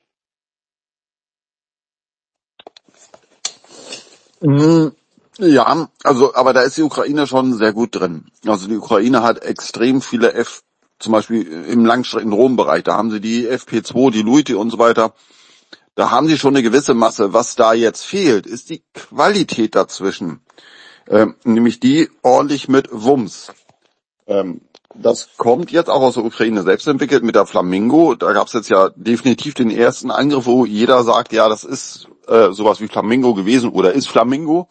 Ja, also, aber da ist die Ukraine schon sehr gut drin. Also die Ukraine hat extrem viele zum Beispiel im Langstrecken-Drohnenbereich, da haben sie die FP2, die Luiti und so weiter. Da haben sie schon eine gewisse Masse. Was da jetzt fehlt, ist die Qualität dazwischen. Nämlich die ordentlich mit Wumms. das kommt jetzt auch aus der Ukraine selbst entwickelt mit der Flamingo. Da gab es jetzt ja definitiv den ersten Angriff, wo jeder sagt, ja, das ist sowas wie Flamingo gewesen oder ist Flamingo.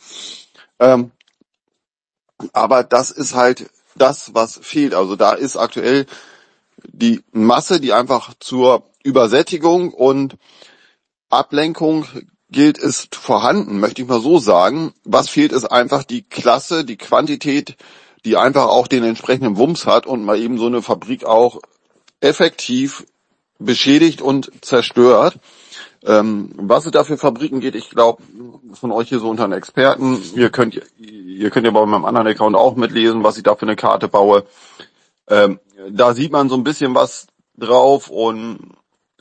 Aber das ist halt das, was fehlt. Also da ist aktuell die Masse, die einfach zur Übersättigung und Ablenkung gilt, ist vorhanden, möchte ich mal so sagen. Was fehlt, ist einfach die Klasse, die Quantität, die einfach auch den entsprechenden Wumms hat und mal eben so eine Fabrik auch effektiv beschädigt und zerstört. Was es da für Fabriken geht, ich glaube, von euch hier so unter den Experten, ihr könnt ja bei meinem anderen Account auch mitlesen, was ich da für eine Karte baue. Da sieht man so ein bisschen was drauf und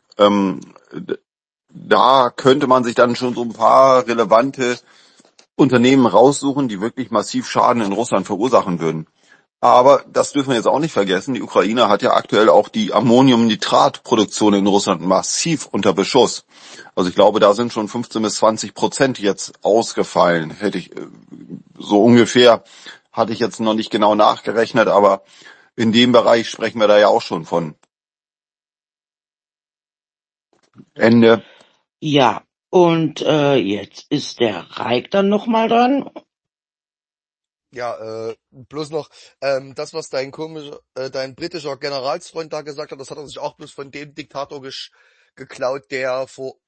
da könnte man sich dann schon so ein paar relevante Unternehmen raussuchen, die wirklich massiv Schaden in Russland verursachen würden. Aber das dürfen wir jetzt auch nicht vergessen. Die Ukraine hat ja aktuell auch die Ammoniumnitratproduktion in Russland massiv unter Beschuss. Also ich glaube, da sind schon 15-20% jetzt ausgefallen. Hätte ich so ungefähr, hatte ich jetzt noch nicht genau nachgerechnet, aber in dem Bereich sprechen wir da ja auch schon von Ende. Ja, und jetzt ist der Reik dann nochmal dran. Ja, bloß noch, das, was dein britischer Generalsfreund da gesagt hat, das hat er sich auch bloß von dem Diktator geklaut, der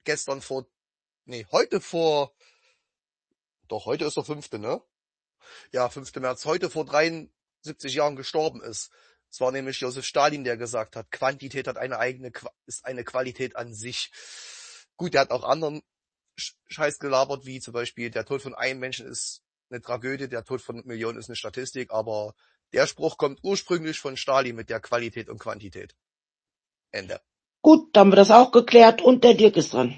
heute ist der 5., ne? Ja, 5. März, heute vor 73 Jahren gestorben ist. Es war nämlich Josef Stalin, der gesagt hat, Quantität hat ist eine Qualität an sich. Gut, der hat auch anderen Scheiß gelabert, wie zum Beispiel der Tod von einem Menschen ist eine Tragödie, der Tod von Millionen ist eine Statistik, aber der Spruch kommt ursprünglich von Stalin mit der Qualität und Quantität. Ende. Gut, dann haben wir das auch geklärt und der Dirk ist dran.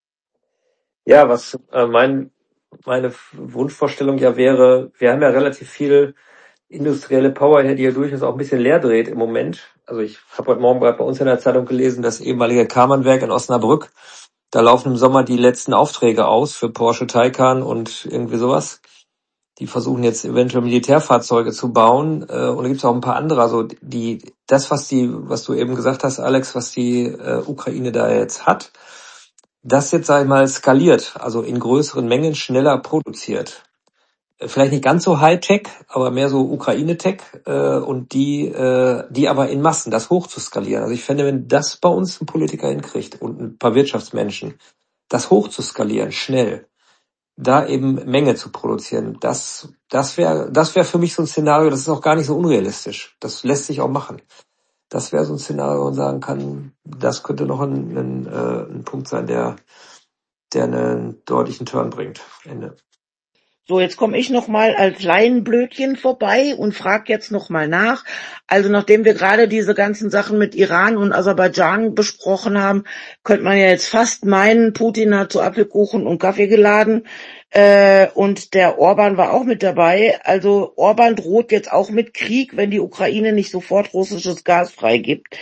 Ja, was meine Wunschvorstellung ja wäre, wir haben ja relativ viel industrielle Power, die ja durchaus auch ein bisschen leer dreht im Moment. Also ich habe heute Morgen gerade bei uns in der Zeitung gelesen, das ehemalige Karmann-Werk in Osnabrück, da laufen im Sommer die letzten Aufträge aus für Porsche Taycan und irgendwie sowas. Die versuchen jetzt eventuell Militärfahrzeuge zu bauen und da gibt es auch ein paar andere. Also was du eben gesagt hast, Alex, was die Ukraine da jetzt hat, das jetzt, sag ich mal, skaliert, also in größeren Mengen schneller produziert. Vielleicht nicht ganz so Hightech, aber mehr so Ukraine-Tech und die aber in Massen, das hoch zu skalieren. Also ich fände, wenn das bei uns ein Politiker hinkriegt und ein paar Wirtschaftsmenschen, das hoch zu skalieren, schnell, da eben Menge zu produzieren, das wäre für mich so ein Szenario, das ist auch gar nicht so unrealistisch. Das lässt sich auch machen. Das wäre so ein Szenario, wo man sagen kann, das könnte noch ein Punkt sein, der einen deutlichen Turn bringt. Ende. So, jetzt komme ich nochmal als Laienblödchen vorbei und frage jetzt nochmal nach. Also nachdem wir gerade diese ganzen Sachen mit Iran und Aserbaidschan besprochen haben, könnte man ja jetzt fast meinen, Putin hat zu Apfelkuchen und Kaffee geladen und der Orban war auch mit dabei. Also Orban droht jetzt auch mit Krieg, wenn die Ukraine nicht sofort russisches Gas freigibt.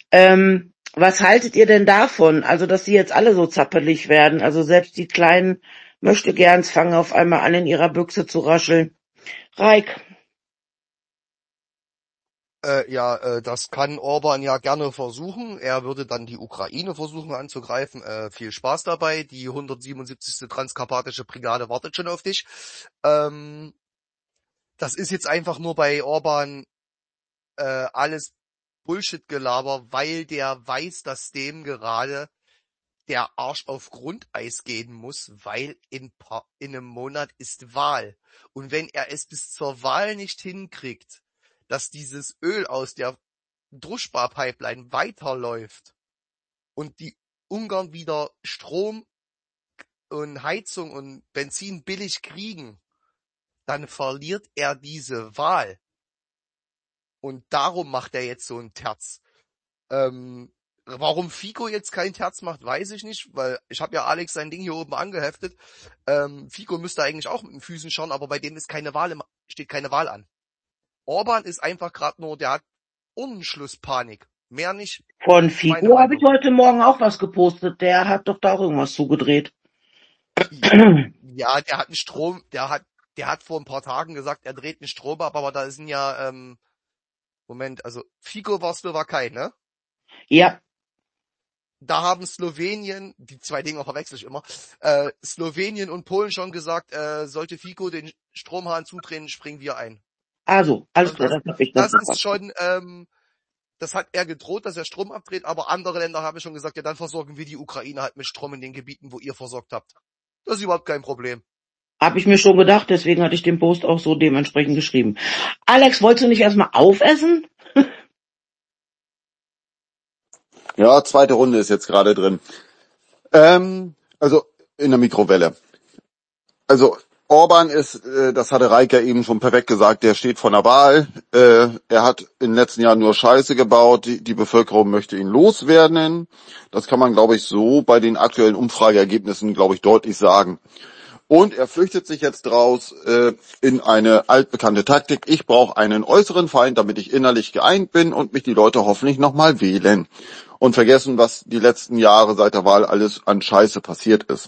Was haltet ihr denn davon? Also, dass die jetzt alle so zappelig werden, also selbst die kleinen Möchtegerns fangen auf einmal an, in ihrer Büchse zu rascheln. Reik. Das kann Orban ja gerne versuchen. Er würde dann die Ukraine versuchen anzugreifen. Viel Spaß dabei. Die 177. Transkarpatische Brigade wartet schon auf dich. Das ist jetzt einfach nur bei Orban alles Bullshit-Gelaber, weil der weiß, dass dem gerade der Arsch auf Grundeis gehen muss, weil in einem Monat ist Wahl. Und wenn er es bis zur Wahl nicht hinkriegt, dass dieses Öl aus der Druschba-Pipeline weiterläuft und die Ungarn wieder Strom und Heizung und Benzin billig kriegen, dann verliert er diese Wahl. Und darum macht er jetzt so ein Terz. Warum Fico jetzt kein Terz macht, weiß ich nicht, weil ich habe ja Alex sein Ding hier oben angeheftet. Fico müsste eigentlich auch mit den Füßen schauen, aber bei dem ist steht keine Wahl an. Orban ist einfach gerade nur, der hat Unschlusspanik. Mehr nicht. Von Fico habe ich heute Morgen auch was gepostet. Der hat doch da auch irgendwas zugedreht. Ja, der hat einen Strom, der hat vor ein paar Tagen gesagt, er dreht einen Strom ab, aber da sind ja, Moment, also Fico war Slowakei, ne? Ja, Da haben Slowenien, die zwei Dinge verwechsel ich immer, Slowenien und Polen schon gesagt, sollte Fico den Stromhahn zudrehen, springen wir ein. also, alles Also klar, das habe ich das das ist verpasst. schon, das hat er gedroht, dass er Strom abdreht, aber andere Länder haben schon gesagt, ja, dann versorgen wir die Ukraine halt mit Strom in den Gebieten, wo ihr versorgt habt. Das ist überhaupt kein Problem. Habe ich mir schon gedacht, deswegen hatte ich den Post auch so dementsprechend geschrieben. Alex, wolltest du nicht erstmal aufessen? Ja, zweite Runde ist jetzt gerade drin. Also in der Mikrowelle. Also Orban ist, das hatte Reik ja eben schon perfekt gesagt, der steht vor einer Wahl. Er hat in den letzten Jahren nur Scheiße gebaut. Die Bevölkerung möchte ihn loswerden. Das kann man, glaube ich, so bei den aktuellen Umfrageergebnissen, glaube ich, deutlich sagen. Und er flüchtet sich jetzt draus in eine altbekannte Taktik. Ich brauche einen äußeren Feind, damit ich innerlich geeint bin und mich die Leute hoffentlich nochmal wählen. Und vergessen, was die letzten Jahre seit der Wahl alles an Scheiße passiert ist.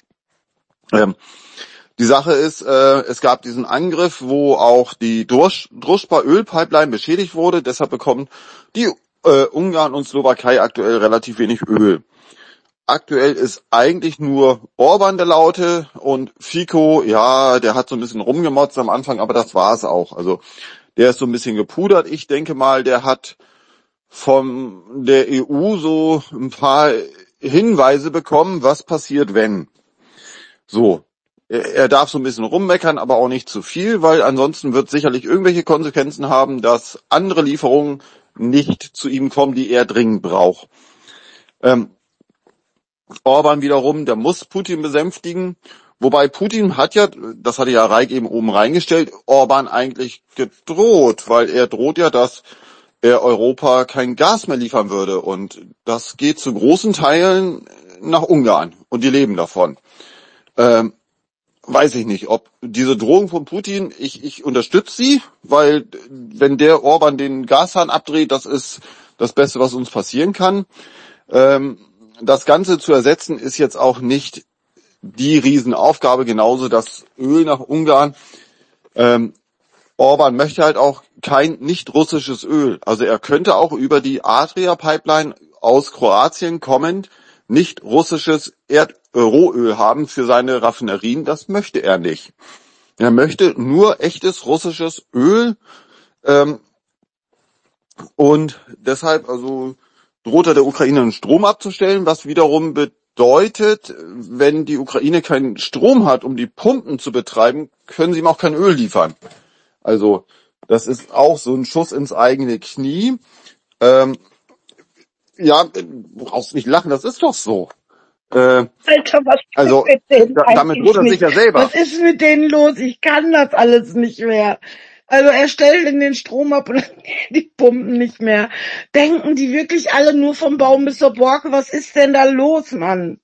Die Sache ist, es gab diesen Angriff, wo auch die Družba-Ölpipeline beschädigt wurde. Deshalb bekommen die Ungarn und Slowakei aktuell relativ wenig Öl. Aktuell ist eigentlich nur Orban der Laute und Fico, ja, der hat so ein bisschen rumgemotzt am Anfang, aber das war's auch. Also der ist so ein bisschen gepudert. Ich denke mal, der hat von der EU so ein paar Hinweise bekommen, was passiert, wenn. So, er darf so ein bisschen rummeckern, aber auch nicht zu viel, weil ansonsten wird sicherlich irgendwelche Konsequenzen haben, dass andere Lieferungen nicht zu ihm kommen, die er dringend braucht. Orban wiederum, der muss Putin besänftigen, wobei Putin hat ja, das hatte ja Reik eben oben reingestellt, Orban eigentlich gedroht, weil er droht ja, dass er Europa kein Gas mehr liefern würde und das geht zu großen Teilen nach Ungarn und die leben davon. Weiß ich nicht, ob diese Drohung von Putin, ich unterstütze sie, weil wenn der Orban den Gashahn abdreht, das ist das Beste, was uns passieren kann. Das Ganze zu ersetzen ist jetzt auch nicht die Riesenaufgabe, genauso das Öl nach Ungarn. Orban möchte halt auch kein nicht russisches Öl. Also er könnte auch über die Adria-Pipeline aus Kroatien kommend nicht russisches Rohöl haben für seine Raffinerien. Das möchte er nicht. Er möchte nur echtes russisches Öl. Und deshalb also droht er der Ukraine einen Strom abzustellen, was wiederum bedeutet, wenn die Ukraine keinen Strom hat, um die Pumpen zu betreiben, können sie ihm auch kein Öl liefern. Also das ist auch so ein Schuss ins eigene Knie. Ja, du brauchst nicht lachen, das ist doch so. Alter, was Also mit denen damit droht er sich ja selber. Was ist mit denen los? Ich kann das alles nicht mehr. Also er stellt in den Strom ab und die Pumpen nicht mehr. Denken die wirklich alle nur vom Baum bis zur Borke? Was ist denn da los, Mann?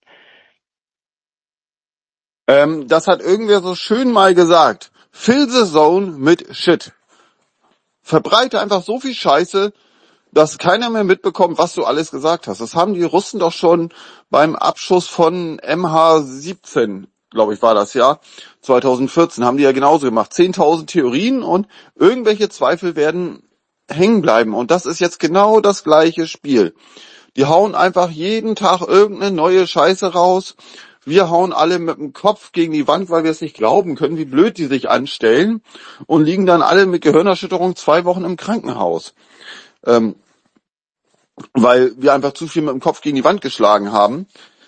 Das hat irgendwer so schön mal gesagt. Fill the zone mit Shit. Verbreite einfach so viel Scheiße, dass keiner mehr mitbekommt, was du alles gesagt hast. Das haben die Russen doch schon beim Abschuss von MH17, glaube ich, war das ja, 2014, haben die ja genauso gemacht. 10.000 Theorien und irgendwelche Zweifel werden hängen bleiben. Und das ist jetzt genau das gleiche Spiel. Die hauen einfach jeden Tag irgendeine neue Scheiße raus. Wir hauen alle mit dem Kopf gegen die Wand, weil wir es nicht glauben können, wie blöd die sich anstellen und liegen dann alle mit Gehirnerschütterung 2 Wochen im Krankenhaus. Weil wir einfach zu viel mit dem Kopf gegen die Wand geschlagen haben.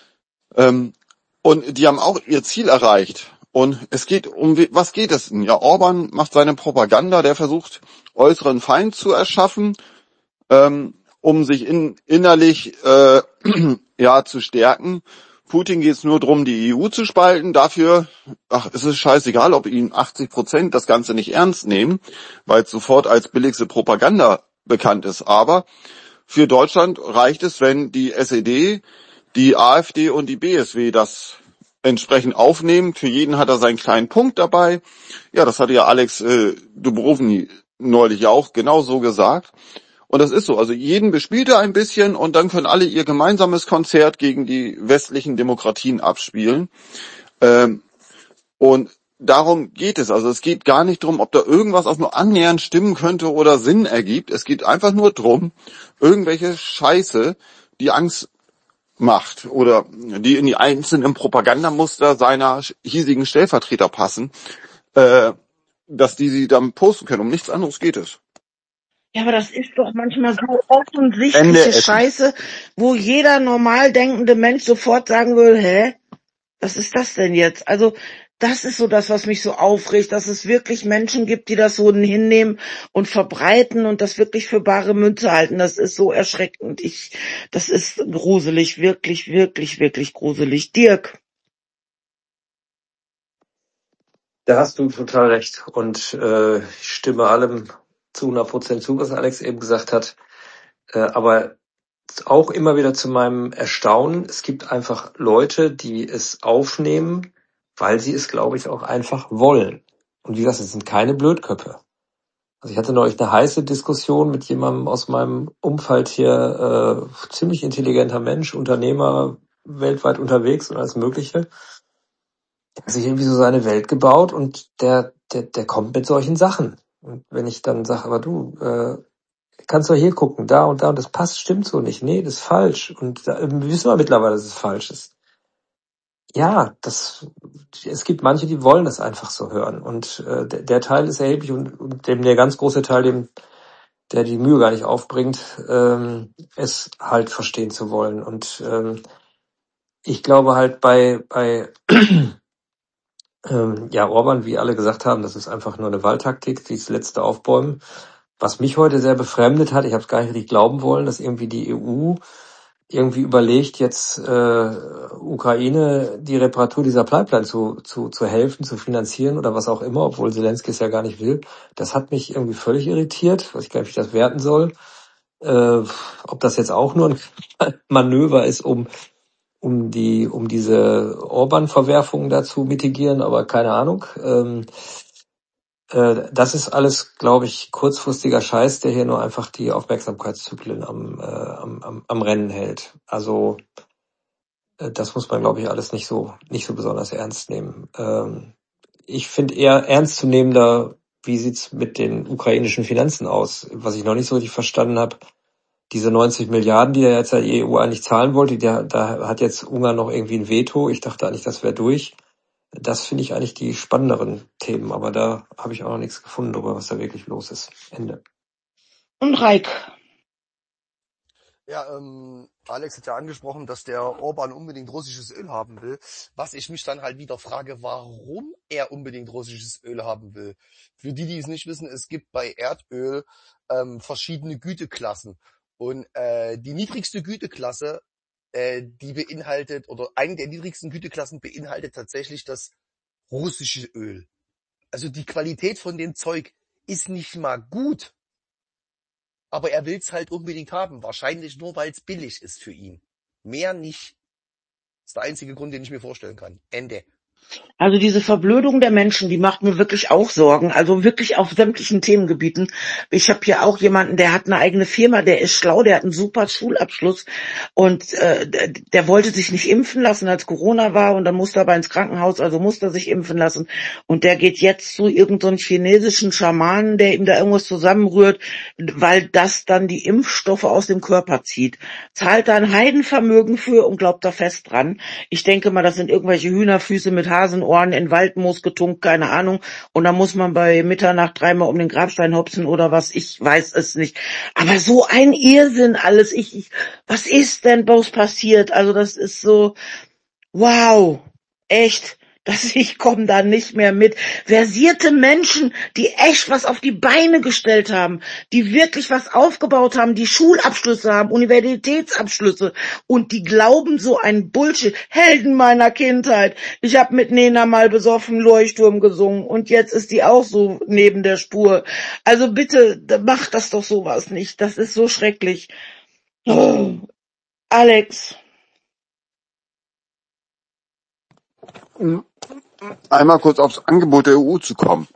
Und die haben auch ihr Ziel erreicht. Und es geht was geht es denn? Ja, Orban macht seine Propaganda, der versucht, äußeren Feind zu erschaffen, um sich innerlich ja zu stärken. Putin geht es nur darum, die EU zu spalten. Dafür, es ist scheißegal, ob ihnen 80% das Ganze nicht ernst nehmen, weil es sofort als billigste Propaganda bekannt ist. Aber für Deutschland reicht es, wenn die SED, die AfD und die BSW das entsprechend aufnehmen. Für jeden hat er seinen kleinen Punkt dabei. Ja, das hatte ja Alex Dubrovny neulich auch genau so gesagt. Und das ist so. Also jeden bespielt er ein bisschen und dann können alle ihr gemeinsames Konzert gegen die westlichen Demokratien abspielen. Und darum geht es. Also es geht gar nicht darum, ob da irgendwas auch nur annähernd stimmen könnte oder Sinn ergibt. Es geht einfach nur darum, irgendwelche Scheiße, die Angst macht oder die in die einzelnen Propagandamuster seiner hiesigen Stellvertreter passen, dass die sie dann posten können. Um nichts anderes geht es. Ja, aber das ist doch manchmal so Ende offensichtliche Essen. Scheiße, wo jeder normal denkende Mensch sofort sagen will, hä? Was ist das denn jetzt? Also, das ist so das, was mich so aufregt, dass es wirklich Menschen gibt, die das so hinnehmen und verbreiten und das wirklich für bare Münze halten. Das ist so erschreckend. Das ist gruselig, wirklich, wirklich, wirklich gruselig. Dirk. Da hast du total recht. Und ich stimme allem zu 100% zu, was Alex eben gesagt hat. Aber auch immer wieder zu meinem Erstaunen, es gibt einfach Leute, die es aufnehmen, weil sie es, glaube ich, auch einfach wollen. Und wie gesagt, es sind keine Blödköpfe. Also ich hatte neulich eine heiße Diskussion mit jemandem aus meinem Umfeld hier, ziemlich intelligenter Mensch, Unternehmer, weltweit unterwegs und alles Mögliche. Der hat sich irgendwie so seine Welt gebaut und der kommt mit solchen Sachen. Und wenn ich dann sage, aber du, kannst doch hier gucken, da und das passt, stimmt so nicht. Nee, das ist falsch. Und da wissen wir mittlerweile, dass es falsch ist. Ja, es gibt manche, die wollen das einfach so hören. Und der Teil ist erheblich und der ganz große Teil, der die Mühe gar nicht aufbringt, es halt verstehen zu wollen. Und ich glaube halt bei Orban, wie alle gesagt haben, das ist einfach nur eine Wahltaktik, dieses letzte Aufbäumen. Was mich heute sehr befremdet hat, ich habe es gar nicht richtig glauben wollen, dass irgendwie die EU irgendwie überlegt, jetzt Ukraine die Reparatur dieser Pipeline zu helfen, zu finanzieren oder was auch immer, obwohl Zelensky es ja gar nicht will. Das hat mich irgendwie völlig irritiert, was ich gar nicht, wie ich das werten soll. Ob das jetzt auch nur ein Manöver ist, um diese Orban-Verwerfungen da zu mitigieren, aber keine Ahnung. Das ist alles, glaube ich, kurzfristiger Scheiß, der hier nur einfach die Aufmerksamkeitszyklen am Rennen hält. Also das muss man, glaube ich, alles nicht so besonders ernst nehmen. Ich finde eher ernstzunehmender, wie sieht's mit den ukrainischen Finanzen aus? Was ich noch nicht so richtig verstanden habe, diese 90 Milliarden, die jetzt die EU eigentlich zahlen wollte, da hat jetzt Ungarn noch irgendwie ein Veto. Ich dachte eigentlich, das wäre durch. Das finde ich eigentlich die spannenderen Themen, aber da habe ich auch noch nichts gefunden darüber, was da wirklich los ist. Ende. Und Reik. Ja, Alex hat ja angesprochen, dass der Orban unbedingt russisches Öl haben will. Was ich mich dann halt wieder frage, warum er unbedingt russisches Öl haben will. Für die es nicht wissen, es gibt bei Erdöl verschiedene Güteklassen. Und die niedrigste Güteklasse, die beinhaltet, oder eine der niedrigsten Güteklassen beinhaltet tatsächlich das russische Öl. Also die Qualität von dem Zeug ist nicht mal gut. Aber er will's halt unbedingt haben. Wahrscheinlich nur, weil es billig ist für ihn. Mehr nicht. Das ist der einzige Grund, den ich mir vorstellen kann. Ende. Also diese Verblödung der Menschen, die macht mir wirklich auch Sorgen. Also wirklich auf sämtlichen Themengebieten. Ich habe hier auch jemanden, der hat eine eigene Firma, der ist schlau, der hat einen super Schulabschluss und der wollte sich nicht impfen lassen, als Corona war und dann musste er aber ins Krankenhaus, also musste er sich impfen lassen. Und der geht jetzt zu irgendeinem chinesischen Schamanen, der ihm da irgendwas zusammenrührt, weil das dann die Impfstoffe aus dem Körper zieht. Zahlt da ein Heidenvermögen für und glaubt da fest dran. Ich denke mal, das sind irgendwelche Hühnerfüße mit Hasenohren in Waldmoos getunkt, keine Ahnung. Und da muss man bei Mitternacht dreimal um den Grabstein hopsen oder was, ich weiß es nicht. Aber so ein Irrsinn alles. Was ist denn bloß passiert? Also das ist so, wow, echt. Ich komme da nicht mehr mit. Versierte Menschen, die echt was auf die Beine gestellt haben, die wirklich was aufgebaut haben, die Schulabschlüsse haben, Universitätsabschlüsse und die glauben so ein Bullshit. Helden meiner Kindheit. Ich habe mit Nena mal besoffen Leuchtturm gesungen und jetzt ist die auch so neben der Spur. Also bitte, macht das doch sowas nicht. Das ist so schrecklich. Oh, Alex. Einmal kurz aufs Angebot der EU zu kommen.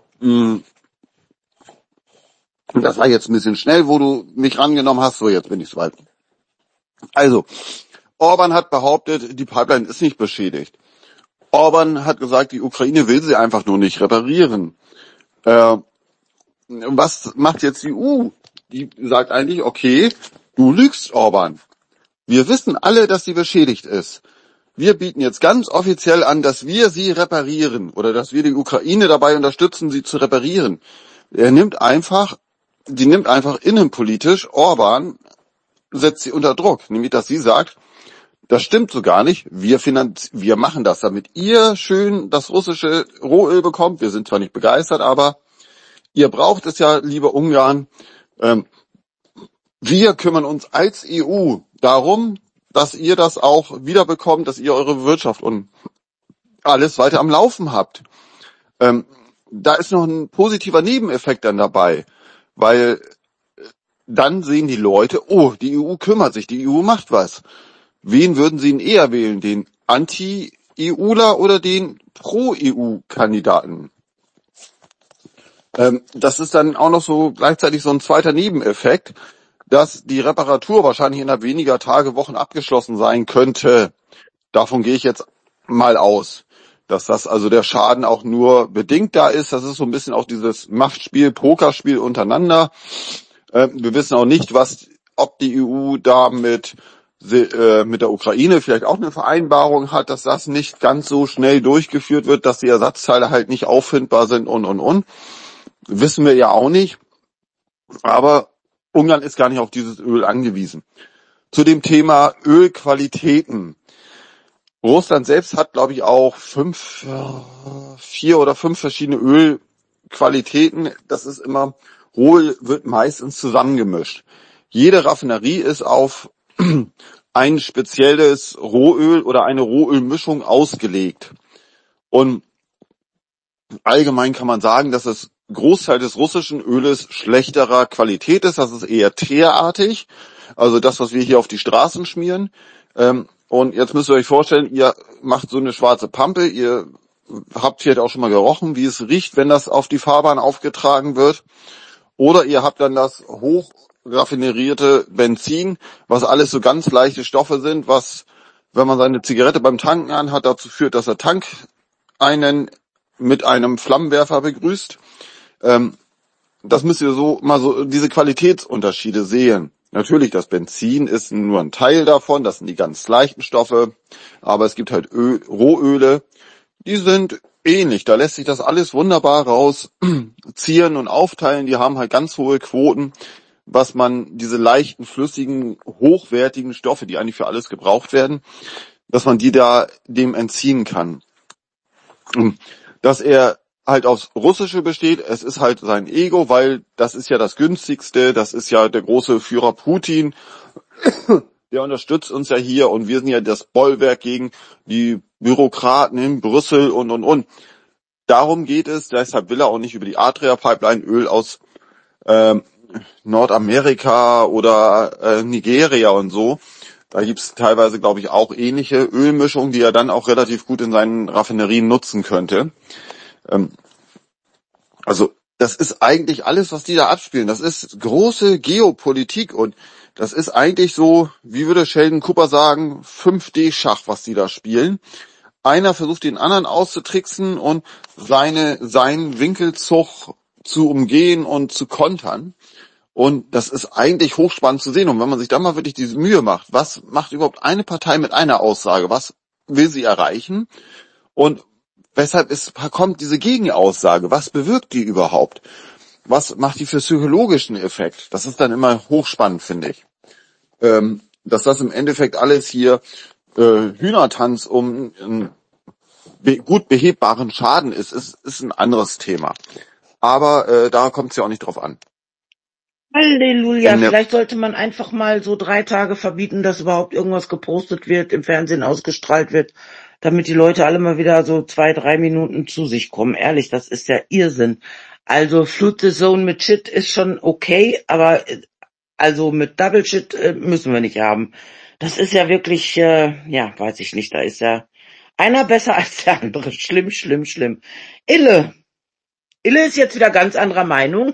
Das war jetzt ein bisschen schnell, wo du mich rangenommen hast. So, jetzt bin ich soweit. Also, Orban hat behauptet, die Pipeline ist nicht beschädigt. Orban hat gesagt, die Ukraine will sie einfach nur nicht reparieren. Was macht jetzt die EU? Die sagt eigentlich, okay, du lügst, Orban. Wir wissen alle, dass sie beschädigt ist. Wir bieten jetzt ganz offiziell an, dass wir sie reparieren oder dass wir die Ukraine dabei unterstützen, sie zu reparieren. Die nimmt einfach innenpolitisch Orban, setzt sie unter Druck, nämlich dass sie sagt, das stimmt so gar nicht, wir machen das, damit ihr schön das russische Rohöl bekommt. Wir sind zwar nicht begeistert, aber ihr braucht es ja, liebe Ungarn. Wir kümmern uns als EU darum, dass ihr das auch wiederbekommt, dass ihr eure Wirtschaft und alles weiter am Laufen habt. Da ist noch ein positiver Nebeneffekt dann dabei, weil dann sehen die Leute, oh, die EU kümmert sich, die EU macht was. Wen würden sie denn eher wählen, den Anti-EUler oder den Pro-EU-Kandidaten? Das ist dann auch noch so gleichzeitig so ein zweiter Nebeneffekt, dass die Reparatur wahrscheinlich innerhalb weniger Tage, Wochen abgeschlossen sein könnte. Davon gehe ich jetzt mal aus, dass das also der Schaden auch nur bedingt da ist. Das ist so ein bisschen auch dieses Machtspiel, Pokerspiel untereinander. Wir wissen auch nicht, ob die EU da mit der Ukraine vielleicht auch eine Vereinbarung hat, dass das nicht ganz so schnell durchgeführt wird, dass die Ersatzteile halt nicht auffindbar sind und. Wissen wir ja auch nicht. Aber Ungarn ist gar nicht auf dieses Öl angewiesen. Zu dem Thema Ölqualitäten. Russland selbst hat, glaube ich, auch 4 oder 5 verschiedene Ölqualitäten. Das ist immer, Rohöl wird meistens zusammengemischt. Jede Raffinerie ist auf ein spezielles Rohöl oder eine Rohölmischung ausgelegt. Und allgemein kann man sagen, dass das Großteil des russischen Öles schlechterer Qualität ist. Das ist eher teerartig, also das, was wir hier auf die Straßen schmieren. Und jetzt müsst ihr euch vorstellen, ihr macht so eine schwarze Pampe, ihr habt vielleicht auch schon mal gerochen, wie es riecht, wenn das auf die Fahrbahn aufgetragen wird. Oder ihr habt dann das hochraffinerierte Benzin, was alles so ganz leichte Stoffe sind, was, wenn man seine Zigarette beim Tanken anhat, dazu führt, dass der Tank einen mit einem Flammenwerfer begrüßt. Das müsst ihr so diese Qualitätsunterschiede sehen. Natürlich, das Benzin ist nur ein Teil davon, das sind die ganz leichten Stoffe, aber es gibt halt Rohöle, die sind ähnlich. Da lässt sich das alles wunderbar rausziehen und aufteilen. Die haben halt ganz hohe Quoten, was man diese leichten, flüssigen, hochwertigen Stoffe, die eigentlich für alles gebraucht werden, dass man die da dem entziehen kann. Dass er halt aufs Russische besteht, es ist halt sein Ego, weil das ist ja das günstigste, das ist ja der große Führer Putin, der unterstützt uns ja hier und wir sind ja das Bollwerk gegen die Bürokraten in Brüssel und. Darum geht es, deshalb will er auch nicht über die Adria-Pipeline Öl aus Nordamerika oder Nigeria und so. Da gibt's teilweise, glaube ich, auch ähnliche Ölmischungen, die er dann auch relativ gut in seinen Raffinerien nutzen könnte. Also das ist eigentlich alles, was die da abspielen. Das ist große Geopolitik und das ist eigentlich so, wie würde Sheldon Cooper sagen, 5D-Schach, was die da spielen. Einer versucht den anderen auszutricksen und seinen Winkelzug zu umgehen und zu kontern. Und das ist eigentlich hochspannend zu sehen. Und wenn man sich da mal wirklich diese Mühe macht, was macht überhaupt eine Partei mit einer Aussage? Was will sie erreichen? Und weshalb kommt diese Gegenaussage? Was bewirkt die überhaupt? Was macht die für psychologischen Effekt? Das ist dann immer hochspannend, finde ich. Dass das im Endeffekt alles hier Hühnertanz um einen gut behebbaren Schaden ist ein anderes Thema. Aber da kommt es ja auch nicht drauf an. Halleluja, vielleicht sollte man einfach mal so 3 Tage verbieten, dass überhaupt irgendwas gepostet wird, im Fernsehen ausgestrahlt wird, damit die Leute alle mal wieder so 2-3 Minuten zu sich kommen. Ehrlich, das ist ja Irrsinn. Also Flood the Zone mit Shit ist schon okay, aber also mit Double Shit müssen wir nicht haben. Das ist ja wirklich, weiß ich nicht, da ist ja einer besser als der andere. Schlimm, schlimm, schlimm. Ille ist jetzt wieder ganz anderer Meinung.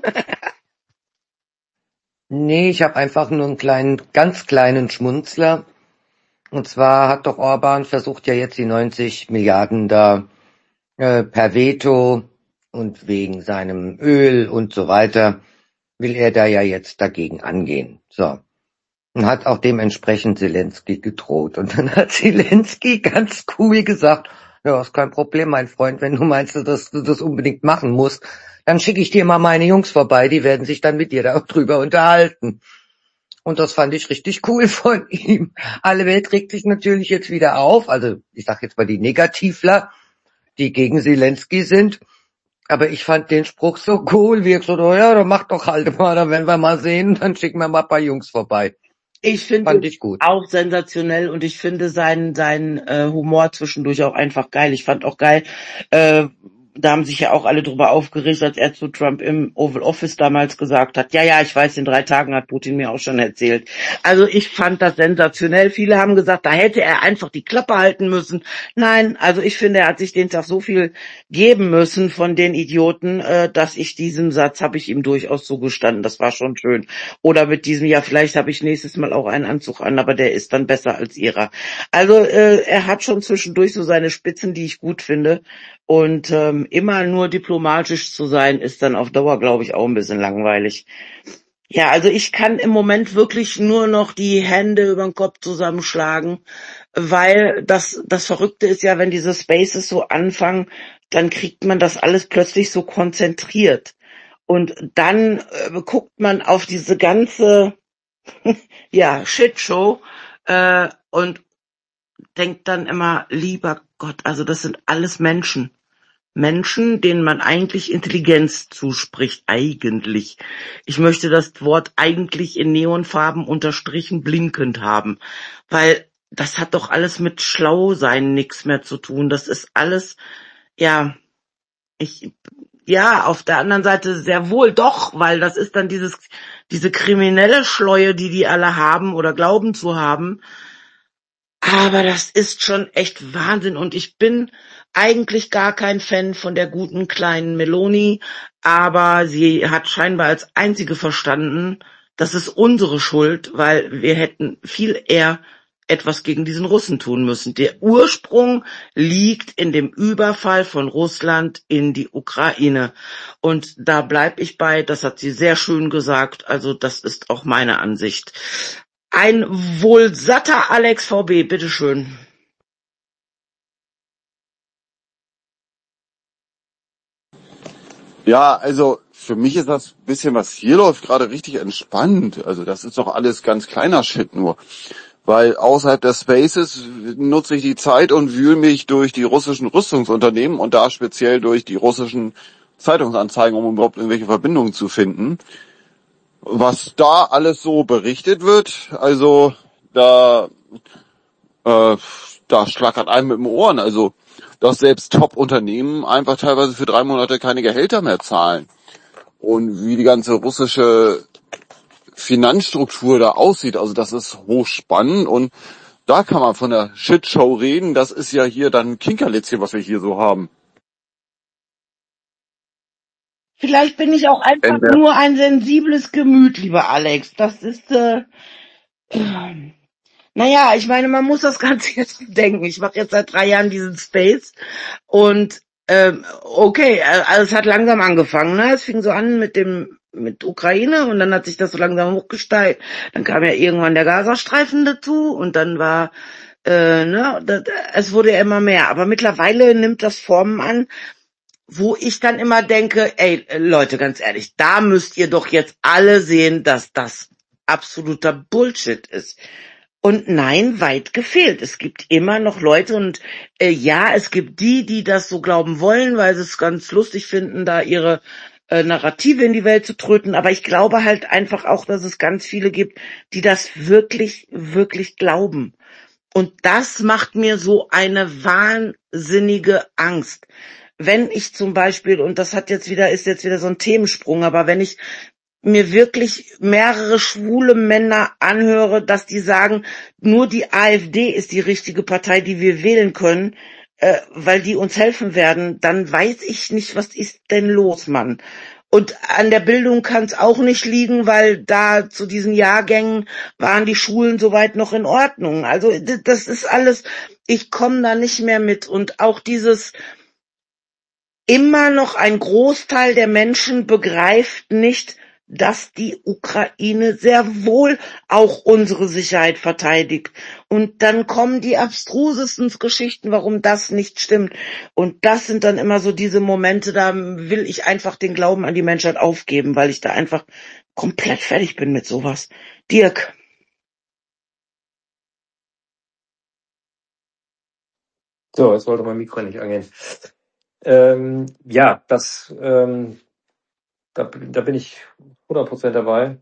Nee, ich habe einfach nur einen ganz kleinen Schmunzler. Und zwar hat doch Orban versucht ja jetzt die 90 Milliarden da per Veto und wegen seinem Öl und so weiter will er da ja jetzt dagegen angehen. So. Und hat auch dementsprechend Zelensky gedroht. Und dann hat Zelensky ganz cool gesagt, ja, ist kein Problem, mein Freund, wenn du meinst, dass du das unbedingt machen musst, dann schicke ich dir mal meine Jungs vorbei, die werden sich dann mit dir da drüber unterhalten. Und das fand ich richtig cool von ihm. Alle Welt regt sich natürlich jetzt wieder auf, also ich sag jetzt mal die Negativler, die gegen Zelensky sind. Aber ich fand den Spruch so cool, wie ich so, ja, dann mach doch halt mal, dann werden wir mal sehen, dann schicken wir mal ein paar Jungs vorbei. Ich finde Fand es ich gut. auch sensationell und ich finde seinen Humor zwischendurch auch einfach geil. Ich fand auch geil, da haben sich ja auch alle drüber aufgeregt, als er zu Trump im Oval Office damals gesagt hat, ja, ich weiß, in 3 Tagen hat Putin mir auch schon erzählt. Also ich fand das sensationell. Viele haben gesagt, da hätte er einfach die Klappe halten müssen. Nein, also ich finde, er hat sich den Tag so viel geben müssen von den Idioten, dass ich diesen Satz habe ich ihm durchaus zugestanden. Das war schon schön. Oder mit diesem, ja, vielleicht habe ich nächstes Mal auch einen Anzug an, aber der ist dann besser als ihrer. Also er hat schon zwischendurch so seine Spitzen, die ich gut finde. Und immer nur diplomatisch zu sein, ist dann auf Dauer, glaube ich, auch ein bisschen langweilig. Ja, also ich kann im Moment wirklich nur noch die Hände über den Kopf zusammenschlagen, weil das Verrückte ist ja, wenn diese Spaces so anfangen, dann kriegt man das alles plötzlich so konzentriert. Und dann guckt man auf diese ganze Shitshow und denkt dann immer, lieber Gott, also das sind alles Menschen, denen man eigentlich Intelligenz zuspricht, eigentlich. Ich möchte das Wort eigentlich in Neonfarben unterstrichen blinkend haben, weil das hat doch alles mit Schlausein nichts mehr zu tun. Das ist alles, auf der anderen Seite sehr wohl doch, weil das ist dann diese kriminelle Schleue, die alle haben oder glauben zu haben. Aber das ist schon echt Wahnsinn und ich bin eigentlich gar kein Fan von der guten kleinen Meloni, aber sie hat scheinbar als einzige verstanden, das ist unsere Schuld, weil wir hätten viel eher etwas gegen diesen Russen tun müssen. Der Ursprung liegt in dem Überfall von Russland in die Ukraine. Und da bleib ich bei, das hat sie sehr schön gesagt, also das ist auch meine Ansicht. Ein wohl satter Alex VB, bitteschön. Ja, also für mich ist das bisschen, was hier läuft, gerade richtig entspannt. Also das ist doch alles ganz kleiner Shit nur. Weil außerhalb der Spaces nutze ich die Zeit und wühle mich durch die russischen Rüstungsunternehmen und da speziell durch die russischen Zeitungsanzeigen, um überhaupt irgendwelche Verbindungen zu finden. Was da alles so berichtet wird, also da schlackert einem mit den Ohren. Also dass selbst Top-Unternehmen einfach teilweise für 3 Monate keine Gehälter mehr zahlen. Und wie die ganze russische Finanzstruktur da aussieht, also das ist hochspannend und da kann man von der Shitshow reden. Das ist ja hier dann Kinkerlitzchen, was wir hier so haben. Vielleicht bin ich auch einfach nur ein sensibles Gemüt, lieber Alex. Das ist, naja, ich meine, man muss das Ganze jetzt denken. Ich mache jetzt seit 3 Jahren diesen Space und okay, also es hat langsam angefangen. Ne? Es fing so an mit Ukraine und dann hat sich das so langsam hochgesteigt. Dann kam ja irgendwann der Gazastreifen dazu und dann war, es wurde ja immer mehr. Aber mittlerweile nimmt das Formen an, wo ich dann immer denke, ey, Leute, ganz ehrlich, da müsst ihr doch jetzt alle sehen, dass das absoluter Bullshit ist. Und nein, weit gefehlt. Es gibt immer noch Leute und es gibt die das so glauben wollen, weil sie es ganz lustig finden, da ihre Narrative in die Welt zu tröten. Aber ich glaube halt einfach auch, dass es ganz viele gibt, die das wirklich, wirklich glauben. Und das macht mir so eine wahnsinnige Angst. Wenn ich zum Beispiel, und das ist jetzt wieder so ein Themensprung, aber wenn ich mir wirklich mehrere schwule Männer anhöre, dass die sagen, nur die AfD ist die richtige Partei, die wir wählen können, weil die uns helfen werden, dann weiß ich nicht, was ist denn los, Mann. Und an der Bildung kann es auch nicht liegen, weil da zu diesen Jahrgängen waren die Schulen soweit noch in Ordnung. Also das ist alles, ich komme da nicht mehr mit. Und auch dieses, immer noch ein Großteil der Menschen begreift nicht, dass die Ukraine sehr wohl auch unsere Sicherheit verteidigt. Und dann kommen die abstrusesten Geschichten, warum das nicht stimmt. Und das sind dann immer so diese Momente, da will ich einfach den Glauben an die Menschheit aufgeben, weil ich da einfach komplett fertig bin mit sowas. Dirk. So, jetzt wollte mein Mikro nicht angehen. Ja, da bin ich 100% dabei.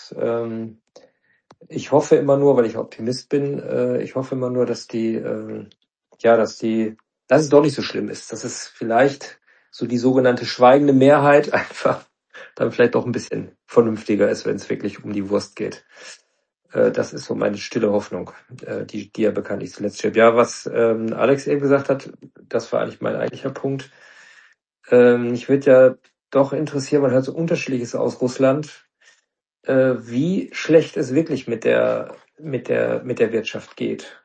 Ich hoffe immer nur, weil ich Optimist bin, ich hoffe immer nur, dass dass es doch nicht so schlimm ist, dass es vielleicht so die sogenannte schweigende Mehrheit einfach dann vielleicht doch ein bisschen vernünftiger ist, wenn es wirklich um die Wurst geht. Das ist so meine stille Hoffnung, die ja bekanntlich zuletzt stirbt. Ja, was Alex eben gesagt hat, das war eigentlich mein eigentlicher Punkt. Mich würde ja doch interessieren, man hört so Unterschiedliches aus Russland, wie schlecht es wirklich mit der Wirtschaft geht.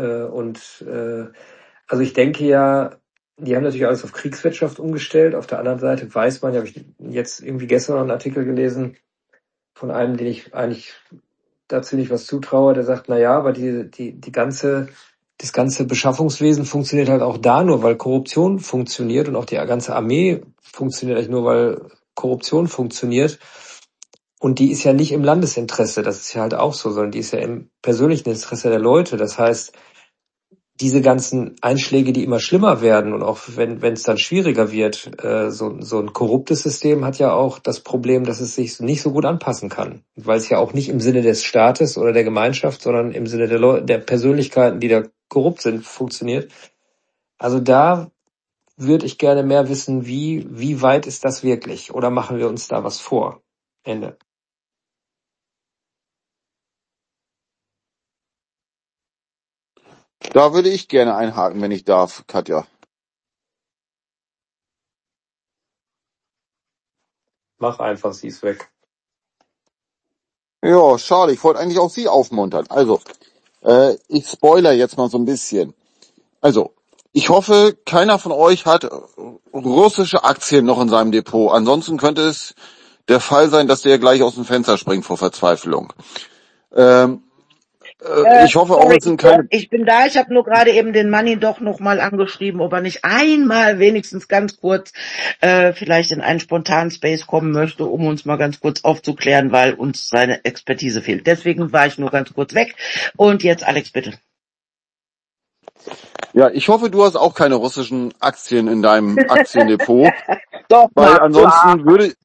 Also ich denke ja, die haben natürlich alles auf Kriegswirtschaft umgestellt. Auf der anderen Seite weiß man, habe ich jetzt irgendwie gestern noch einen Artikel gelesen von einem, den ich eigentlich da ziemlich was zutraue, der sagt, aber das ganze Beschaffungswesen funktioniert halt auch da nur, weil Korruption funktioniert, und auch die ganze Armee funktioniert eigentlich nur, weil Korruption funktioniert. Und die ist ja nicht im Landesinteresse, das ist ja halt auch so, sondern die ist ja im persönlichen Interesse der Leute. Das heißt, diese ganzen Einschläge, die immer schlimmer werden, und auch wenn es dann schwieriger wird, so ein korruptes System hat ja auch das Problem, dass es sich nicht so gut anpassen kann, weil es ja auch nicht im Sinne des Staates oder der Gemeinschaft, sondern im Sinne der Persönlichkeiten, die da korrupt sind, funktioniert. Also da würde ich gerne mehr wissen, wie weit ist das wirklich, oder machen wir uns da was vor? Ende. Da würde ich gerne einhaken, wenn ich darf, Katja. Mach einfach, sie ist weg. Ja, schade, ich wollte eigentlich auch Sie aufmuntern. Also, ich spoiler jetzt mal so ein bisschen. Also, ich hoffe, keiner von euch hat russische Aktien noch in seinem Depot. Ansonsten könnte es der Fall sein, dass der gleich aus dem Fenster springt vor Verzweiflung. Ich hoffe auch, es sind keine... Ich bin da, ich habe nur gerade eben den Manni doch nochmal angeschrieben, ob er nicht einmal wenigstens ganz kurz vielleicht in einen spontanen Space kommen möchte, um uns mal ganz kurz aufzuklären, weil uns seine Expertise fehlt. Deswegen war ich nur ganz kurz weg. Und jetzt Alex, bitte. Ja, ich hoffe, du hast auch keine russischen Aktien in deinem Aktiendepot, Doch, weil na ansonsten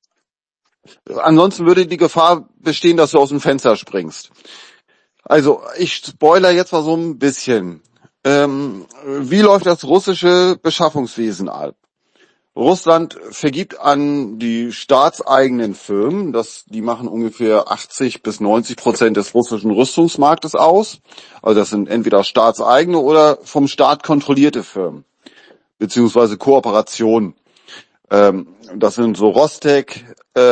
würde die Gefahr bestehen, dass du aus dem Fenster springst. Also, ich spoiler jetzt mal so ein bisschen. Wie läuft das russische Beschaffungswesen ab? Russland vergibt an die staatseigenen Firmen, die machen ungefähr 80-90% des russischen Rüstungsmarktes aus. Also das sind entweder staatseigene oder vom Staat kontrollierte Firmen, beziehungsweise Kooperationen. Das sind so Rostec,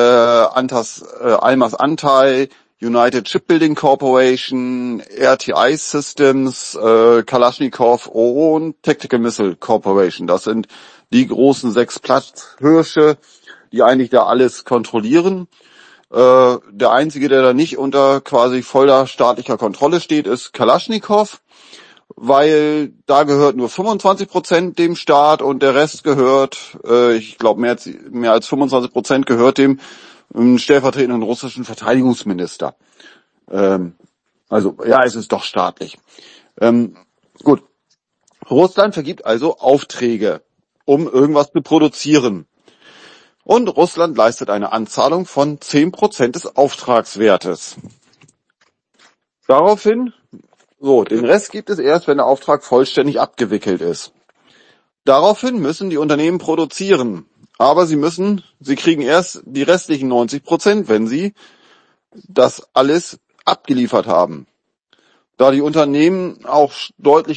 Almas Anteil, United Shipbuilding Corporation, RTI Systems, Kalashnikov und Tactical Missile Corporation. Das sind die großen 6 Platzhirsche, die eigentlich da alles kontrollieren. Der einzige, der da nicht unter quasi voller staatlicher Kontrolle steht, ist Kalashnikov, weil da gehört nur 25% dem Staat und der Rest gehört, ich glaube mehr als 25% gehört dem stellvertretenden russischen Verteidigungsminister. Also ja, es ist doch staatlich. Gut. Russland vergibt also Aufträge, um irgendwas zu produzieren. Und Russland leistet eine Anzahlung von 10% des Auftragswertes. Daraufhin, den Rest gibt es erst, wenn der Auftrag vollständig abgewickelt ist. Daraufhin müssen die Unternehmen produzieren. Aber sie kriegen erst die restlichen 90%, wenn sie das alles abgeliefert haben. Da die Unternehmen auch deutlich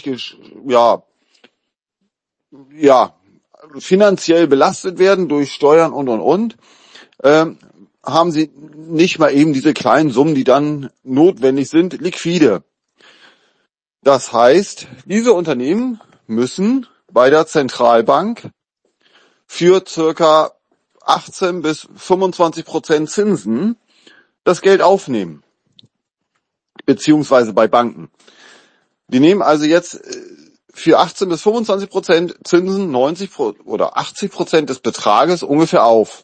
finanziell belastet werden durch Steuern und, haben sie nicht mal eben diese kleinen Summen, die dann notwendig sind, liquide. Das heißt, diese Unternehmen müssen bei der Zentralbank für circa 18 bis 25% Zinsen das Geld aufnehmen, beziehungsweise bei Banken. Die nehmen also jetzt für 18 bis 25% Zinsen 90% oder 80% des Betrages ungefähr auf.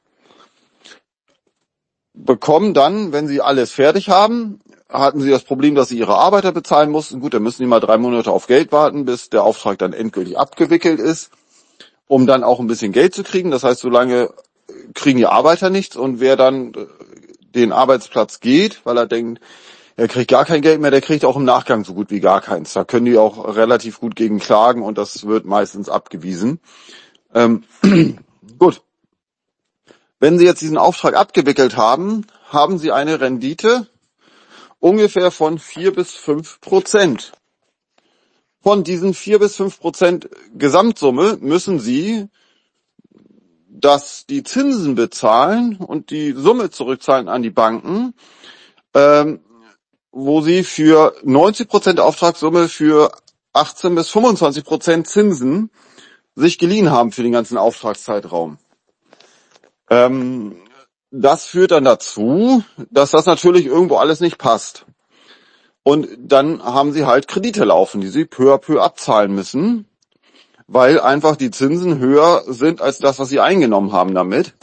Bekommen dann, wenn sie alles fertig haben, hatten sie das Problem, dass sie ihre Arbeiter bezahlen mussten. Gut, dann müssen die mal 3 Monate auf Geld warten, bis der Auftrag dann endgültig abgewickelt ist, um dann auch ein bisschen Geld zu kriegen. Das heißt, solange kriegen die Arbeiter nichts, und wer dann den Arbeitsplatz geht, weil er denkt, er kriegt gar kein Geld mehr, der kriegt auch im Nachgang so gut wie gar keins. Da können die auch relativ gut gegen klagen, und das wird meistens abgewiesen. Gut. Wenn Sie jetzt diesen Auftrag abgewickelt haben, haben Sie eine Rendite ungefähr von 4 bis 5%. Von diesen 4 bis 5% Gesamtsumme müssen Sie die Zinsen bezahlen und die Summe zurückzahlen an die Banken, wo Sie für 90% Auftragssumme für 18 bis 25% Zinsen sich geliehen haben für den ganzen Auftragszeitraum. Das führt dann dazu, dass das natürlich irgendwo alles nicht passt. Und dann haben Sie halt Kredite laufen, die Sie peu à peu abzahlen müssen, weil einfach die Zinsen höher sind als das, was Sie eingenommen haben damit.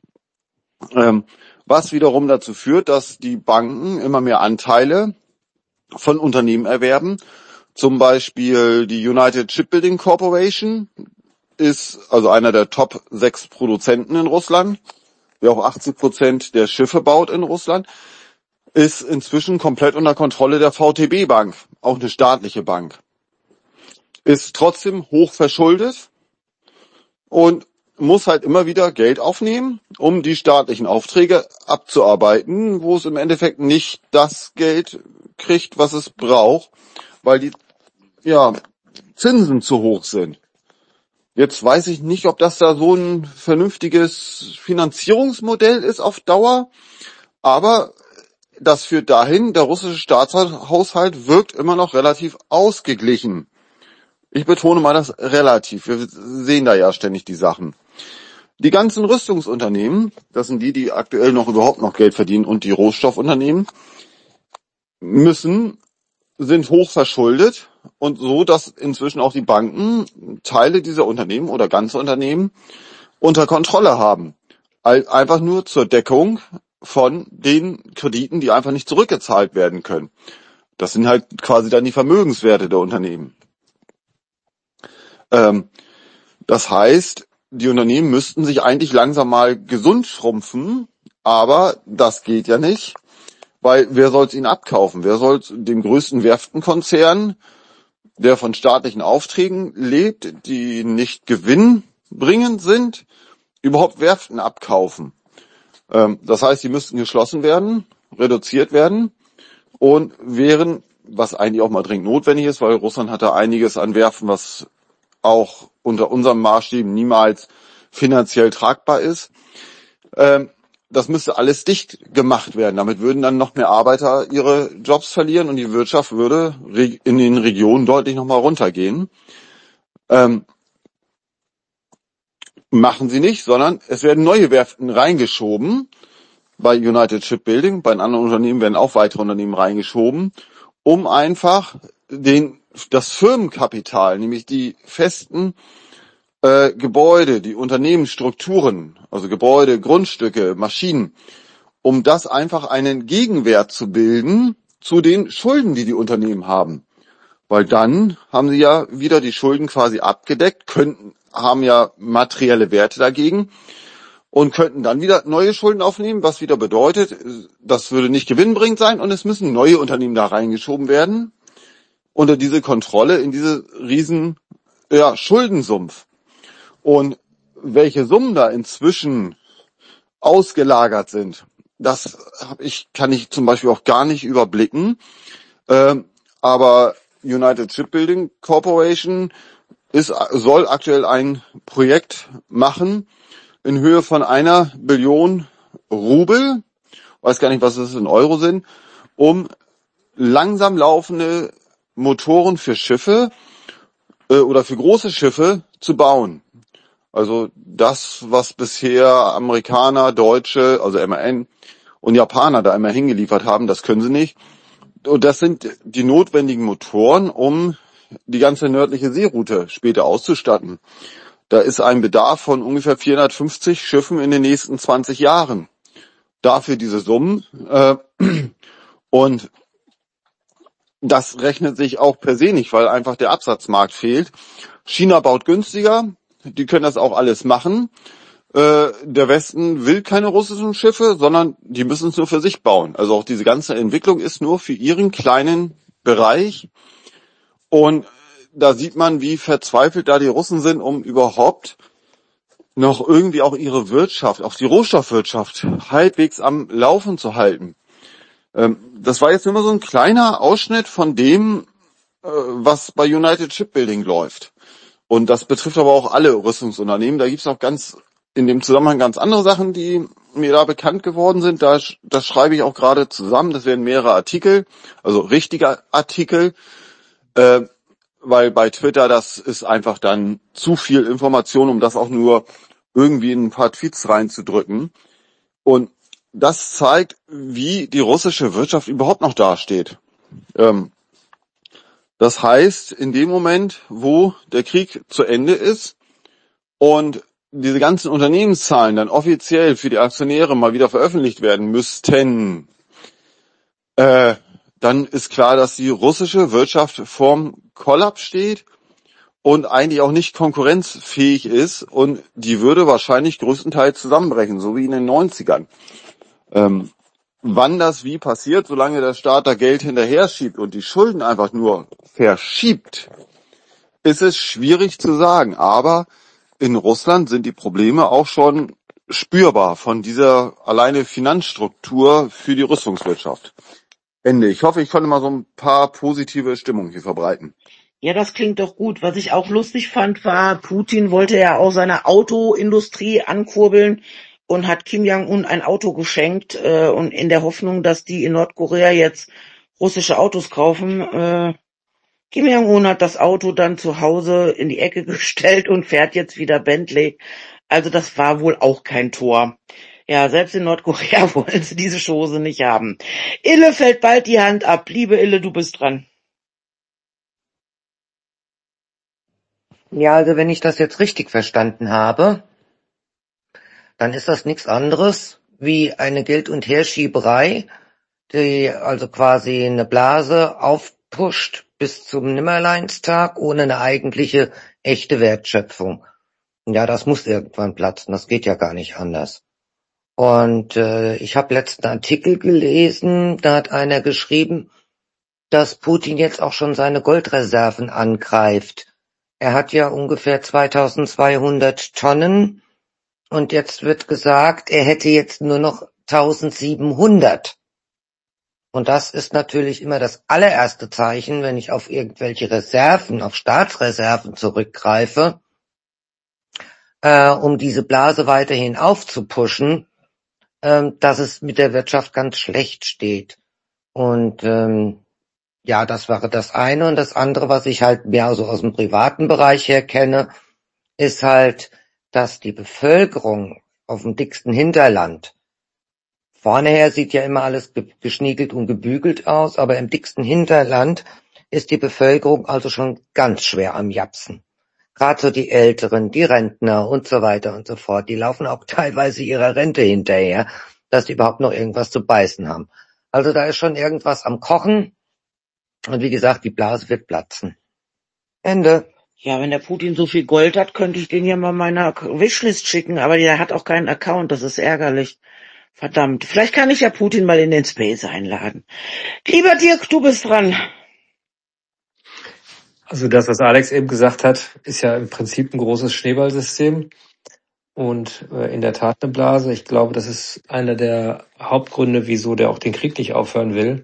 Was wiederum dazu führt, dass die Banken immer mehr Anteile von Unternehmen erwerben. Zum Beispiel die United Shipbuilding Corporation ist also einer der Top 6 Produzenten in Russland, der auch 80% der Schiffe baut in Russland, ist inzwischen komplett unter Kontrolle der VTB Bank, auch eine staatliche Bank. Ist trotzdem hoch verschuldet und muss halt immer wieder Geld aufnehmen, um die staatlichen Aufträge abzuarbeiten, wo es im Endeffekt nicht das Geld kriegt, was es braucht, weil die Zinsen zu hoch sind. Jetzt weiß ich nicht, ob das da so ein vernünftiges Finanzierungsmodell ist auf Dauer, aber das führt dahin, der russische Staatshaushalt wirkt immer noch relativ ausgeglichen. Ich betone mal das relativ, wir sehen da ja ständig die Sachen. Die ganzen Rüstungsunternehmen, das sind die aktuell noch überhaupt noch Geld verdienen, und die Rohstoffunternehmen sind hoch verschuldet, und so, dass inzwischen auch die Banken Teile dieser Unternehmen oder ganze Unternehmen unter Kontrolle haben. Einfach nur zur Deckung von den Krediten, die einfach nicht zurückgezahlt werden können. Das sind halt quasi dann die Vermögenswerte der Unternehmen. Das heißt, die Unternehmen müssten sich eigentlich langsam mal gesund schrumpfen, aber das geht ja nicht, weil wer soll es ihnen abkaufen? Wer soll dem größten Werftenkonzern, der von staatlichen Aufträgen lebt, die nicht gewinnbringend sind, überhaupt Werften abkaufen? Das heißt, die müssten geschlossen werden, reduziert werden und wären, was eigentlich auch mal dringend notwendig ist, weil Russland hat da einiges an Werften, was auch unter unserem Maßstäben niemals finanziell tragbar ist. Das müsste alles dicht gemacht werden. Damit würden dann noch mehr Arbeiter ihre Jobs verlieren und die Wirtschaft würde in den Regionen deutlich nochmal runtergehen. Machen sie nicht, sondern es werden neue Werften reingeschoben. Bei United Shipbuilding, bei anderen Unternehmen werden auch weitere Unternehmen reingeschoben, um einfach das Firmenkapital, nämlich die festen Gebäude, die Unternehmensstrukturen, also Gebäude, Grundstücke, Maschinen, um das einfach einen Gegenwert zu bilden zu den Schulden, die die Unternehmen haben. Weil dann haben sie ja wieder die Schulden quasi abgedeckt, haben ja materielle Werte dagegen und könnten dann wieder neue Schulden aufnehmen, was wieder bedeutet, das würde nicht gewinnbringend sein und es müssen neue Unternehmen da reingeschoben werden unter diese Kontrolle in diese riesen Schuldensumpf. Und welche Summen da inzwischen ausgelagert sind, das kann ich zum Beispiel auch gar nicht überblicken. Aber United Shipbuilding Corporation soll aktuell ein Projekt machen, in Höhe von 1 Billion Rubel, weiß gar nicht, was es in Euro sind, um langsam laufende Motoren für Schiffe oder für große Schiffe zu bauen. Also das, was bisher Amerikaner, Deutsche, also MAN und Japaner da immer hingeliefert haben, das können sie nicht. Und das sind die notwendigen Motoren, um die ganze nördliche Seeroute später auszustatten. Da ist ein Bedarf von ungefähr 450 Schiffen in den nächsten 20 Jahren. Dafür diese Summen. Und das rechnet sich auch per se nicht, weil einfach der Absatzmarkt fehlt. China baut günstiger, die können das auch alles machen. Der Westen will keine russischen Schiffe, sondern die müssen es nur für sich bauen. Also auch diese ganze Entwicklung ist nur für ihren kleinen Bereich. Und da sieht man, wie verzweifelt da die Russen sind, um überhaupt noch irgendwie auch ihre Wirtschaft, auch die Rohstoffwirtschaft halbwegs am Laufen zu halten. Das war jetzt nur mal so ein kleiner Ausschnitt von dem, was bei United Shipbuilding läuft. Und das betrifft aber auch alle Rüstungsunternehmen. Da gibt's noch in dem Zusammenhang ganz andere Sachen, die mir da bekannt geworden sind. Das schreibe ich auch gerade zusammen. Das werden mehrere Artikel, also richtige Artikel, weil bei Twitter das ist einfach dann zu viel Information, um das auch nur irgendwie in ein paar Tweets reinzudrücken. Und das zeigt, wie die russische Wirtschaft überhaupt noch dasteht. Das heißt, in dem Moment, wo der Krieg zu Ende ist und diese ganzen Unternehmenszahlen dann offiziell für die Aktionäre mal wieder veröffentlicht werden müssten, dann ist klar, dass die russische Wirtschaft vorm Kollaps steht und eigentlich auch nicht konkurrenzfähig ist und die würde wahrscheinlich größtenteils zusammenbrechen, so wie in den 90ern. Wann das wie passiert, solange der Staat da Geld hinterher schiebt und die Schulden einfach nur verschiebt, ist es schwierig zu sagen. Aber in Russland sind die Probleme auch schon spürbar von dieser alleine Finanzstruktur für die Rüstungswirtschaft. Ende. Ich hoffe, ich konnte mal so ein paar positive Stimmungen hier verbreiten. Ja, das klingt doch gut. Was ich auch lustig fand, war, Putin wollte ja auch seine Autoindustrie ankurbeln und hat Kim Jong-un ein Auto geschenkt und in der Hoffnung, dass die in Nordkorea jetzt russische Autos kaufen. Kim Jong-un hat das Auto dann zu Hause in die Ecke gestellt und fährt jetzt wieder Bentley. Also das war wohl auch kein Tor. Ja, selbst in Nordkorea wollen sie diese Chose nicht haben. Ille fällt bald die Hand ab. Liebe Ille, du bist dran. Ja, also wenn ich das jetzt richtig verstanden habe, dann ist das nichts anderes wie eine Geld- und Herschieberei, die also quasi eine Blase aufpusht bis zum Nimmerleinstag ohne eine eigentliche, echte Wertschöpfung. Ja, das muss irgendwann platzen, das geht ja gar nicht anders. Und ich habe letzten Artikel gelesen, da hat einer geschrieben, dass Putin jetzt auch schon seine Goldreserven angreift. Er hat ja ungefähr 2200 Tonnen und jetzt wird gesagt, er hätte jetzt nur noch 1700. Und das ist natürlich immer das allererste Zeichen, wenn ich auf irgendwelche Reserven, auf Staatsreserven zurückgreife, um diese Blase weiterhin aufzupuschen, dass es mit der Wirtschaft ganz schlecht steht. Und ja, das wäre das eine. Und das andere, was ich halt mehr so aus dem privaten Bereich her kenne, ist halt, dass die Bevölkerung auf dem dicksten Hinterland, vorneher sieht ja immer alles geschniegelt und gebügelt aus, aber im dicksten Hinterland ist die Bevölkerung also schon ganz schwer am Japsen. Gerade so die Älteren, die Rentner und so weiter und so fort, die laufen auch teilweise ihrer Rente hinterher, dass die überhaupt noch irgendwas zu beißen haben. Also da ist schon irgendwas am Kochen. Und wie gesagt, die Blase wird platzen. Ende. Ja, wenn der Putin so viel Gold hat, könnte ich den ja mal meiner Wishlist schicken, aber der hat auch keinen Account, das ist ärgerlich. Verdammt, vielleicht kann ich ja Putin mal in den Space einladen. Lieber Dirk, du bist dran. Also das, was Alex eben gesagt hat, ist ja im Prinzip ein großes Schneeballsystem und in der Tat eine Blase. Ich glaube, das ist einer der Hauptgründe, wieso der auch den Krieg nicht aufhören will,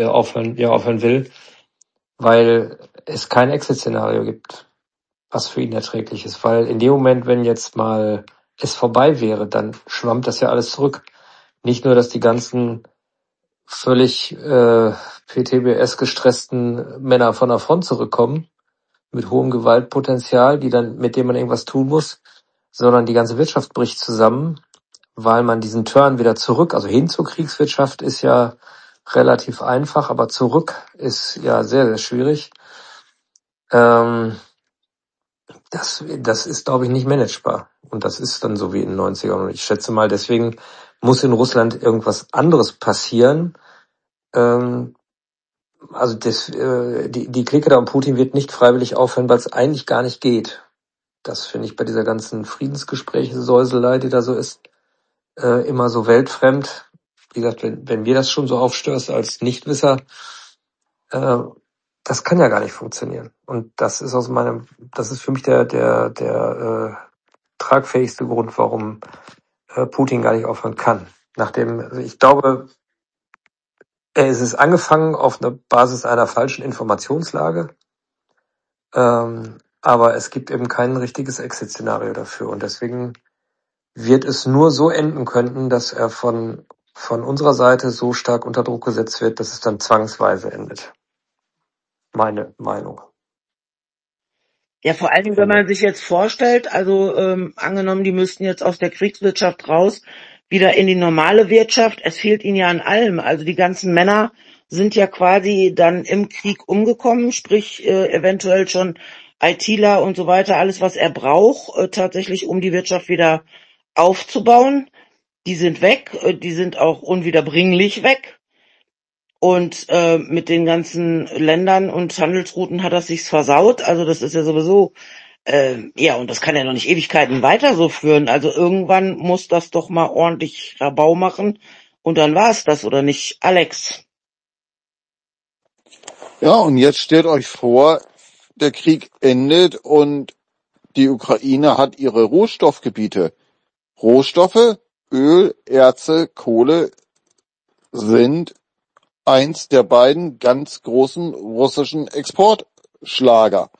weil es kein Exit-Szenario gibt, was für ihn erträglich ist. Weil in dem Moment, wenn jetzt mal es vorbei wäre, dann schwammt das ja alles zurück. Nicht nur, dass die ganzen völlig PTBS gestressten Männer von der Front zurückkommen, mit hohem Gewaltpotenzial, mit dem man irgendwas tun muss, sondern die ganze Wirtschaft bricht zusammen, weil man diesen Turn wieder zurück, also hin zur Kriegswirtschaft ist ja relativ einfach, aber zurück ist ja sehr, sehr schwierig. Das ist, glaube ich, nicht managebar. Und das ist dann so wie in den 90ern. Und ich schätze mal, deswegen muss in Russland irgendwas anderes passieren. Also die Clique da um Putin wird nicht freiwillig aufhören, weil es eigentlich gar nicht geht. Das finde ich bei dieser ganzen Friedensgespräche-Säuselei, die da so ist, immer so weltfremd. Wie gesagt, wenn wir das schon so aufstößt als Nichtwisser, das kann ja gar nicht funktionieren. Und das ist das ist für mich der tragfähigste Grund, warum Putin gar nicht aufhören kann. Also ich glaube, es ist angefangen auf einer Basis einer falschen Informationslage, aber es gibt eben kein richtiges Exit-Szenario dafür. Und deswegen wird es nur so enden können, dass er von unserer Seite so stark unter Druck gesetzt wird, dass es dann zwangsweise endet. Meine Meinung. Ja, vor allen Dingen, wenn man sich jetzt vorstellt, also angenommen, die müssten jetzt aus der Kriegswirtschaft raus, wieder in die normale Wirtschaft, es fehlt ihnen ja an allem. Also die ganzen Männer sind ja quasi dann im Krieg umgekommen, sprich eventuell schon ITler und so weiter, alles, was er braucht, tatsächlich, um die Wirtschaft wieder aufzubauen. Die sind weg, die sind auch unwiederbringlich weg. Und mit den ganzen Ländern und Handelsrouten hat das sich's versaut. Also das ist ja sowieso, ja, und das kann ja noch nicht Ewigkeiten weiter so führen. Also irgendwann muss das doch mal ordentlich Rabau machen. Und dann war's das, oder nicht, Alex? Ja, und jetzt stellt euch vor, der Krieg endet und die Ukraine hat ihre Rohstoffgebiete. Rohstoffe, Öl, Erze, Kohle sind eins der beiden ganz großen russischen Exportschlager.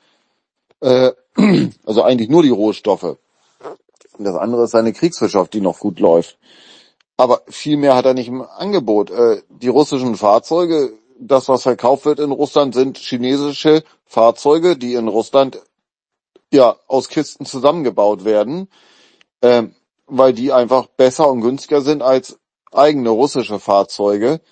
Also eigentlich nur die Rohstoffe. Und das andere ist seine Kriegswirtschaft, die noch gut läuft. Aber viel mehr hat er nicht im Angebot. Die russischen Fahrzeuge, das, was verkauft wird in Russland, sind chinesische Fahrzeuge, die in Russland ja aus Kisten zusammengebaut werden, weil die einfach besser und günstiger sind als eigene russische Fahrzeuge.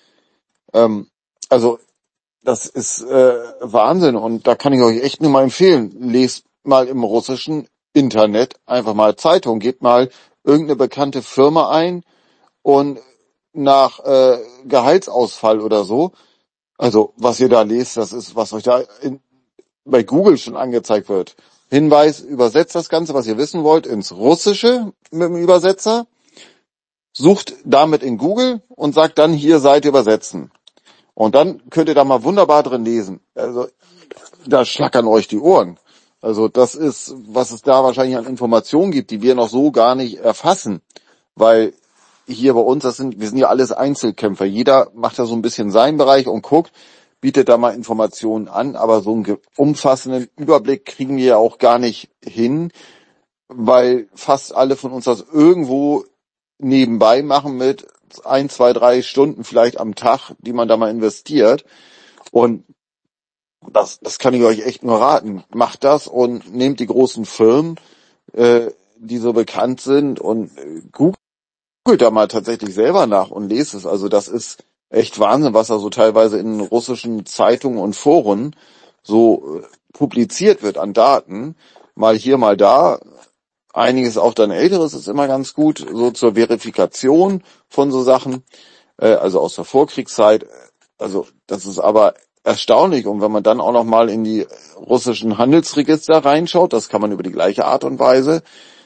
Also das ist Wahnsinn, und da kann ich euch echt nur mal empfehlen, lest mal im russischen Internet einfach mal Zeitung, gebt mal irgendeine bekannte Firma ein und nach Gehaltsausfall oder so, also was ihr da lest, das ist, was euch da bei Google schon angezeigt wird. Hinweis, übersetzt das Ganze, was ihr wissen wollt, ins Russische mit dem Übersetzer, sucht damit in Google und sagt dann, hier Seite übersetzen. Und dann könnt ihr da mal wunderbar drin lesen. Also da schlackern euch die Ohren. Also das ist, was es da wahrscheinlich an Informationen gibt, die wir noch so gar nicht erfassen. Weil hier bei uns, wir sind ja alles Einzelkämpfer. Jeder macht da so ein bisschen seinen Bereich und guckt, bietet da mal Informationen an. Aber so einen umfassenden Überblick kriegen wir ja auch gar nicht hin, weil fast alle von uns das irgendwo nebenbei machen mit 1, 2, 3 Stunden vielleicht am Tag, die man da mal investiert. Und das kann ich euch echt nur raten. Macht das und nehmt die großen Firmen, die so bekannt sind, und googelt da mal tatsächlich selber nach und lest es. Also das ist echt Wahnsinn, was da so teilweise in russischen Zeitungen und Foren so publiziert wird an Daten. Mal hier, mal da. Einiges auch dann Älteres ist immer ganz gut, so zur Verifikation von so Sachen, also aus der Vorkriegszeit. Also das ist aber erstaunlich. Und wenn man dann auch noch mal in die russischen Handelsregister reinschaut, das kann man über die gleiche Art und Weise,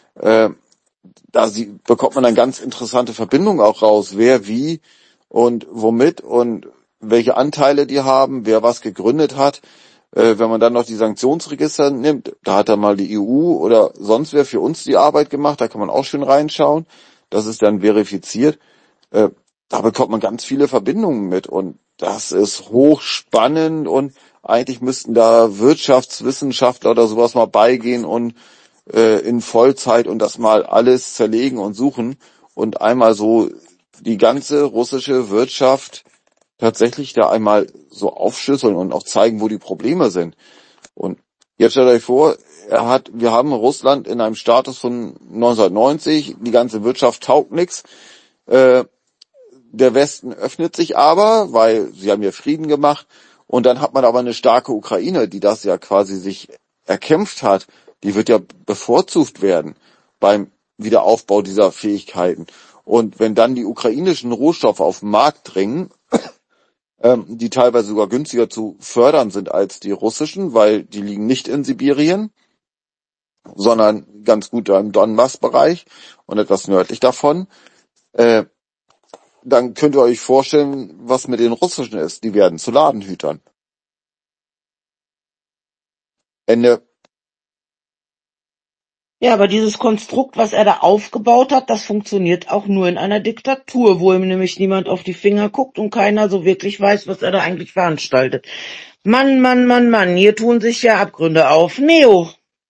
bekommt man dann ganz interessante Verbindungen auch raus, wer wie und womit und welche Anteile die haben, wer was gegründet hat. Wenn man dann noch die Sanktionsregister nimmt, da hat dann mal die EU oder sonst wer für uns die Arbeit gemacht, da kann man auch schön reinschauen. Das ist dann verifiziert. Da bekommt man ganz viele Verbindungen mit, und das ist hochspannend, und eigentlich müssten da Wirtschaftswissenschaftler oder sowas mal beigehen und in Vollzeit und das mal alles zerlegen und suchen und einmal so die ganze russische Wirtschaft tatsächlich da einmal so aufschlüsseln und auch zeigen, wo die Probleme sind. Und jetzt stellt euch vor, wir haben Russland in einem Status von 1990, die ganze Wirtschaft taugt nichts. Der Westen öffnet sich aber, weil sie haben ja Frieden gemacht. Und dann hat man aber eine starke Ukraine, die das ja quasi sich erkämpft hat. Die wird ja bevorzugt werden beim Wiederaufbau dieser Fähigkeiten. Und wenn dann die ukrainischen Rohstoffe auf den Markt dringen, die teilweise sogar günstiger zu fördern sind als die russischen, weil die liegen nicht in Sibirien, sondern ganz gut da im Donbass-Bereich und etwas nördlich davon, dann könnt ihr euch vorstellen, was mit den russischen ist. Die werden zu Ladenhütern. Ende. Ja, aber dieses Konstrukt, was er da aufgebaut hat, das funktioniert auch nur in einer Diktatur, wo ihm nämlich niemand auf die Finger guckt und keiner so wirklich weiß, was er da eigentlich veranstaltet. Mann, Mann, Mann, Mann, hier tun sich ja Abgründe auf. Neo.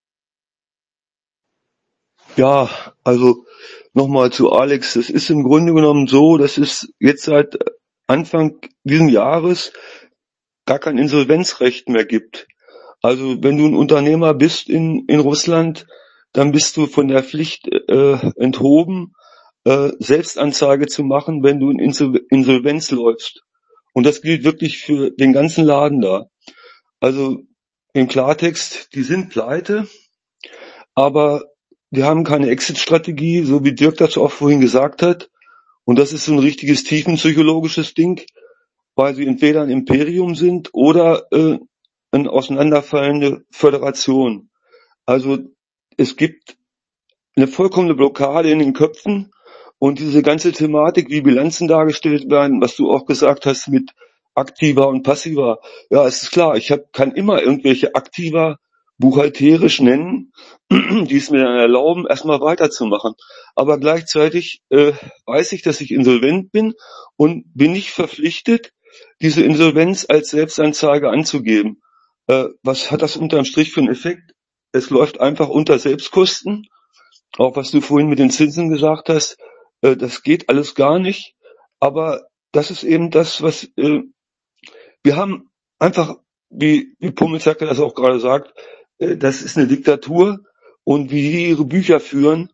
Ja, also nochmal zu Alex. Es ist im Grunde genommen so, dass es jetzt seit Anfang diesen Jahres gar kein Insolvenzrecht mehr gibt. Also wenn du ein Unternehmer bist in Russland, dann bist du von der Pflicht enthoben, Selbstanzeige zu machen, wenn du in Insolvenz läufst. Und das gilt wirklich für den ganzen Laden da. Also im Klartext, die sind pleite, aber wir haben keine Exit-Strategie, so wie Dirk das auch vorhin gesagt hat. Und das ist so ein richtiges tiefenpsychologisches Ding, weil sie entweder ein Imperium sind oder eine auseinanderfallende Föderation. Also es gibt eine vollkommene Blockade in den Köpfen und diese ganze Thematik, wie Bilanzen dargestellt werden, was du auch gesagt hast mit aktiver und passiver. Ja, es ist klar, kann immer irgendwelche aktiver buchhalterisch nennen, die es mir dann erlauben, erstmal weiterzumachen. Aber gleichzeitig weiß ich, dass ich insolvent bin und bin nicht verpflichtet, diese Insolvenz als Selbstanzeige anzugeben. Was hat das unterm Strich für einen Effekt? Es läuft einfach unter Selbstkosten. Auch was du vorhin mit den Zinsen gesagt hast, das geht alles gar nicht. Aber das ist eben das, was wir haben einfach, wie Pummelzacke das auch gerade sagt, das ist eine Diktatur und wie die ihre Bücher führen,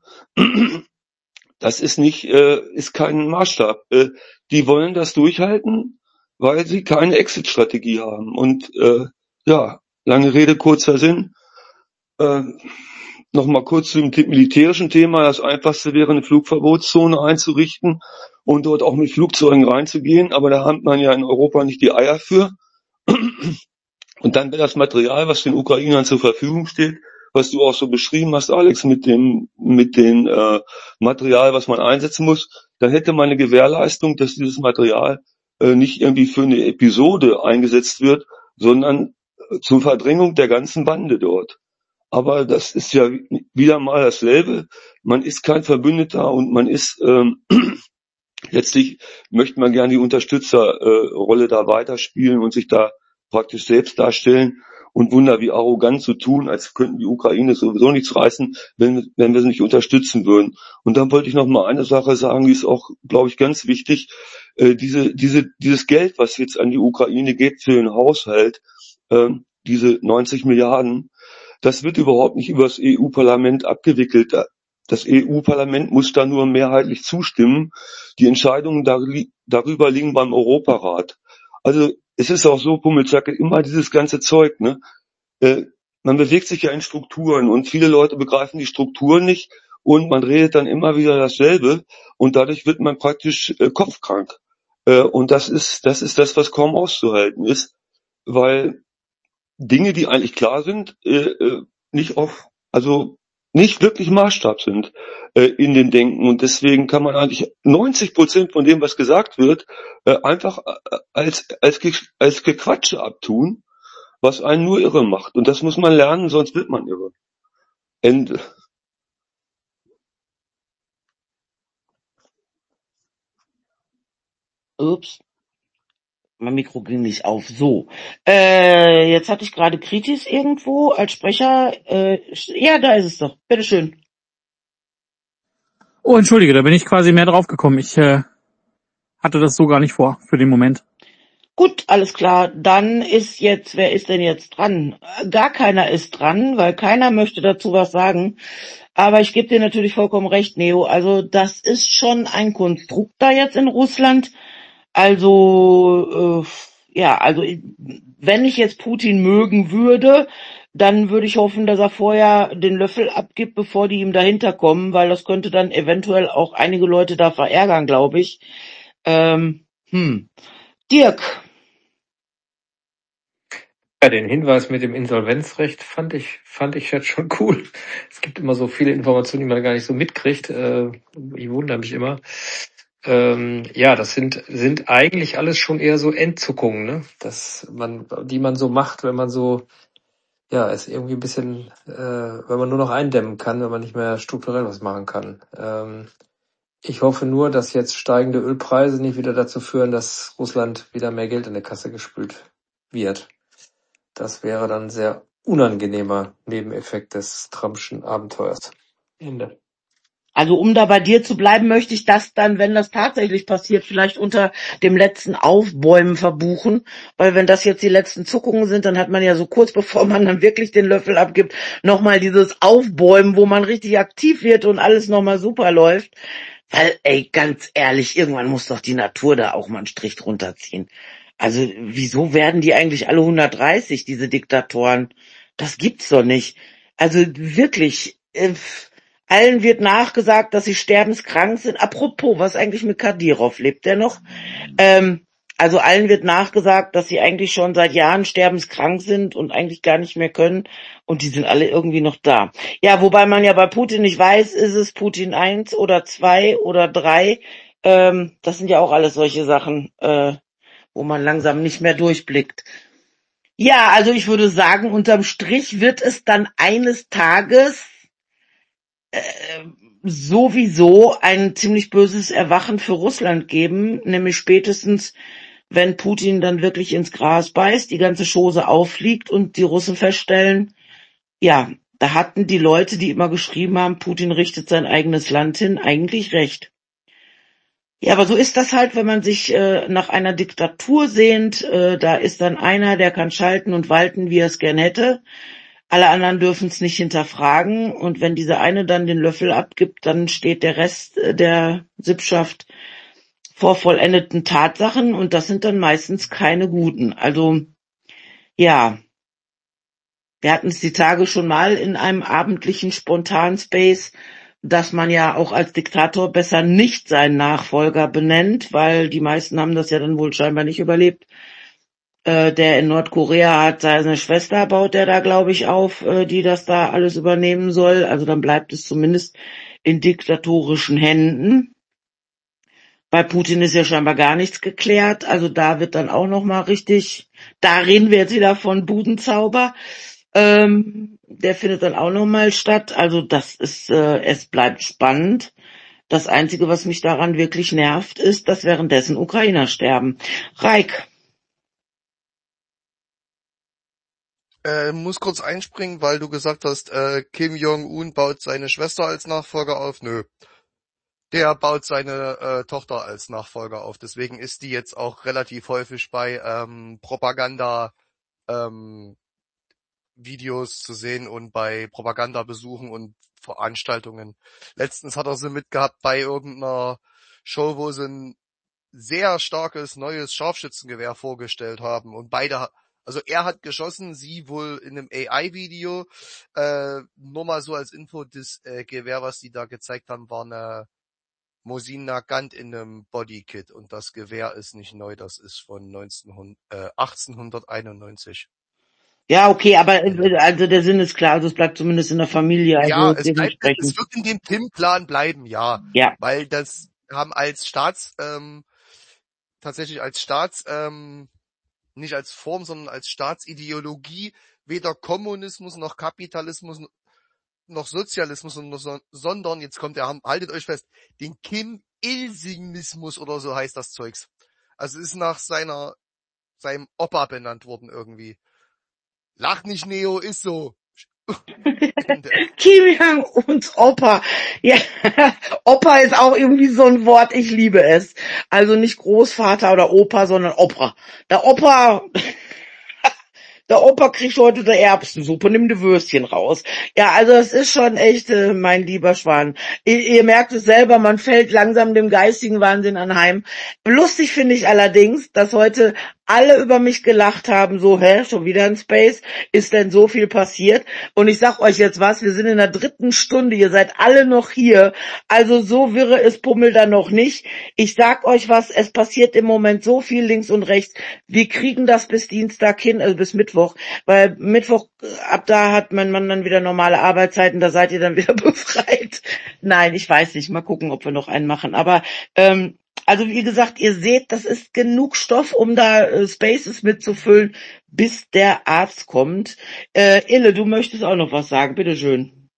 das ist kein Maßstab. Die wollen das durchhalten, weil sie keine Exit-Strategie haben. Und ja, lange Rede, kurzer Sinn. Nochmal kurz zum militärischen Thema. Das Einfachste wäre, eine Flugverbotszone einzurichten und dort auch mit Flugzeugen reinzugehen. Aber da hat man ja in Europa nicht die Eier für. Und dann wäre das Material, was den Ukrainern zur Verfügung steht, was du auch so beschrieben hast, Alex, mit dem Material, was man einsetzen muss, dann hätte man eine Gewährleistung, dass dieses Material nicht irgendwie für eine Episode eingesetzt wird, sondern zur Verdrängung der ganzen Bande dort. Aber das ist ja wieder mal dasselbe. Man ist kein Verbündeter und man ist letztlich möchte man gerne die Unterstützerrolle da weiterspielen und sich da praktisch selbst darstellen und Wunder wie arrogant zu tun, als könnten die Ukraine sowieso nichts reißen, wenn wir sie nicht unterstützen würden. Und dann wollte ich noch mal eine Sache sagen, die ist auch, glaube ich, ganz wichtig. Dieses Geld, was jetzt an die Ukraine geht für den Haushalt, diese 90 Milliarden, das wird überhaupt nicht über das EU-Parlament abgewickelt. Das EU-Parlament muss da nur mehrheitlich zustimmen. Die Entscheidungen darüber liegen beim Europarat. Also es ist auch so, Pummelzacke, immer dieses ganze Zeug, ne? Man bewegt sich ja in Strukturen und viele Leute begreifen die Strukturen nicht und man redet dann immer wieder dasselbe und dadurch wird man praktisch kopfkrank. Und das ist das, was kaum auszuhalten ist, weil Dinge, die eigentlich klar sind, nicht wirklich Maßstab sind in dem Denken. Und deswegen kann man eigentlich 90% von dem, was gesagt wird, einfach als Gequatsche abtun, was einen nur irre macht. Und das muss man lernen, sonst wird man irre. Ende. Ups. Mein Mikro ging nicht auf. So. Jetzt hatte ich gerade Kritis irgendwo als Sprecher. Ja, da ist es doch. Bitteschön. Oh, entschuldige, da bin ich quasi mehr drauf gekommen. Ich hatte das so gar nicht vor für den Moment. Gut, alles klar. Dann ist jetzt, wer ist denn jetzt dran? Gar keiner ist dran, weil keiner möchte dazu was sagen. Aber ich gebe dir natürlich vollkommen recht, Neo. Also das ist schon ein Konstrukt da jetzt in Russland. Also, ja, also wenn ich jetzt Putin mögen würde, dann würde ich hoffen, dass er vorher den Löffel abgibt, bevor die ihm dahinter kommen, weil das könnte dann eventuell auch einige Leute da verärgern, glaube ich. Dirk. Ja, den Hinweis mit dem Insolvenzrecht fand ich jetzt schon cool. Es gibt immer so viele Informationen, die man gar nicht so mitkriegt. Ich wundere mich immer. Ja, das sind eigentlich alles schon eher so Endzuckungen, ne? Die man so macht, wenn man so, ja, es irgendwie ein bisschen, wenn man nur noch eindämmen kann, wenn man nicht mehr strukturell was machen kann. Ich hoffe nur, dass jetzt steigende Ölpreise nicht wieder dazu führen, dass Russland wieder mehr Geld in der Kasse gespült wird. Das wäre dann ein sehr unangenehmer Nebeneffekt des Trumpschen Abenteuers. Ende. Also um da bei dir zu bleiben, möchte ich das dann, wenn das tatsächlich passiert, vielleicht unter dem letzten Aufbäumen verbuchen, weil wenn das jetzt die letzten Zuckungen sind, dann hat man ja so kurz bevor man dann wirklich den Löffel abgibt, nochmal dieses Aufbäumen, wo man richtig aktiv wird und alles nochmal super läuft. Weil, ey, ganz ehrlich, irgendwann muss doch die Natur da auch mal einen Strich drunter ziehen. Also wieso werden die eigentlich alle 130, diese Diktatoren? Das gibt's doch nicht. Also wirklich, allen wird nachgesagt, dass sie sterbenskrank sind. Apropos, was eigentlich mit Kadyrov? Lebt der noch? Also allen wird nachgesagt, dass sie eigentlich schon seit Jahren sterbenskrank sind und eigentlich gar nicht mehr können. Und die sind alle irgendwie noch da. Ja, wobei man ja bei Putin nicht weiß, ist es Putin 1 oder 2 oder 3. Das sind ja auch alles solche Sachen, wo man langsam nicht mehr durchblickt. Ja, also ich würde sagen, unterm Strich wird es dann eines Tages sowieso ein ziemlich böses Erwachen für Russland geben, nämlich spätestens, wenn Putin dann wirklich ins Gras beißt, die ganze Chose auffliegt und die Russen feststellen, ja, da hatten die Leute, die immer geschrieben haben, Putin richtet sein eigenes Land hin, eigentlich recht. Ja, aber so ist das halt, wenn man sich nach einer Diktatur sehnt, da ist dann einer, der kann schalten und walten, wie er es gern hätte. Alle anderen dürfen es nicht hinterfragen und wenn dieser eine dann den Löffel abgibt, dann steht der Rest der Sippschaft vor vollendeten Tatsachen und das sind dann meistens keine guten. Also ja, wir hatten es die Tage schon mal in einem abendlichen Spontanspace, dass man ja auch als Diktator besser nicht seinen Nachfolger benennt, weil die meisten haben das ja dann wohl scheinbar nicht überlebt. Der in Nordkorea hat seine Schwester, baut der da, glaube ich, auf, die das da alles übernehmen soll. Also dann bleibt es zumindest in diktatorischen Händen. Bei Putin ist ja scheinbar gar nichts geklärt. Also da wird dann auch noch mal richtig, da reden wir jetzt wieder von Budenzauber. Der findet dann auch noch mal statt. Also das ist, es bleibt spannend. Das Einzige, was mich daran wirklich nervt, ist, dass währenddessen Ukrainer sterben. Raik. Muss kurz einspringen, weil du gesagt hast, Kim Jong-un baut seine Schwester als Nachfolger auf. Nö. Der baut seine Tochter als Nachfolger auf. Deswegen ist die jetzt auch relativ häufig bei Propaganda Videos zu sehen und bei Propagandabesuchen und Veranstaltungen. Letztens hat er sie mitgehabt bei irgendeiner Show, wo sie ein sehr starkes neues Scharfschützengewehr vorgestellt haben und beide, also er hat geschossen, sie wohl in einem AI-Video. Nur mal so als Info, das Gewehr, was die da gezeigt haben, war eine Mosin Nagant in einem Bodykit und das Gewehr ist nicht neu, das ist von 1891. Ja, okay, aber also der Sinn ist klar, also es bleibt zumindest in der Familie, also Ja, es dementsprechend. wird in dem PIM-Plan bleiben, ja. Ja. Weil das haben als tatsächlich als nicht als Form, sondern als Staatsideologie weder Kommunismus noch Kapitalismus noch Sozialismus, sondern, jetzt kommt der, haltet euch fest, den Kim-Il-Singnismus oder so heißt das Zeugs. Also ist nach seiner seinem Opa benannt worden irgendwie. Lach nicht, Neo, ist so. Ende. Kim Jong-uns Opa. Ja, Opa ist auch irgendwie so ein Wort, ich liebe es. Also nicht Großvater oder Opa, sondern Opa. Der Opa kriegt heute die Erbsensuppe, nimm die Würstchen raus. Ja, also es ist schon echt, mein lieber Schwan. Ihr merkt es selber, man fällt langsam dem geistigen Wahnsinn anheim. Lustig finde ich allerdings, dass heute alle über mich gelacht haben, so, schon wieder in Space, ist denn so viel passiert? Und ich sag euch jetzt was, wir sind in der 3. Stunde, ihr seid alle noch hier, also so wirre ist Pummel da noch nicht. Ich sag euch was, es passiert im Moment so viel links und rechts, wir kriegen das bis Dienstag hin, also bis Mittwoch, weil Mittwoch, ab da hat mein Mann dann wieder normale Arbeitszeiten, da seid ihr dann wieder befreit. Nein, ich weiß nicht, mal gucken, ob wir noch einen machen, aber also wie gesagt, ihr seht, das ist genug Stoff, um da Spaces mitzufüllen, bis der Arzt kommt. Ille, du möchtest auch noch was sagen, bitteschön.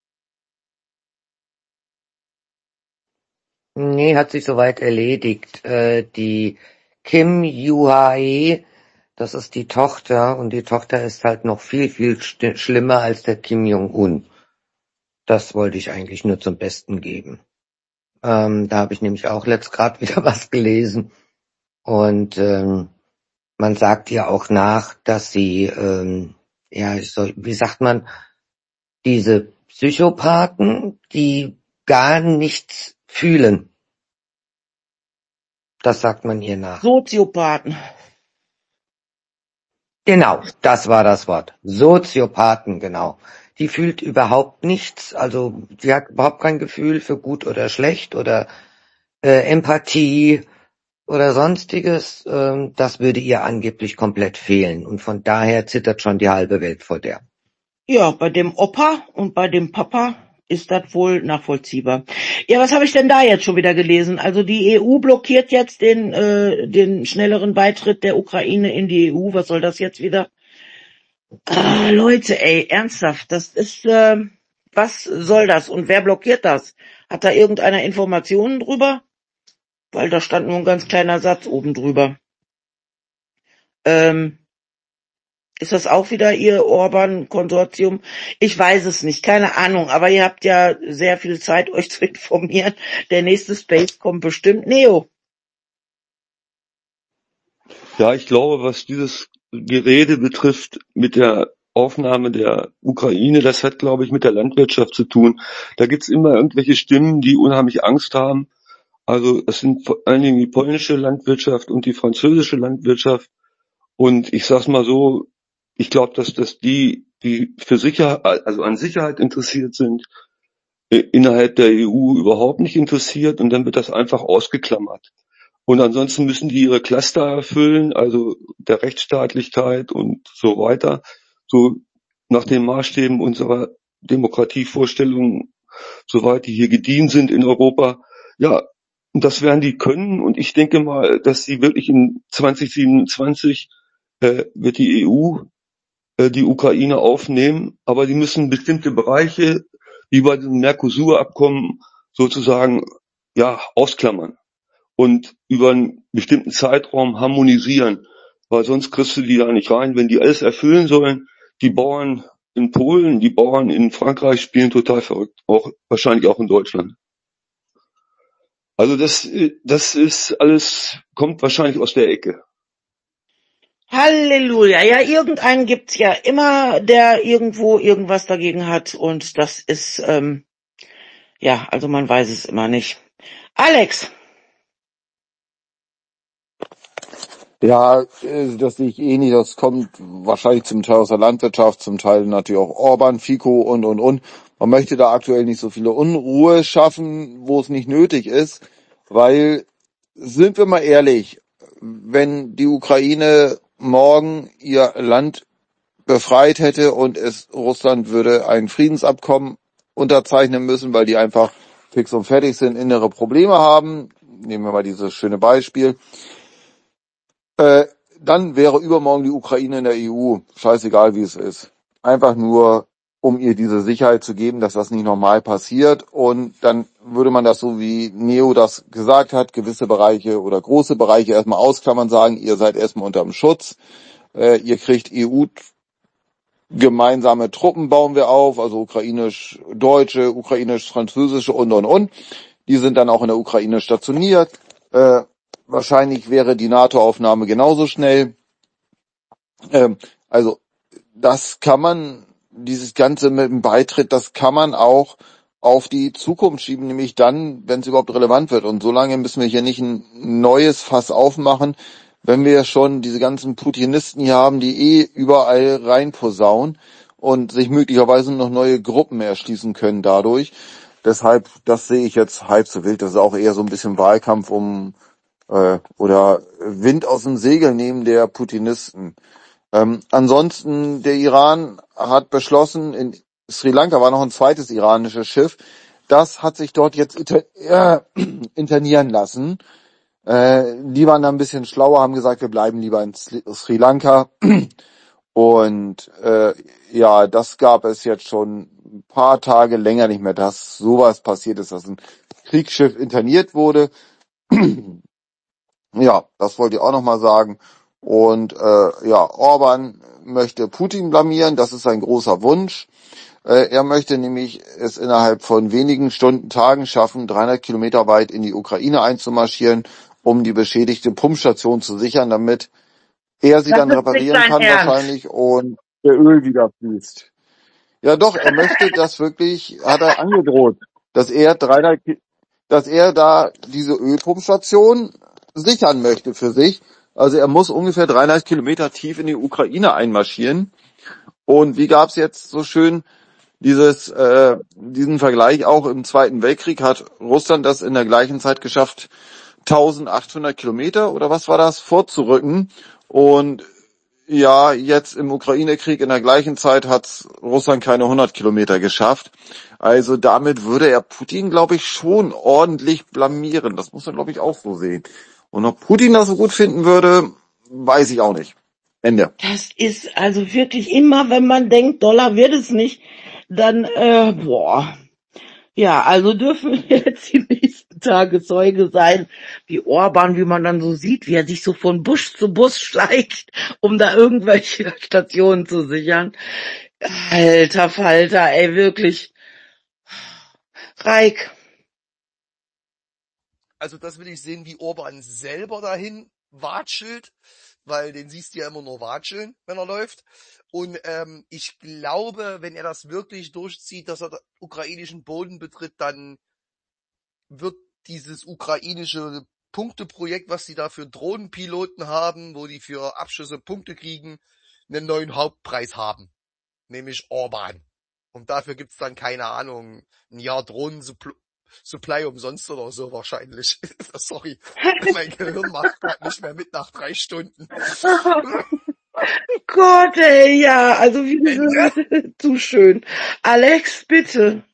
Nee, hat sich soweit erledigt. Die Kim Yoo-hae, das ist die Tochter, und die Tochter ist halt noch viel, viel schlimmer als der Kim Jong-un. Das wollte ich eigentlich nur zum Besten geben. Da habe ich nämlich auch letzt gerade wieder was gelesen. Und man sagt ihr auch nach, dass sie, wie sagt man, diese Psychopathen, die gar nichts fühlen. Das sagt man ihr nach. Soziopathen. Genau, das war das Wort. Soziopathen, genau. Die fühlt überhaupt nichts, also sie hat überhaupt kein Gefühl für gut oder schlecht oder Empathie oder sonstiges. Das würde ihr angeblich komplett fehlen und von daher zittert schon die halbe Welt vor der. Ja, bei dem Opa und bei dem Papa ist das wohl nachvollziehbar. Ja, was habe ich denn da jetzt schon wieder gelesen? Also die EU blockiert jetzt den schnelleren Beitritt der Ukraine in die EU. Was soll das jetzt wieder? Leute, ey, ernsthaft, das ist, was soll das? Und wer blockiert das? Hat da irgendeiner Informationen drüber? Weil da stand nur ein ganz kleiner Satz oben drüber. Ist das auch wieder Ihr Orban-Konsortium? Ich weiß es nicht, keine Ahnung, aber ihr habt ja sehr viel Zeit, euch zu informieren. Der nächste Space kommt bestimmt. Neo. Ja, ich glaube, was dieses Gerede betrifft mit der Aufnahme der Ukraine, das hat, glaube ich, mit der Landwirtschaft zu tun. Da gibt's immer irgendwelche Stimmen, die unheimlich Angst haben. Also es sind vor allen Dingen die polnische Landwirtschaft und die französische Landwirtschaft. Und ich sag's mal so, ich glaube, dass die für Sicherheit, also an Sicherheit interessiert sind, innerhalb der EU überhaupt nicht interessiert und dann wird das einfach ausgeklammert. Und ansonsten müssen die ihre Cluster erfüllen, also der Rechtsstaatlichkeit und so weiter, so nach den Maßstäben unserer Demokratievorstellungen, soweit die hier gediehen sind in Europa. Ja, und das werden die können. Und ich denke mal, dass sie wirklich in 2027 wird die EU die Ukraine aufnehmen, aber die müssen bestimmte Bereiche, wie bei dem Mercosur-Abkommen, sozusagen ja ausklammern und über einen bestimmten Zeitraum harmonisieren, weil sonst kriegst du die da nicht rein. Wenn die alles erfüllen sollen, die Bauern in Polen, die Bauern in Frankreich spielen total verrückt, auch wahrscheinlich auch in Deutschland. Also das ist alles, kommt wahrscheinlich aus der Ecke. Halleluja. Ja, irgendeinen gibt's ja immer, der irgendwo irgendwas dagegen hat und das ist, ja, also man weiß es immer nicht. Alex. Ja, das sehe ich eh nicht. Das kommt wahrscheinlich zum Teil aus der Landwirtschaft, zum Teil natürlich auch Orban, Fico und. Man möchte da aktuell nicht so viele Unruhe schaffen, wo es nicht nötig ist, weil, sind wir mal ehrlich, wenn die Ukraine morgen ihr Land befreit hätte und Russland würde ein Friedensabkommen unterzeichnen müssen, weil die einfach fix und fertig sind, innere Probleme haben, nehmen wir mal dieses schöne Beispiel, dann wäre übermorgen die Ukraine in der EU, scheißegal wie es ist. Einfach nur, um ihr diese Sicherheit zu geben, dass das nicht normal passiert. Und dann würde man das so wie Neo das gesagt hat, gewisse Bereiche oder große Bereiche erstmal ausklammern, sagen, ihr seid erstmal unterm Schutz, ihr kriegt EU-gemeinsame Truppen bauen wir auf, also ukrainisch-deutsche, ukrainisch-französische und. Die sind dann auch in der Ukraine stationiert. Wahrscheinlich wäre die NATO-Aufnahme genauso schnell. Also das kann man, dieses Ganze mit dem Beitritt, das kann man auch auf die Zukunft schieben, nämlich dann, wenn es überhaupt relevant wird. Und solange müssen wir hier nicht ein neues Fass aufmachen, wenn wir schon diese ganzen Putinisten hier haben, die überall reinposaunen und sich möglicherweise noch neue Gruppen erschließen können dadurch. Deshalb, das sehe ich jetzt halb so wild. Das ist auch eher so ein bisschen Wahlkampf oder Wind aus dem Segel nehmen der Putinisten. Ansonsten, der Iran hat beschlossen, in Sri Lanka war noch ein zweites iranisches Schiff, das hat sich dort jetzt internieren lassen. Die waren da ein bisschen schlauer, haben gesagt, wir bleiben lieber in Sri Lanka. Und ja, das gab es jetzt schon ein paar Tage länger nicht mehr, dass sowas passiert ist, dass ein Kriegsschiff interniert wurde. Ja, das wollte ich auch nochmal sagen. Und ja, Orban möchte Putin blamieren, das ist sein großer Wunsch. Er möchte nämlich es innerhalb von wenigen Stunden, Tagen schaffen, 300 Kilometer weit in die Ukraine einzumarschieren, um die beschädigte Pumpstation zu sichern, damit er sie Das dann ist nicht reparieren dein kann Ernst. wahrscheinlich und der Öl wieder fließt. Ja doch, er möchte das wirklich, hat er angedroht, dass er da diese Ölpumpstation sichern möchte für sich. Also er muss ungefähr 300 Kilometer tief in die Ukraine einmarschieren. Und wie gab's jetzt so schön diesen Vergleich auch im Zweiten Weltkrieg, hat Russland das in der gleichen Zeit geschafft, 1800 Kilometer oder was war das, vorzurücken. Und ja, jetzt im Ukraine-Krieg in der gleichen Zeit hat Russland keine 100 Kilometer geschafft. Also damit würde er Putin, glaube ich, schon ordentlich blamieren. Das muss man, glaube ich, auch so sehen. Und ob Putin das so gut finden würde, weiß ich auch nicht. Ende. Das ist also wirklich immer, wenn man denkt, Dollar wird es nicht, dann, boah. Ja, also dürfen wir jetzt die nächsten Tage Zeuge sein, wie Orban, wie man dann so sieht, wie er sich so von Busch zu Bus schleicht, um da irgendwelche Stationen zu sichern. Alter Falter, ey, wirklich. Reik. Also das will ich sehen, wie Orban selber dahin watschelt, weil den siehst du ja immer nur watscheln, wenn er läuft. Und ich glaube, wenn er das wirklich durchzieht, dass er den ukrainischen Boden betritt, dann wird dieses ukrainische Punkteprojekt, was die da für Drohnenpiloten haben, wo die für Abschüsse Punkte kriegen, einen neuen Hauptpreis haben. Nämlich Orban. Und dafür gibt's dann, keine Ahnung, ein Jahr Drohnen-Supply umsonst oder so wahrscheinlich. Sorry, mein Gehirn macht grad nicht mehr mit nach 3 Stunden. Gott, ey, ja, also wie gesagt, zu schön. Alex, bitte.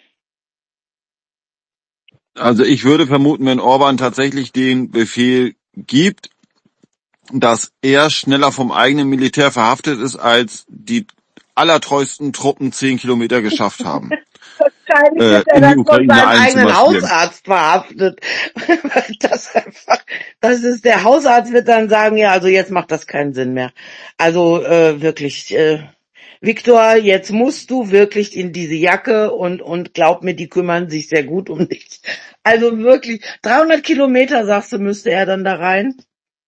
Also ich würde vermuten, wenn Orban tatsächlich den Befehl gibt, dass er schneller vom eigenen Militär verhaftet ist, als die allertreuesten Truppen 10 Kilometer geschafft haben. Wahrscheinlich wird er In die dann von Ukraine seinem eigenen einzumarschieren. Hausarzt verhaftet. Das ist der Hausarzt wird dann sagen, ja, also jetzt macht das keinen Sinn mehr. Also wirklich, Viktor, jetzt musst du wirklich in diese Jacke und glaub mir, die kümmern sich sehr gut um dich. Also wirklich, 300 Kilometer, sagst du, müsste er dann da rein?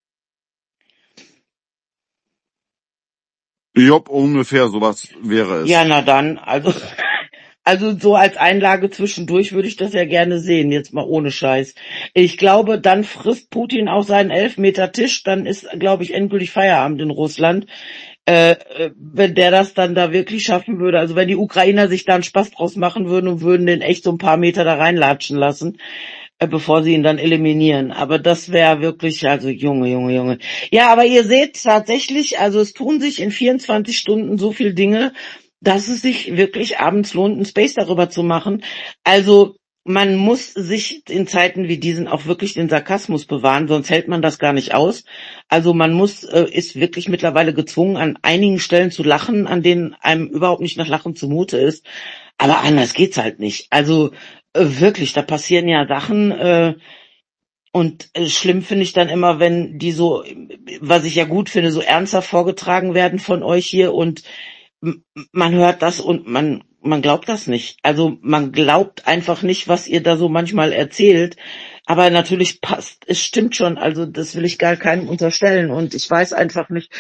Job, ungefähr sowas wäre es. Ja, na dann, also so als Einlage zwischendurch würde ich das ja gerne sehen, jetzt mal ohne Scheiß. Ich glaube, dann frisst Putin auch seinen Elfmeter-Tisch, dann ist, glaube ich, endgültig Feierabend in Russland. Wenn der das dann da wirklich schaffen würde, also wenn die Ukrainer sich da einen Spaß draus machen würden und würden den echt so ein paar Meter da reinlatschen lassen, bevor sie ihn dann eliminieren. Aber das wäre wirklich, also Junge. Ja, aber ihr seht tatsächlich, also es tun sich in 24 Stunden so viele Dinge, dass es sich wirklich abends lohnt, einen Space darüber zu machen. Also man muss sich in Zeiten wie diesen auch wirklich den Sarkasmus bewahren, sonst hält man das gar nicht aus. Also man ist wirklich mittlerweile gezwungen, an einigen Stellen zu lachen, an denen einem überhaupt nicht nach Lachen zumute ist. Aber anders geht's halt nicht. Also Wirklich, da passieren ja Sachen, und schlimm finde ich dann immer, wenn die so, was ich ja gut finde, so ernsthaft vorgetragen werden von euch hier und man hört das und man glaubt das nicht. Also man glaubt einfach nicht, was ihr da so manchmal erzählt. Aber natürlich passt, es stimmt schon. Also das will ich gar keinem unterstellen. Und ich weiß einfach nicht,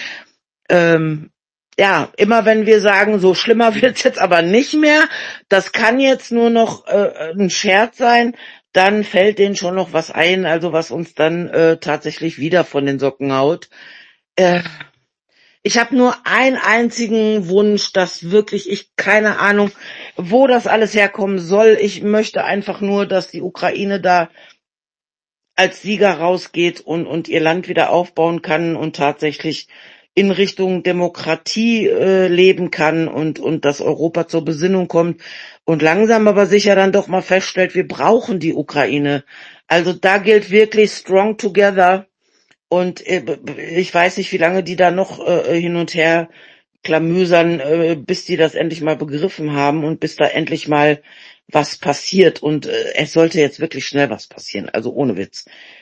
ja, immer wenn wir sagen, so schlimmer wird's jetzt aber nicht mehr, das kann jetzt nur noch ein Scherz sein, dann fällt denen schon noch was ein, also was uns dann tatsächlich wieder von den Socken haut. Äh, Ich habe nur einen einzigen Wunsch, dass wirklich ich keine Ahnung, wo das alles herkommen soll. Ich möchte einfach nur, dass die Ukraine da als Sieger rausgeht und ihr Land wieder aufbauen kann und tatsächlich in Richtung Demokratie leben kann und dass Europa zur Besinnung kommt und langsam aber sicher dann doch mal feststellt, wir brauchen die Ukraine. Also da gilt wirklich strong together. Und ich weiß nicht, wie lange die da noch hin und her klamüsern, bis die das endlich mal begriffen haben und bis da endlich mal was passiert. Und es sollte jetzt wirklich schnell was passieren, also ohne Witz.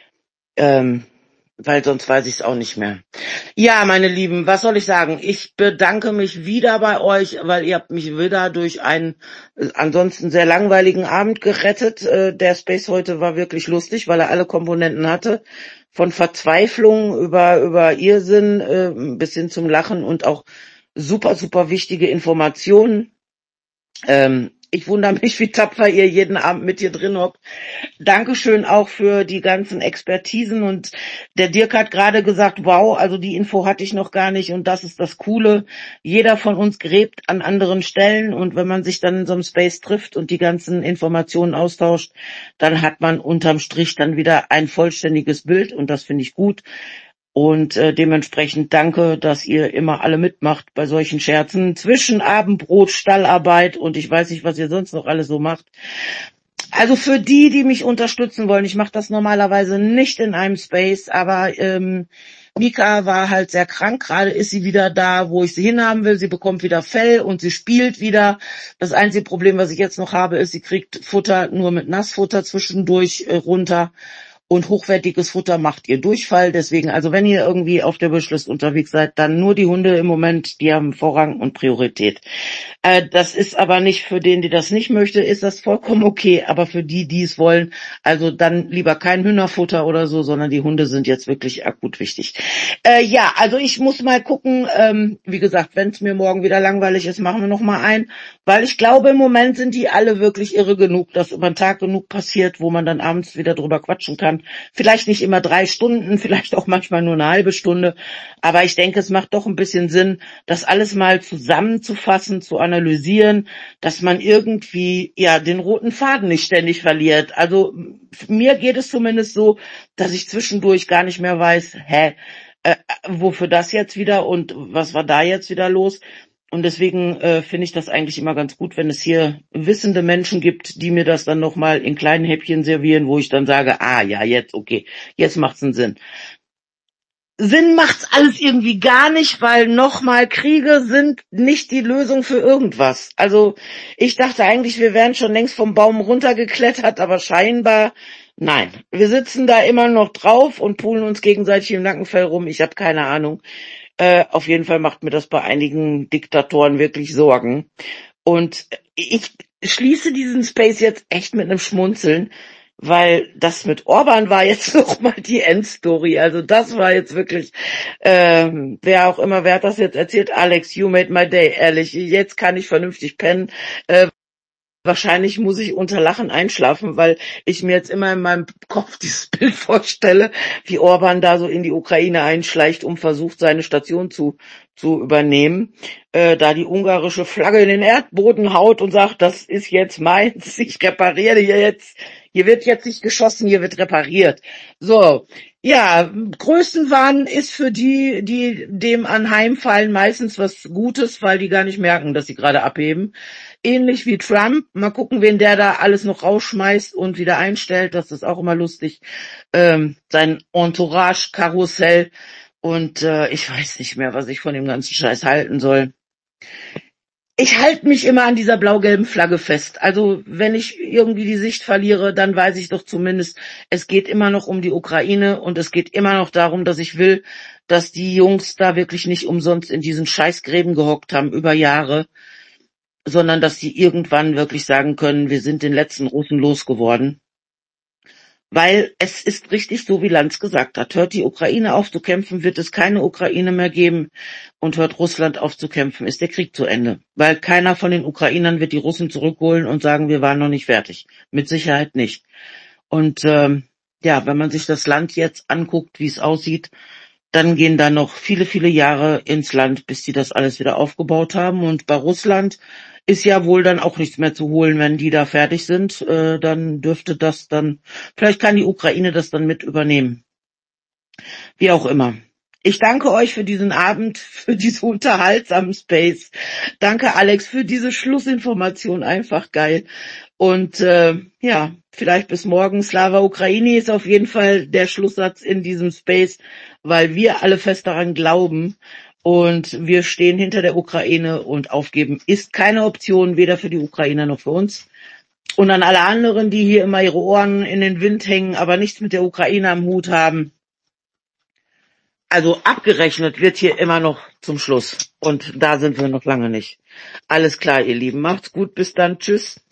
Weil sonst weiß ich es auch nicht mehr. Ja, meine Lieben, was soll ich sagen? Ich bedanke mich wieder bei euch, weil ihr habt mich wieder durch einen ansonsten sehr langweiligen Abend gerettet. Der Space heute war wirklich lustig, weil er alle Komponenten hatte. Von Verzweiflung über Irrsinn bis hin zum Lachen und auch super, super wichtige Informationen. Ich wundere mich, wie tapfer ihr jeden Abend mit hier drin hockt. Dankeschön auch für die ganzen Expertisen und der Dirk hat gerade gesagt, wow, also die Info hatte ich noch gar nicht und das ist das Coole. Jeder von uns gräbt an anderen Stellen und wenn man sich dann in so einem Space trifft und die ganzen Informationen austauscht, dann hat man unterm Strich dann wieder ein vollständiges Bild und das finde ich gut. Und dementsprechend danke, dass ihr immer alle mitmacht bei solchen Scherzen. Zwischen Abendbrot, Stallarbeit und ich weiß nicht, was ihr sonst noch alles so macht. Also für die mich unterstützen wollen, ich mache das normalerweise nicht in einem Space, aber Mika war halt sehr krank, gerade ist sie wieder da, wo ich sie hinhaben will, sie bekommt wieder Fell und sie spielt wieder. Das einzige Problem, was ich jetzt noch habe, ist, sie kriegt Futter nur mit Nassfutter zwischendurch runter. Und hochwertiges Futter macht ihr Durchfall. Deswegen, also wenn ihr irgendwie auf der Wishlist unterwegs seid, dann nur die Hunde im Moment, die haben Vorrang und Priorität. Das ist aber nicht für den, die das nicht möchte, ist das vollkommen okay. Aber für die es wollen, also dann lieber kein Hühnerfutter oder so, sondern die Hunde sind jetzt wirklich akut wichtig. Ja, also ich muss mal gucken, wie gesagt, wenn es mir morgen wieder langweilig ist, machen wir noch mal ein. Weil ich glaube, im Moment sind die alle wirklich irre genug, dass über den Tag genug passiert, wo man dann abends wieder drüber quatschen kann. Vielleicht nicht immer 3 Stunden, vielleicht auch manchmal nur eine halbe Stunde. Aber ich denke, es macht doch ein bisschen Sinn, das alles mal zusammenzufassen, zu analysieren, dass man irgendwie ja den roten Faden nicht ständig verliert. Also mir geht es zumindest so, dass ich zwischendurch gar nicht mehr weiß, wofür das jetzt wieder und was war da jetzt wieder los? Und deswegen finde ich das eigentlich immer ganz gut, wenn es hier wissende Menschen gibt, die mir das dann nochmal in kleinen Häppchen servieren, wo ich dann sage, ja, jetzt, okay, jetzt macht's einen Sinn. Sinn macht's alles irgendwie gar nicht, weil nochmal Kriege sind nicht die Lösung für irgendwas. Also ich dachte eigentlich, wir wären schon längst vom Baum runtergeklettert, aber scheinbar nein. Wir sitzen da immer noch drauf und pulen uns gegenseitig im Nackenfell rum. Ich habe keine Ahnung. Auf jeden Fall macht mir das bei einigen Diktatoren wirklich Sorgen. Und ich schließe diesen Space jetzt echt mit einem Schmunzeln, weil das mit Orban war jetzt noch mal die Endstory. Also das war jetzt wirklich, wer hat das jetzt erzählt? Alex, you made my day, ehrlich. Jetzt kann ich vernünftig pennen. Wahrscheinlich muss ich unter Lachen einschlafen, weil ich mir jetzt immer in meinem Kopf dieses Bild vorstelle, wie Orban da so in die Ukraine einschleicht, um versucht, seine Station zu übernehmen, da die ungarische Flagge in den Erdboden haut und sagt, das ist jetzt meins, ich repariere hier jetzt, hier wird jetzt nicht geschossen, hier wird repariert. So, ja, Größenwahn ist für die dem anheimfallen, meistens was Gutes, weil die gar nicht merken, dass sie gerade abheben. Ähnlich wie Trump. Mal gucken, wen der da alles noch rausschmeißt und wieder einstellt. Das ist auch immer lustig. Sein Entourage-Karussell. Und ich weiß nicht mehr, was ich von dem ganzen Scheiß halten soll. Ich halte mich immer an dieser blau-gelben Flagge fest. Also wenn ich irgendwie die Sicht verliere, dann weiß ich doch zumindest, es geht immer noch um die Ukraine und es geht immer noch darum, dass ich will, dass die Jungs da wirklich nicht umsonst in diesen Scheißgräben gehockt haben über Jahre, sondern dass die irgendwann wirklich sagen können, wir sind den letzten Russen losgeworden. Weil es ist richtig so, wie Lanz gesagt hat. Hört die Ukraine auf zu kämpfen, wird es keine Ukraine mehr geben. Und hört Russland auf zu kämpfen, ist der Krieg zu Ende. Weil keiner von den Ukrainern wird die Russen zurückholen und sagen, wir waren noch nicht fertig. Mit Sicherheit nicht. Und ja, wenn man sich das Land jetzt anguckt, wie es aussieht, dann gehen da noch viele, viele Jahre ins Land, bis die das alles wieder aufgebaut haben. Und bei Russland ist ja wohl dann auch nichts mehr zu holen, wenn die da fertig sind. Dann dürfte das dann, vielleicht kann die Ukraine das dann mit übernehmen. Wie auch immer. Ich danke euch für diesen Abend, für diesen unterhaltsamen Space. Danke Alex für diese Schlussinformation, einfach geil. Und ja, vielleicht bis morgen. Slava Ukraini ist auf jeden Fall der Schlusssatz in diesem Space, weil wir alle fest daran glauben und wir stehen hinter der Ukraine und aufgeben ist keine Option, weder für die Ukrainer noch für uns. Und an alle anderen, die hier immer ihre Ohren in den Wind hängen, aber nichts mit der Ukraine am Hut haben. Also abgerechnet wird hier immer noch zum Schluss. Und da sind wir noch lange nicht. Alles klar, ihr Lieben. Macht's gut. Bis dann. Tschüss.